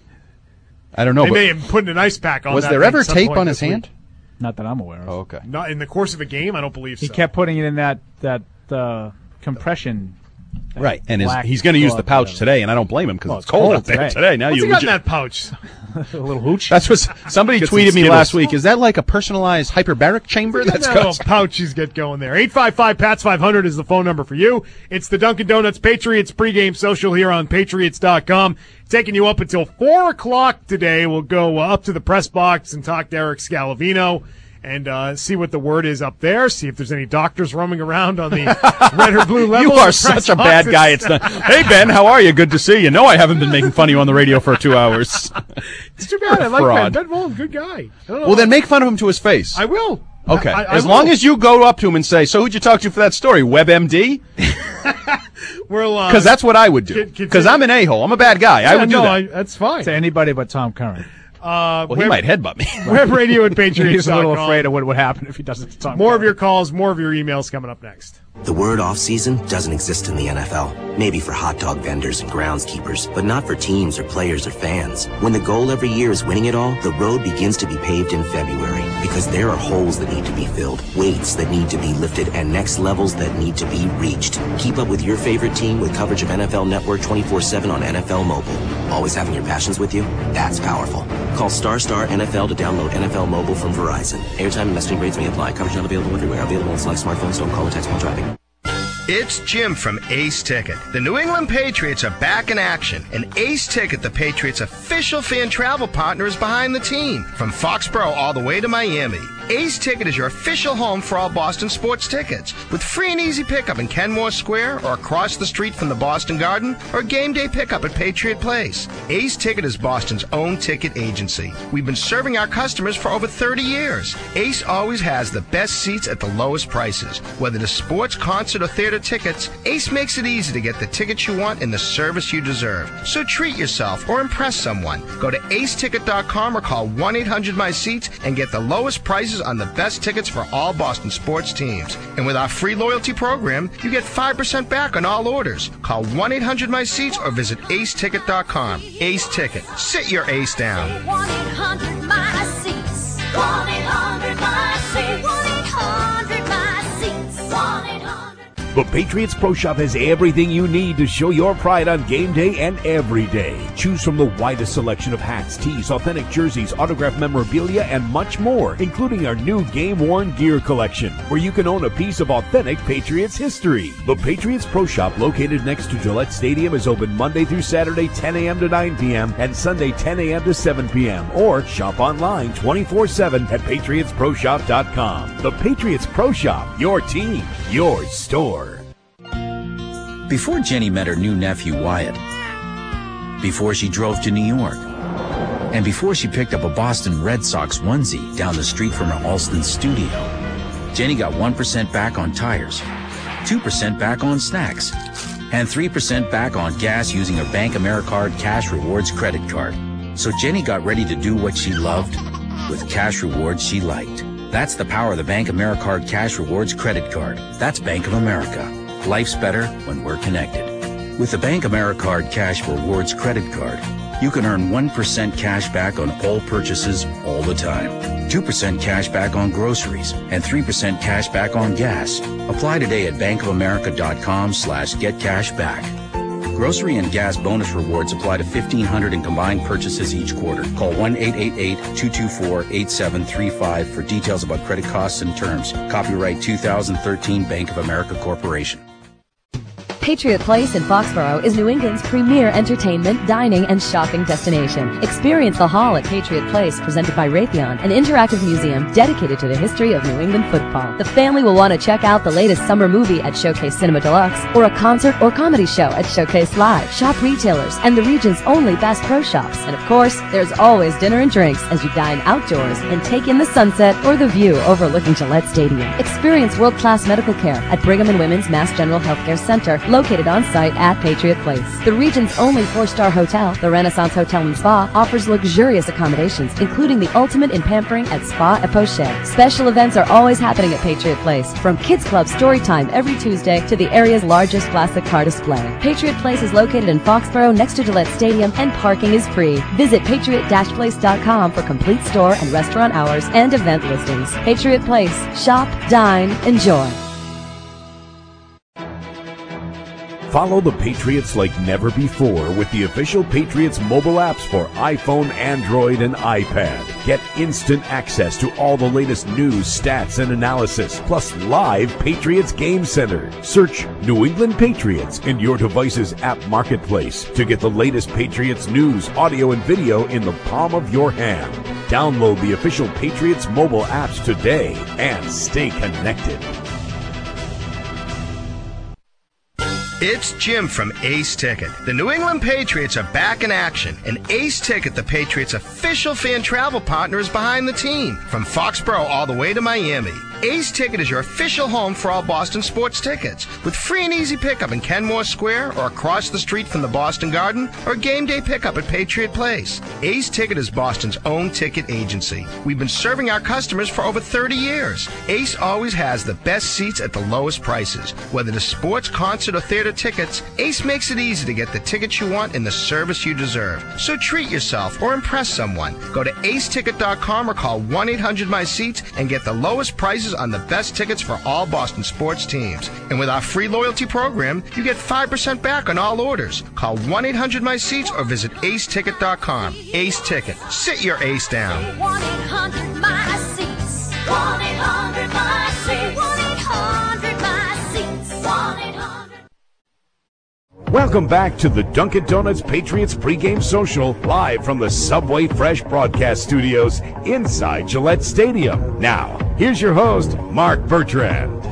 I don't know. They but may have put an ice pack on. Was that there thing ever at some tape point on his this week. hand? Not that I'm aware of. Oh, okay. Not in the course of a game. I don't believe He so. kept putting it in that that uh, compression. that Right, and his, black he's going to use the glove, pouch whatever. today, and I don't blame him because Well, it's it's cold, cold out there today. today. Now What's you he got in legit- that pouch? A little hooch. That's what somebody Get some tweeted me Skittles. last week. Is that like a personalized hyperbaric chamber? That's That's that got little pouch he's got going there. eight five five P A T S five hundred is the phone number for you. It's the Dunkin' Donuts Patriots pregame social here on Patriots dot com. Taking you up until four o'clock today. We'll go uh, up to the press box and talk to Eric Scalavino and uh, see what the word is up there, see if there's any doctors roaming around on the red or blue level. You are such a bad guy. It's not. Hey, Ben, how are you? Good to see you. No, I haven't been making fun of you on the radio for two hours. It's too bad. I like Fraud. Ben. Ben Mullen, good guy. I don't know. Well, then make fun of him to his face. I will. Okay. I, I as will. long as you go up to him and say, so who'd you talk to for that story? WebMD? We'll, uh, Because that's what I would do. con- continue- Because I'm an a-hole. I'm a bad guy. I Yeah, would do no, that. I, that's fine. To anybody but Tom Curran. Uh, well, he might headbutt me. Web radio at Patriots. He's a little afraid of what would happen if he does it to Tom More Curran. of your calls, more of your emails coming up next. The word off-season doesn't exist in the N F L. Maybe for hot dog vendors and groundskeepers, but not for teams or players or fans. When the goal every year is winning it all, the road begins to be paved in February because there are holes that need to be filled, weights that need to be lifted, and next levels that need to be reached. Keep up with your favorite team with coverage of N F L Network twenty-four seven on N F L Mobile. Always having your passions with you? That's powerful. Call Star Star N F L to download N F L Mobile from Verizon. Airtime and messaging rates may apply. Coverage not available everywhere. Available on select smartphones. Don't call or text while driving. It's Jim from Ace Ticket. The New England Patriots are back in action, and Ace Ticket, the Patriots' official fan travel partner, is behind the team. From Foxborough all the way to Miami, Ace Ticket is your official home for all Boston sports tickets. With free and easy pickup in Kenmore Square or across the street from the Boston Garden, or game day pickup at Patriot Place. Ace Ticket is Boston's own ticket agency. We've been serving our customers for over thirty years. Ace always has the best seats at the lowest prices. Whether it's sports, concert, or theater tickets, Ace makes it easy to get the tickets you want and the service you deserve. So treat yourself or impress someone. Go to ace ticket dot com or call one eight hundred my seats and get the lowest prices on the best tickets for all Boston sports teams. And with our free loyalty program, you get five percent back on all orders. Call one eight hundred my seats or visit ace ticket dot com. Ace Ticket. Sit your ace down. one eight hundred my seats. one eight hundred my seats. one eight hundred my seats. one eight hundred The Patriots Pro Shop has everything you need to show your pride on game day and every day. Choose from the widest selection of hats, tees, authentic jerseys, autographed memorabilia, and much more, including our new game-worn gear collection, where you can own a piece of authentic Patriots history. The Patriots Pro Shop, located next to Gillette Stadium, is open Monday through Saturday, ten a.m. to nine p.m., and Sunday, ten a.m. to seven p.m., or shop online twenty-four seven at patriots pro shop dot com. The Patriots Pro Shop, your team, your store. Before Jenny met her new nephew Wyatt, before she drove to New York, and before she picked up a Boston Red Sox onesie down the street from her Alston studio, Jenny got one percent back on tires, two percent back on snacks, and three percent back on gas using her Bank AmeriCard Cash Rewards credit card. So Jenny got ready to do what she loved with cash rewards she liked. That's the power of the Bank AmeriCard Cash Rewards credit card. That's Bank of America. Life's better when we're connected. With the Bank AmeriCard Cash Rewards credit card, you can earn one percent cash back on all purchases all the time, two percent cash back on groceries, and three percent cash back on gas. Apply today at bankofamerica.com slash get cash back. Grocery and gas bonus rewards apply to fifteen hundred in combined purchases each quarter. Call one eight eight eight, two two four, eight seven three five for details about credit costs and terms. Copyright two thousand thirteen Bank of America Corporation. Patriot Place in Foxborough is New England's premier entertainment, dining, and shopping destination. Experience the Hall at Patriot Place, presented by Raytheon, an interactive museum dedicated to the history of New England football. The family will want to check out the latest summer movie at Showcase Cinema Deluxe, or a concert or comedy show at Showcase Live. Shop retailers and the region's only Bass Pro Shops. And of course, there's always dinner and drinks as you dine outdoors and take in the sunset or the view overlooking Gillette Stadium. Experience world-class medical care at Brigham and Women's Mass General Healthcare Center, located on site at Patriot Place. The region's only four-star hotel, the Renaissance Hotel and Spa, offers luxurious accommodations, including the ultimate in pampering at Spa et Poche. Special events are always happening at Patriot Place, from Kids Club story time every Tuesday to the area's largest plastic car display. Patriot Place is located in Foxborough next to Gillette Stadium, and parking is free. Visit patriot dash place dot com for complete store and restaurant hours and event listings. Patriot Place. Shop, dine, enjoy. Follow the Patriots like never before with the official Patriots mobile apps for iPhone, Android, and iPad. Get instant access to all the latest news, stats, and analysis, plus live Patriots Game Center. Search New England Patriots in your device's app marketplace to get the latest Patriots news, audio, and video in the palm of your hand. Download the official Patriots mobile apps today and stay connected. It's Jim from Ace Ticket. The New England Patriots are back in action, and Ace Ticket, the Patriots' official fan travel partner, is behind the team. From Foxborough all the way to Miami, Ace Ticket is your official home for all Boston sports tickets, with free and easy pickup in Kenmore Square or across the street from the Boston Garden, or game day pickup at Patriot Place. Ace Ticket is Boston's own ticket agency. We've been serving our customers for over thirty years. Ace always has the best seats at the lowest prices. Whether it's sports, concert, or theater tickets, Ace makes it easy to get the tickets you want and the service you deserve. So treat yourself or impress someone. Go to ace ticket dot com or call one eight hundred my seats and get the lowest prices on the best tickets for all Boston sports teams. And with our free loyalty program, you get five percent back on all orders. Call one eight hundred my seats or visit ace ticket dot com. Ace Ticket. Sit your ace down. one eight hundred my seats. one eight hundred my seats. one eight hundred my seats. one eight hundred. Welcome back to the Dunkin' Donuts Patriots pregame social, live from the Subway Fresh broadcast studios inside Gillette Stadium. Now, here's your host, Mark Bertrand.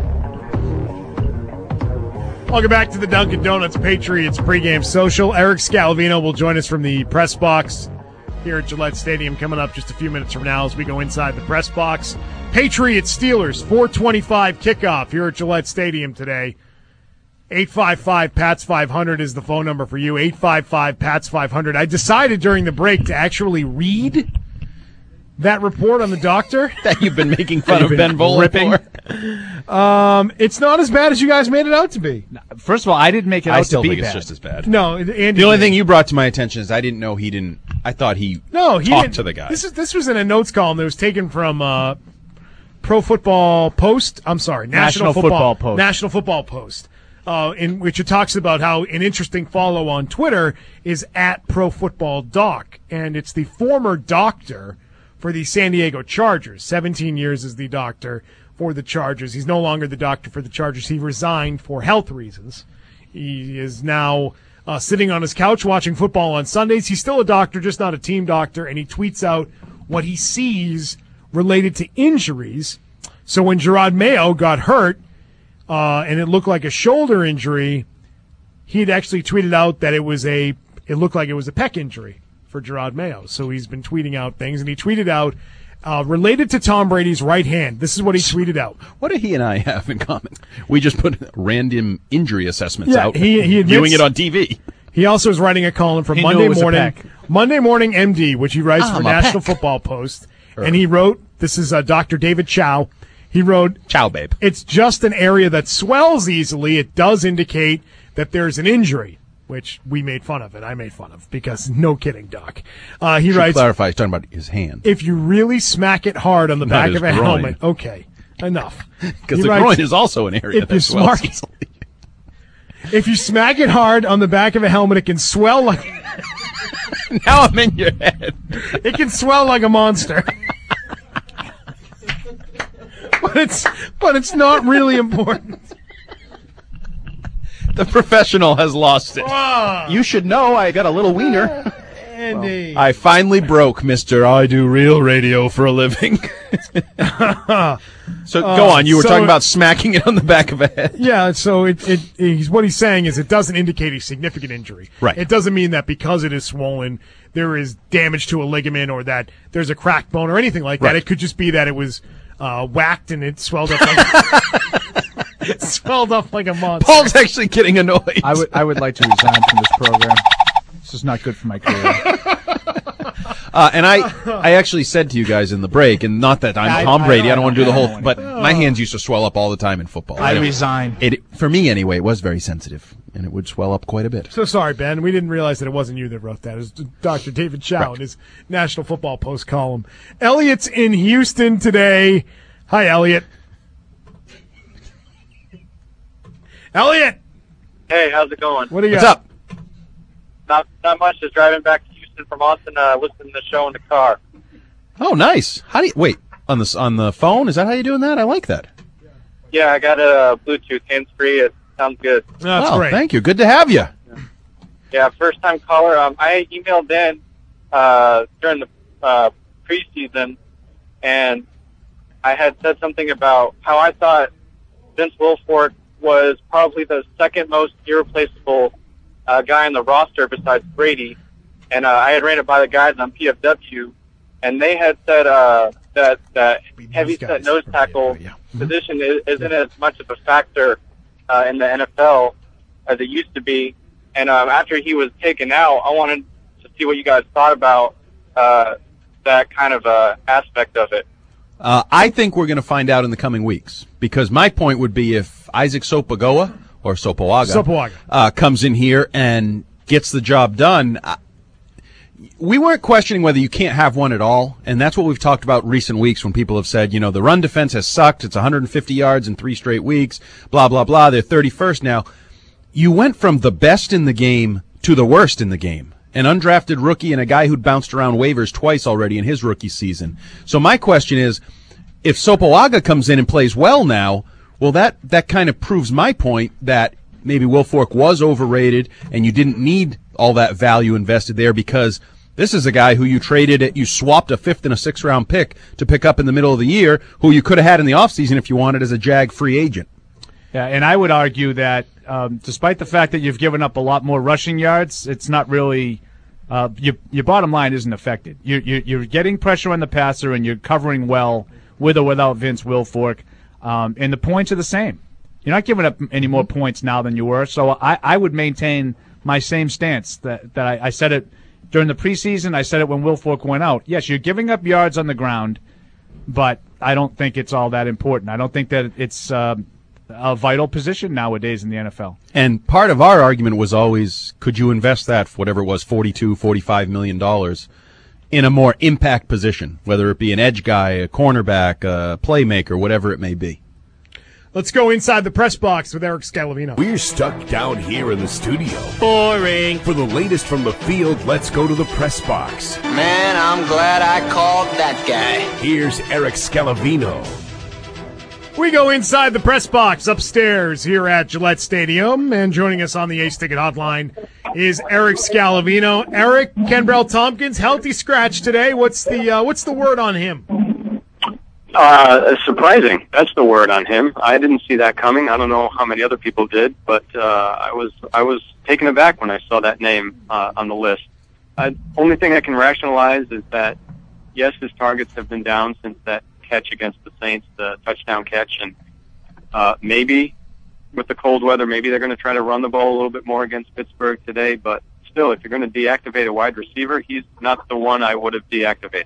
Welcome back to the Dunkin' Donuts Patriots pregame social. Eric Scalvino will join us from the press box here at Gillette Stadium coming up just a few minutes from now as we go inside the press box. Patriots Steelers, four twenty-five kickoff here at Gillette Stadium today. eight five five P A T S five hundred is the phone number for you. eight five five P A T S five hundred. I decided during the break to actually read that report on the doctor. That you've been making fun of Ben Volen for. Um, it's not as bad as you guys made it out to be. First of all, I didn't make it out I still to be think bad. it's just as bad. No, Andy the only did. thing you brought to my attention is I didn't know he didn't. I thought he No, he talked didn't. to the guy. This is this was in a notes column that was taken from uh, Pro Football Post. I'm sorry, National, National Football Post. National Football Post. Uh, in which it talks about how an interesting follow on Twitter is at Pro Football Doc, and it's the former doctor for the San Diego Chargers. seventeen years as the doctor for the Chargers. He's no longer the doctor for the Chargers. He resigned for health reasons. He is now uh, sitting on his couch watching football on Sundays. He's still a doctor, just not a team doctor, and he tweets out what he sees related to injuries. So when Gerard Mayo got hurt, Uh, and it looked like a shoulder injury, he had actually tweeted out that it was a, it looked like it was a pec injury for Gerard Mayo. So he's been tweeting out things, and he tweeted out, uh, related to Tom Brady's right hand. This is what he tweeted out. What do he and I have in common? We just put random injury assessments Yeah, out, he- he admits- viewing it on T V. He also is writing a column for He knew Monday it was a Morning, pec. Monday Morning M D, which he writes Ah, for my National pec. Football Post. And he wrote, this is uh, Doctor David Chow. He wrote, Chow, babe. It's just an area that swells easily. It does indicate that there's an injury, which we made fun of it. I made fun of because no kidding, Doc. Uh, he Should writes, clarify, he's talking about his hand. if you really smack it hard on the Not back his of a groin. helmet, okay, enough. Because He the writes, groin is also an area if that you swells smart- easily. If you smack it hard on the back of a helmet, it can swell like Now I'm in your head. it can swell like a monster. But it's but it's not really important. The professional has lost it. Ah. You should know I got a little wiener. Andy. I finally broke, Mister I do real radio for a living. So go Uh, on. You were so- talking about smacking it on the back of a head. Yeah, so it, it he's what he's saying is it doesn't indicate a significant injury. Right. It doesn't mean that because it is swollen there is damage to a ligament or that there's a cracked bone or anything like that. Right. It could just be that it was uh, whacked and it swelled up. Like Swelled up like a monster. Paul's actually getting annoyed. I would I would like to resign from this program. This is not good for my career. Uh, and I, I actually said to you guys in the break, and not that I'm I- Tom I- Brady, I, I don't want to do the don't whole, know but my hands used to swell up all the time in football. I don't- resign. It, for me anyway, it was very sensitive, and it would swell up quite a bit. So sorry, Ben. We didn't realize that it wasn't you that wrote that. It was Doctor David Chow Right. in his National Football Post column. Elliot's in Houston today. Hi, Elliot. Elliot! Hey, how's it going? What do you What's got? up? Not not much. Just driving back to Houston from Austin, uh, listening to the show in the car. Oh, nice. How do you, wait, on the, on the phone? Is that how you're doing that? I like that. Yeah, I got a Bluetooth hands-free. It sounds good. That's oh, great. thank you. Good to have you. Yeah, first-time caller. Um, I emailed in uh, during the uh, preseason, and I had said something about how I thought Vince Wilfork was probably the second most irreplaceable uh, guy on the roster besides Brady. And uh, I had ran it by the guys on P F W, and they had said uh, that that heavy set nose tackle position is, isn't as much of a factor uh, in the N F L as it used to be. And um, after he was taken out, I wanted to see what you guys thought about uh, that kind of uh, aspect of it. Uh, I think we're going to find out in the coming weeks, because my point would be if Isaac Sopogoa or Sopoaga, Sopoaga. Uh, comes in here and gets the job done. Uh, we weren't questioning whether you can't have one at all, and that's what we've talked about in recent weeks when people have said, you know, the run defense has sucked. It's one hundred fifty yards in three straight weeks, blah, blah, blah. They're thirty-first now. You went from the best in the game to the worst in the game. An undrafted rookie and a guy who'd bounced around waivers twice already in his rookie season. So my question is, if Sopoaga comes in and plays well now, well, that, that kind of proves my point that maybe Wilfork was overrated and you didn't need all that value invested there, because this is a guy who you traded it, you swapped a fifth and a sixth round pick to pick up in the middle of the year, who you could have had in the offseason if you wanted as a Jag free agent. Yeah, and I would argue that um, despite the fact that you've given up a lot more rushing yards, it's not really uh, your your bottom line isn't affected. You're, you're you're getting pressure on the passer and you're covering well with or without Vince Wilfork, um, and the points are the same. You're not giving up any more points now than you were. So I, I would maintain my same stance that that I, I said it during the preseason. I said it when Wilfork went out. Yes, you're giving up yards on the ground, but I don't think it's all that important. I don't think that it's um, a vital position nowadays in the N F L. And part of our argument was always, could you invest that, whatever it was, forty-two, forty-five million dollars in a more impact position, whether it be an edge guy, a cornerback, a playmaker, whatever it may be. Let's go inside the press box with Eric Scalavino. We're stuck down here in the studio. Boring. For the latest from the field, let's go to the press box. Man, I'm glad I called that guy. Here's Eric Scalavino. We go inside the press box upstairs here at Gillette Stadium, and joining us on the Ace Ticket Hotline is Eric Scalavino. Eric, Kenbrell Tompkins, healthy scratch today. What's the uh, what's the word on him? Uh, surprising. That's the word on him. I didn't see that coming. I don't know how many other people did, but uh, I was I was taken aback when I saw that name uh, on the list. Uh, only thing I can rationalize is that yes, his targets have been down since that catch against the Saints, the touchdown catch, and uh, maybe with the cold weather, maybe they're going to try to run the ball a little bit more against Pittsburgh today. But still, if you're going to deactivate a wide receiver, he's not the one I would have deactivated.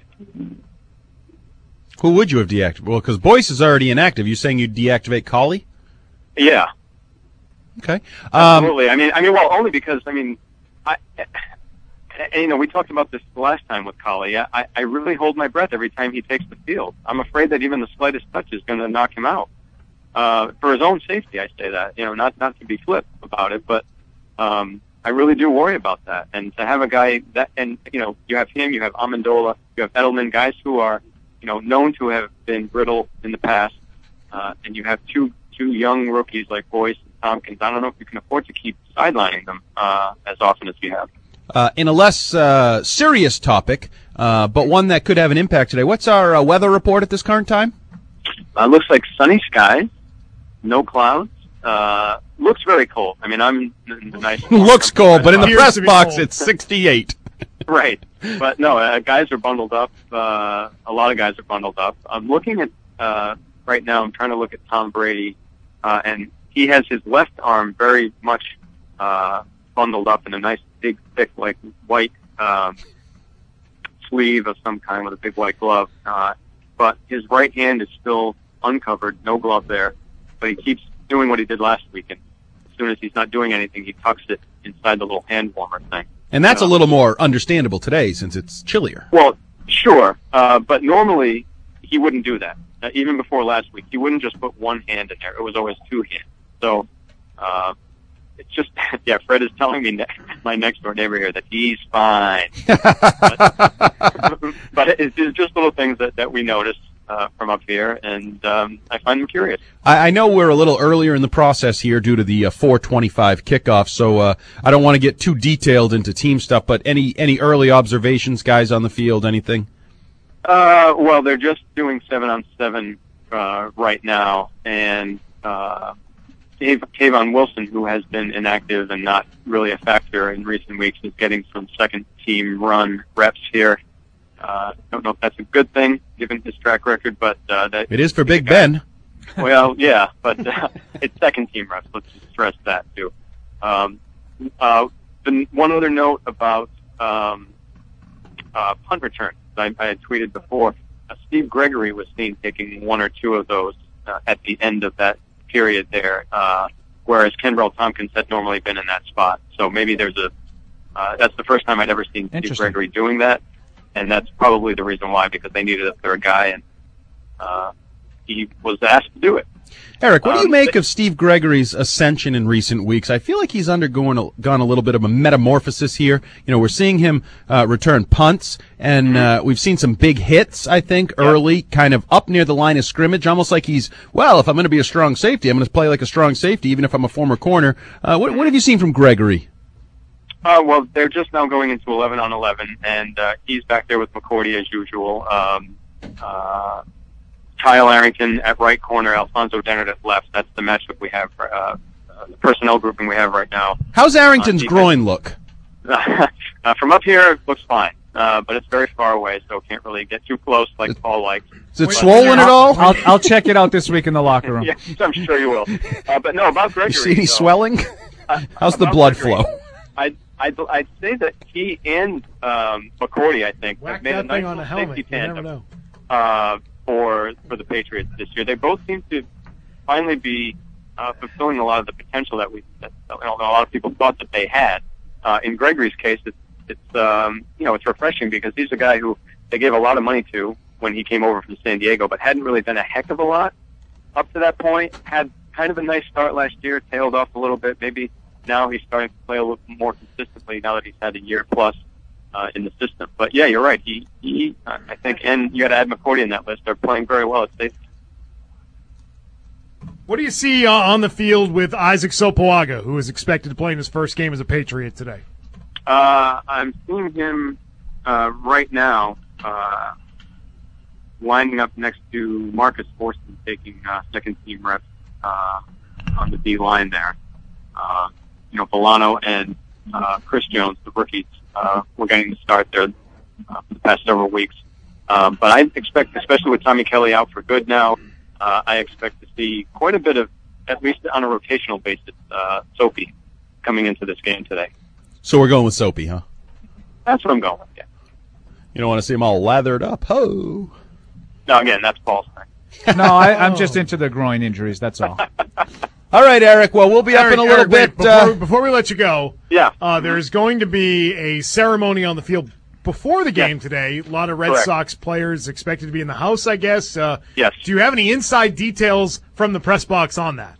Who would you have deactivated? Well, because Boyce is already inactive. You saying you'd deactivate Colley? Yeah. Okay. Um, Absolutely. I mean, I mean, well, only because I mean, I, and, you know, we talked about this the last time with Colley. I, I really hold my breath every time he takes the field. I'm afraid that even the slightest touch is going to knock him out. Uh, for his own safety, I say that. You know, not not to be flip about it, but um, I really do worry about that. And to have a guy that, and you know, you have him, you have Amendola, you have Edelman, guys who are, you know, known to have been brittle in the past, uh, and you have two two young rookies like Boyce and Tompkins. I don't know if you can afford to keep sidelining them uh, as often as you have. Uh, in a less uh, serious topic, uh, but one that could have an impact today, what's our uh, weather report at this current time? Uh, looks like sunny skies, no clouds. Uh, looks very cold. I mean, I'm in the nice. Looks cold, but in the Appears press to be box, cold. it's sixty-eight. Right. But no, uh, guys are bundled up. Uh, a lot of guys are bundled up. I'm looking at, uh, right now, I'm trying to look at Tom Brady. uh, and he has his left arm very much uh, bundled up in a nice, big, thick, like white um, sleeve of some kind with a big white glove. Uh, but his right hand is still uncovered, no glove there. But he keeps doing what he did last week, and as soon as he's not doing anything, he tucks it inside the little hand warmer thing. And that's uh, a little more understandable today since it's chillier. Well, sure, uh, but normally he wouldn't do that. Uh, even before last week, he wouldn't just put one hand in there. It was always two hands. So uh, it's just, yeah, Fred is telling me, ne- my next-door neighbor here, that he's fine. but but it's, it's just little things that, that we notice uh, from up here, and um, I find them curious. I, I know we're a little earlier in the process here due to the uh, four twenty-five kickoff, so uh, I don't want to get too detailed into team stuff, but any, any early observations, guys on the field, anything? Uh, well, they're just doing seven on seven uh, right now, and uh, Dave, Kayvon Wilson, who has been inactive and not really a factor in recent weeks, is getting some second-team run reps here. I uh, don't know if that's a good thing, given his track record, but uh, that it is for Big Ben. Well, yeah, but uh, it's second-team reps. Let's just stress that, too. Um, uh, the, one other note about um, uh, punt return. I, I had tweeted before, uh, Steve Gregory was seen taking one or two of those uh, at the end of that period there, uh, whereas Kenbrell Tompkins had normally been in that spot. So maybe there's a, uh, that's the first time I'd ever seen Steve Gregory doing that, and that's probably the reason why, because they needed a third guy, and uh, he was asked to do it. Eric, what do you Um, make of Steve Gregory's ascension in recent weeks? I feel like he's undergone a, gone a little bit of a metamorphosis here. You know, we're seeing him uh, return punts, and uh, we've seen some big hits, I think, early, kind of up near the line of scrimmage, almost like he's, well, if I'm going to be a strong safety, I'm going to play like a strong safety, even if I'm a former corner. Uh, what, what have you seen from Gregory? Uh, well, they're just now going into eleven on eleven, and uh, he's back there with McCourty as usual. Um, uh, Kyle Arrington at right corner, Alfonso Dennard at left. That's the matchup we have, uh, uh, the personnel grouping we have right now. How's Arrington's uh, groin look? uh, from up here, it looks fine, uh, but it's very far away, so can't really get too close like Paul likes. Is it But- swollen at all? I'll, I'll check it out this week in the locker room. Yeah, I'm sure you will. Uh, but no, about Gregory. You see any though, swelling? uh, How's the about blood Gregory, flow? I'd, I'd, I'd say that he and um, McCourty, I think, Whack have made that a nice thing on a little helmet. safety You never tandem know. uh, for for the Patriots this year. They both seem to finally be uh, fulfilling a lot of the potential that we that you know, a lot of people thought that they had. Uh, in Gregory's case, it's it's um, you know it's refreshing because he's a guy who they gave a lot of money to when he came over from San Diego, but hadn't really done a heck of a lot up to that point. Had kind of a nice start last year, tailed off a little bit. Maybe now he's starting to play a little more consistently now that he's had a year plus uh, in the system. But yeah, you're right. He, he, uh, I think, and you got to add McCourty in that list. They're playing very well at safety. What do you see uh, on the field with Isaac Sopoaga, who is expected to play in his first game as a Patriot today? Uh, I'm seeing him uh, right now uh, lining up next to Marcus Forston, taking uh, second team reps uh, on the D line there. Uh, you know, Bolano and uh, Chris Jones, the rookies, uh, were getting the start there uh, for the past several weeks. Uh, but I expect, especially with Tommy Kelly out for good now, uh, I expect to see quite a bit of, at least on a rotational basis, uh, Soapy coming into this game today. So we're going with Soapy, huh? That's what I'm going with, yeah. You don't want to see him all lathered up. Ho! No, again, that's Paul's thing. No, I, I'm just into the groin injuries, that's all. All right, Eric. Well, we'll be up Eric, in a little Eric, wait, bit. Before, Uh, before we let you go, yeah, uh, there's going to be a ceremony on the field before the game today. A lot of Red Correct. Sox players expected to be in the house, I guess. Uh, yes. Do you have any inside details from the press box on that?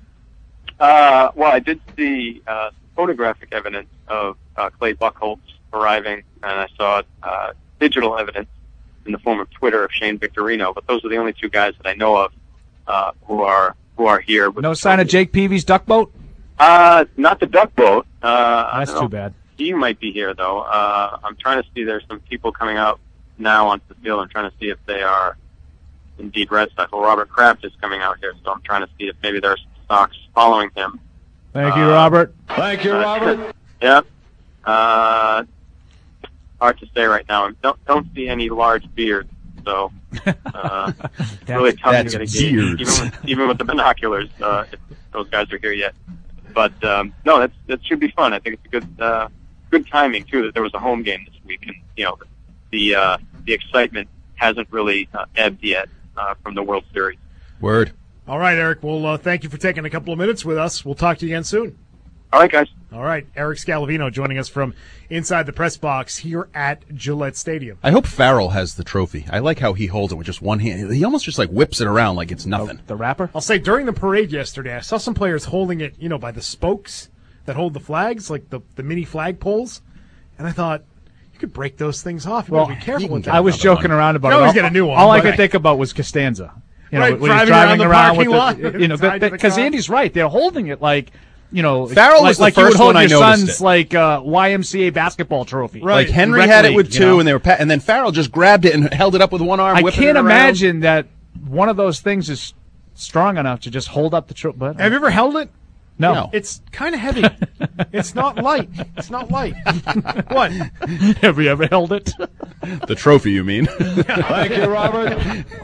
Uh, well, I did see uh, photographic evidence of uh, Clay Buchholz arriving, and I saw uh, digital evidence in the form of Twitter of Shane Victorino. But those are the only two guys that I know of uh, who are who are here. With No sign of Jake Peavy's duck boat? Uh, not the duck boat. Uh, I That's don't too know. bad. He might be here though. Uh, I'm trying to see. There's some people coming out now onto the field. I'm trying to see if they are indeed Red Sox. Well, Robert Kraft is coming out here, so I'm trying to see if maybe there's Sox following him. Thank you, Uh, Robert. Thank you, Uh, Robert. Yeah. Uh, hard to say right now. Don't don't see any large beards, so Uh, it's really tough That's to get a game, beards. even with, even with the binoculars, uh, if those guys are here yet. But um, no, that's that should be fun. I think it's a good uh, good timing too that there was a home game this week, and you know the uh, the excitement hasn't really uh, ebbed yet uh, from the World Series. Word. All right, Eric. Well, uh, thank you for taking a couple of minutes with us. We'll talk to you again soon. All right, guys. All right, Eric Scalavino joining us from inside the press box here at Gillette Stadium. I hope Farrell has the trophy. I like how he holds it with just one hand. He almost just like whips it around like it's nothing. The wrapper? I'll say during the parade yesterday, I saw some players holding it, you know, by the spokes that hold the flags, like the, the mini flag poles. And I thought, you could break those things off. You Well, better be careful with that. I was joking around about You it. always All- get a new one. All I but- could think about was Costanza. You know, Right, when he's driving around driving the around with parking the, lot, you know, tied to the because car. Andy's right. They're holding it like, you know, Farrell like, was the like you would first hold one I your noticed son's it. like uh, Y M C A basketball trophy. Like Henry Rec had it league, with you two, know? and they were, pa- and then Farrell just grabbed it and held it up with one arm. I whipping can't it around. imagine that one of those things is strong enough to just hold up the trophy. But Have you ever held it? No. No. It's kind of heavy. It's not light. It's not light. What? Have you ever held it? The trophy, you mean? Thank you, Robert.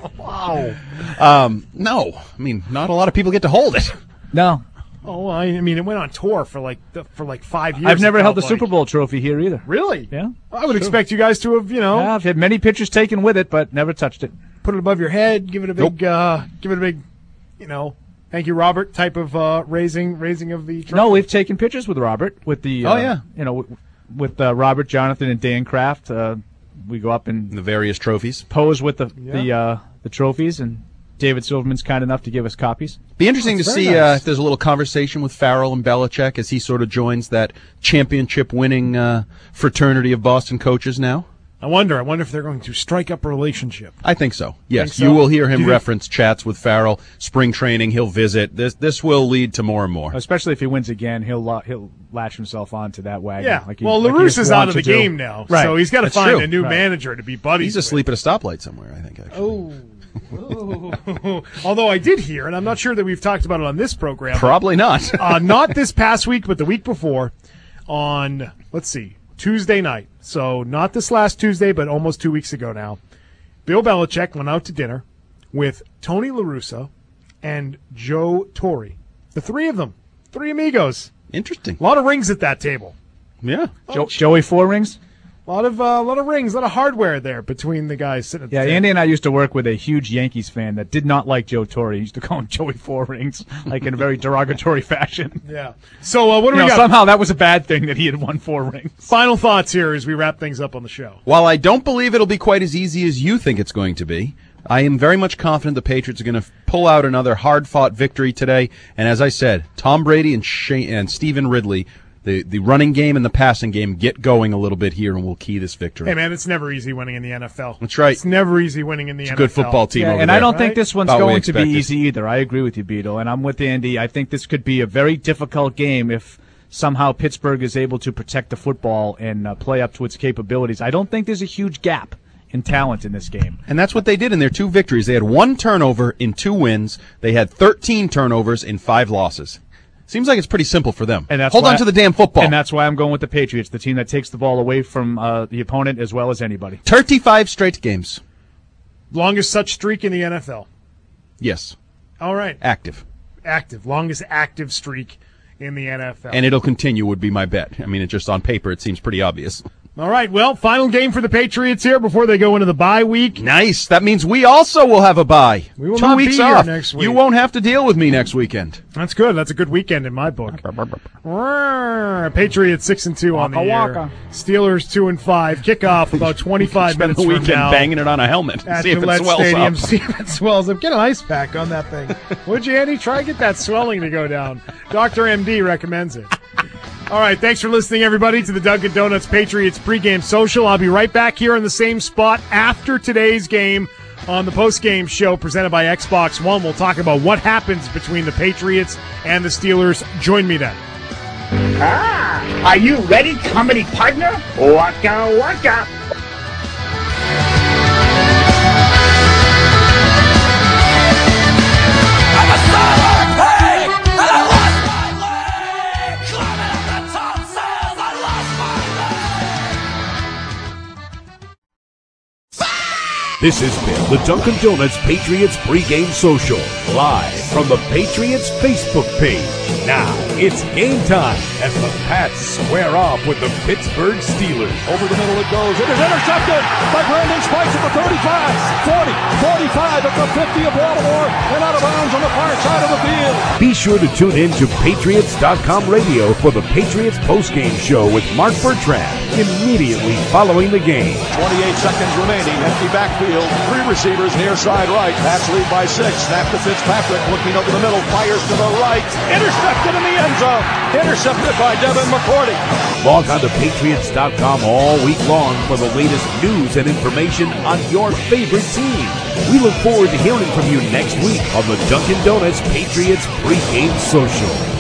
Wow. Um, no, I mean, not a lot of people get to hold it. No. Oh, I mean, it went on tour for like the, for like five years. I've never it held the felt like. Super Bowl trophy here either. Really? Yeah. I would expect you guys to have, you know, Yeah, I've had many pictures taken with it, but never touched it. put it above your head, give it a big, uh, give it a big, you know, thank you, Robert type of uh, raising raising of the trophy. No, we've taken pictures with Robert, with the, Oh, uh, yeah. you know, with, with uh, Robert, Jonathan, and Dan Kraft. Uh, we go up and The various trophies. pose with the Yeah. the uh, the trophies, and David Silverman's kind enough to give us copies. Be interesting That's to very see uh, nice. if there's a little conversation with Farrell and Belichick as he sort of joins that championship-winning uh, fraternity of Boston coaches now. I wonder. I wonder if they're going to strike up a relationship. I think so. Yes, Think so? you will hear Do him you think- reference chats with Farrell, spring training. He'll visit. This this will lead to more and more. Especially if he wins again, he'll lo- he'll latch himself onto that wagon. Yeah. Like he, well, like he LaRousse was is out wont of the to do. game now, Right. so he's got to That's find true. a new Right. manager to be buddies. He's asleep at a stoplight somewhere, I think. Actually. Oh. Although I did hear, and I'm not sure that we've talked about it on this program. Probably not. uh, not this past week, but the week before, on let's see, Tuesday night. So not this last Tuesday, but almost two weeks ago now. Bill Belichick went out to dinner with Tony La Russa and Joe Torre. The three of them, three amigos. Interesting. A lot of rings at that table. Yeah. Jo- Joey Four Rings. A lot of uh, a lot of rings, a lot of hardware there between the guys sitting at the Yeah, table. Andy and I used to work with a huge Yankees fan that did not like Joe Torre. He used to call him Joey Four Rings, like in a very derogatory fashion. Yeah. So uh, what do You we know, got? somehow that was a bad thing that he had won four rings. Final thoughts here as we wrap things up on the show. While I don't believe it'll be quite as easy as you think it's going to be, I am very much confident the Patriots are going to pull out another hard-fought victory today. And as I said, Tom Brady and Shane, and Stephen Ridley, the, the running game and the passing game, get going a little bit here, and we'll key this victory. Hey man, it's never easy winning in the N F L. That's right. It's never easy winning in the It's a N F L. good football team Yeah, over and there. I don't Right? think this one's About what we going to be expected. easy either. I agree with you, Beto, and I'm with Andy. I think this could be a very difficult game if somehow Pittsburgh is able to protect the football and uh, play up to its capabilities. I don't think there's a huge gap in talent in this game. And that's what they did in their two victories. They had one turnover in two wins. They had thirteen turnovers in five losses. Seems like it's pretty simple for them. And that's Hold why- on to the damn football. And that's why I'm going with the Patriots, the team that takes the ball away from uh, the opponent as well as anybody. thirty-five straight games. Longest such streak in the N F L. Yes. All right. Active. Active. Longest active streak in the N F L. And it'll continue would be my bet. I mean, it just on paper, it seems pretty obvious. All right. Well, final game for the Patriots here before they go into the bye week. Nice. That means we also will have a bye. We will Two not be weeks here off. next week. You won't have to deal with me next weekend. That's good. That's a good weekend in my book. Rrrr. Patriots six and two on the Waka year. waka. Steelers two and five. Kickoff about twenty-five Spend minutes the from weekend now. banging it on a helmet. At See if it Gillette swells Stadium. up. See if it swells up. Get an ice pack on that thing. Would you, Andy? Try to get that swelling to go down. Doctor M D recommends it. All right, thanks for listening, everybody, to the Dunkin' Donuts Patriots pregame social. I'll be right back here in the same spot after today's game on the postgame show presented by Xbox One. We'll talk about what happens between the Patriots and the Steelers. Join me then. Ah, are you ready, comedy partner? Waka waka. This has been the Dunkin' Donuts Patriots pregame social, live from the Patriots Facebook page. Now it's game time as the Pats square off with the Pittsburgh Steelers. Over the middle it goes. It is intercepted by Brandon Spikes at the thirty-five, forty, forty-five at the fifty of Baltimore, and out of bounds on the far side of the field. Be sure to tune in to Patriots dot com radio for the Patriots postgame show with Mark Bertrand immediately following the game. twenty-eight seconds remaining. Empty backfield. Three receivers near side right. Pats lead by six. Snap to Fitzpatrick. Looking over the middle. Fires to the right. Intercepted in the end zone. Intercepted by Devin McCourty. Log on to Patriots dot com all week long for the latest news and information on your favorite team. We look forward to hearing from you next week on the Dunkin' Donuts Patriots pregame social.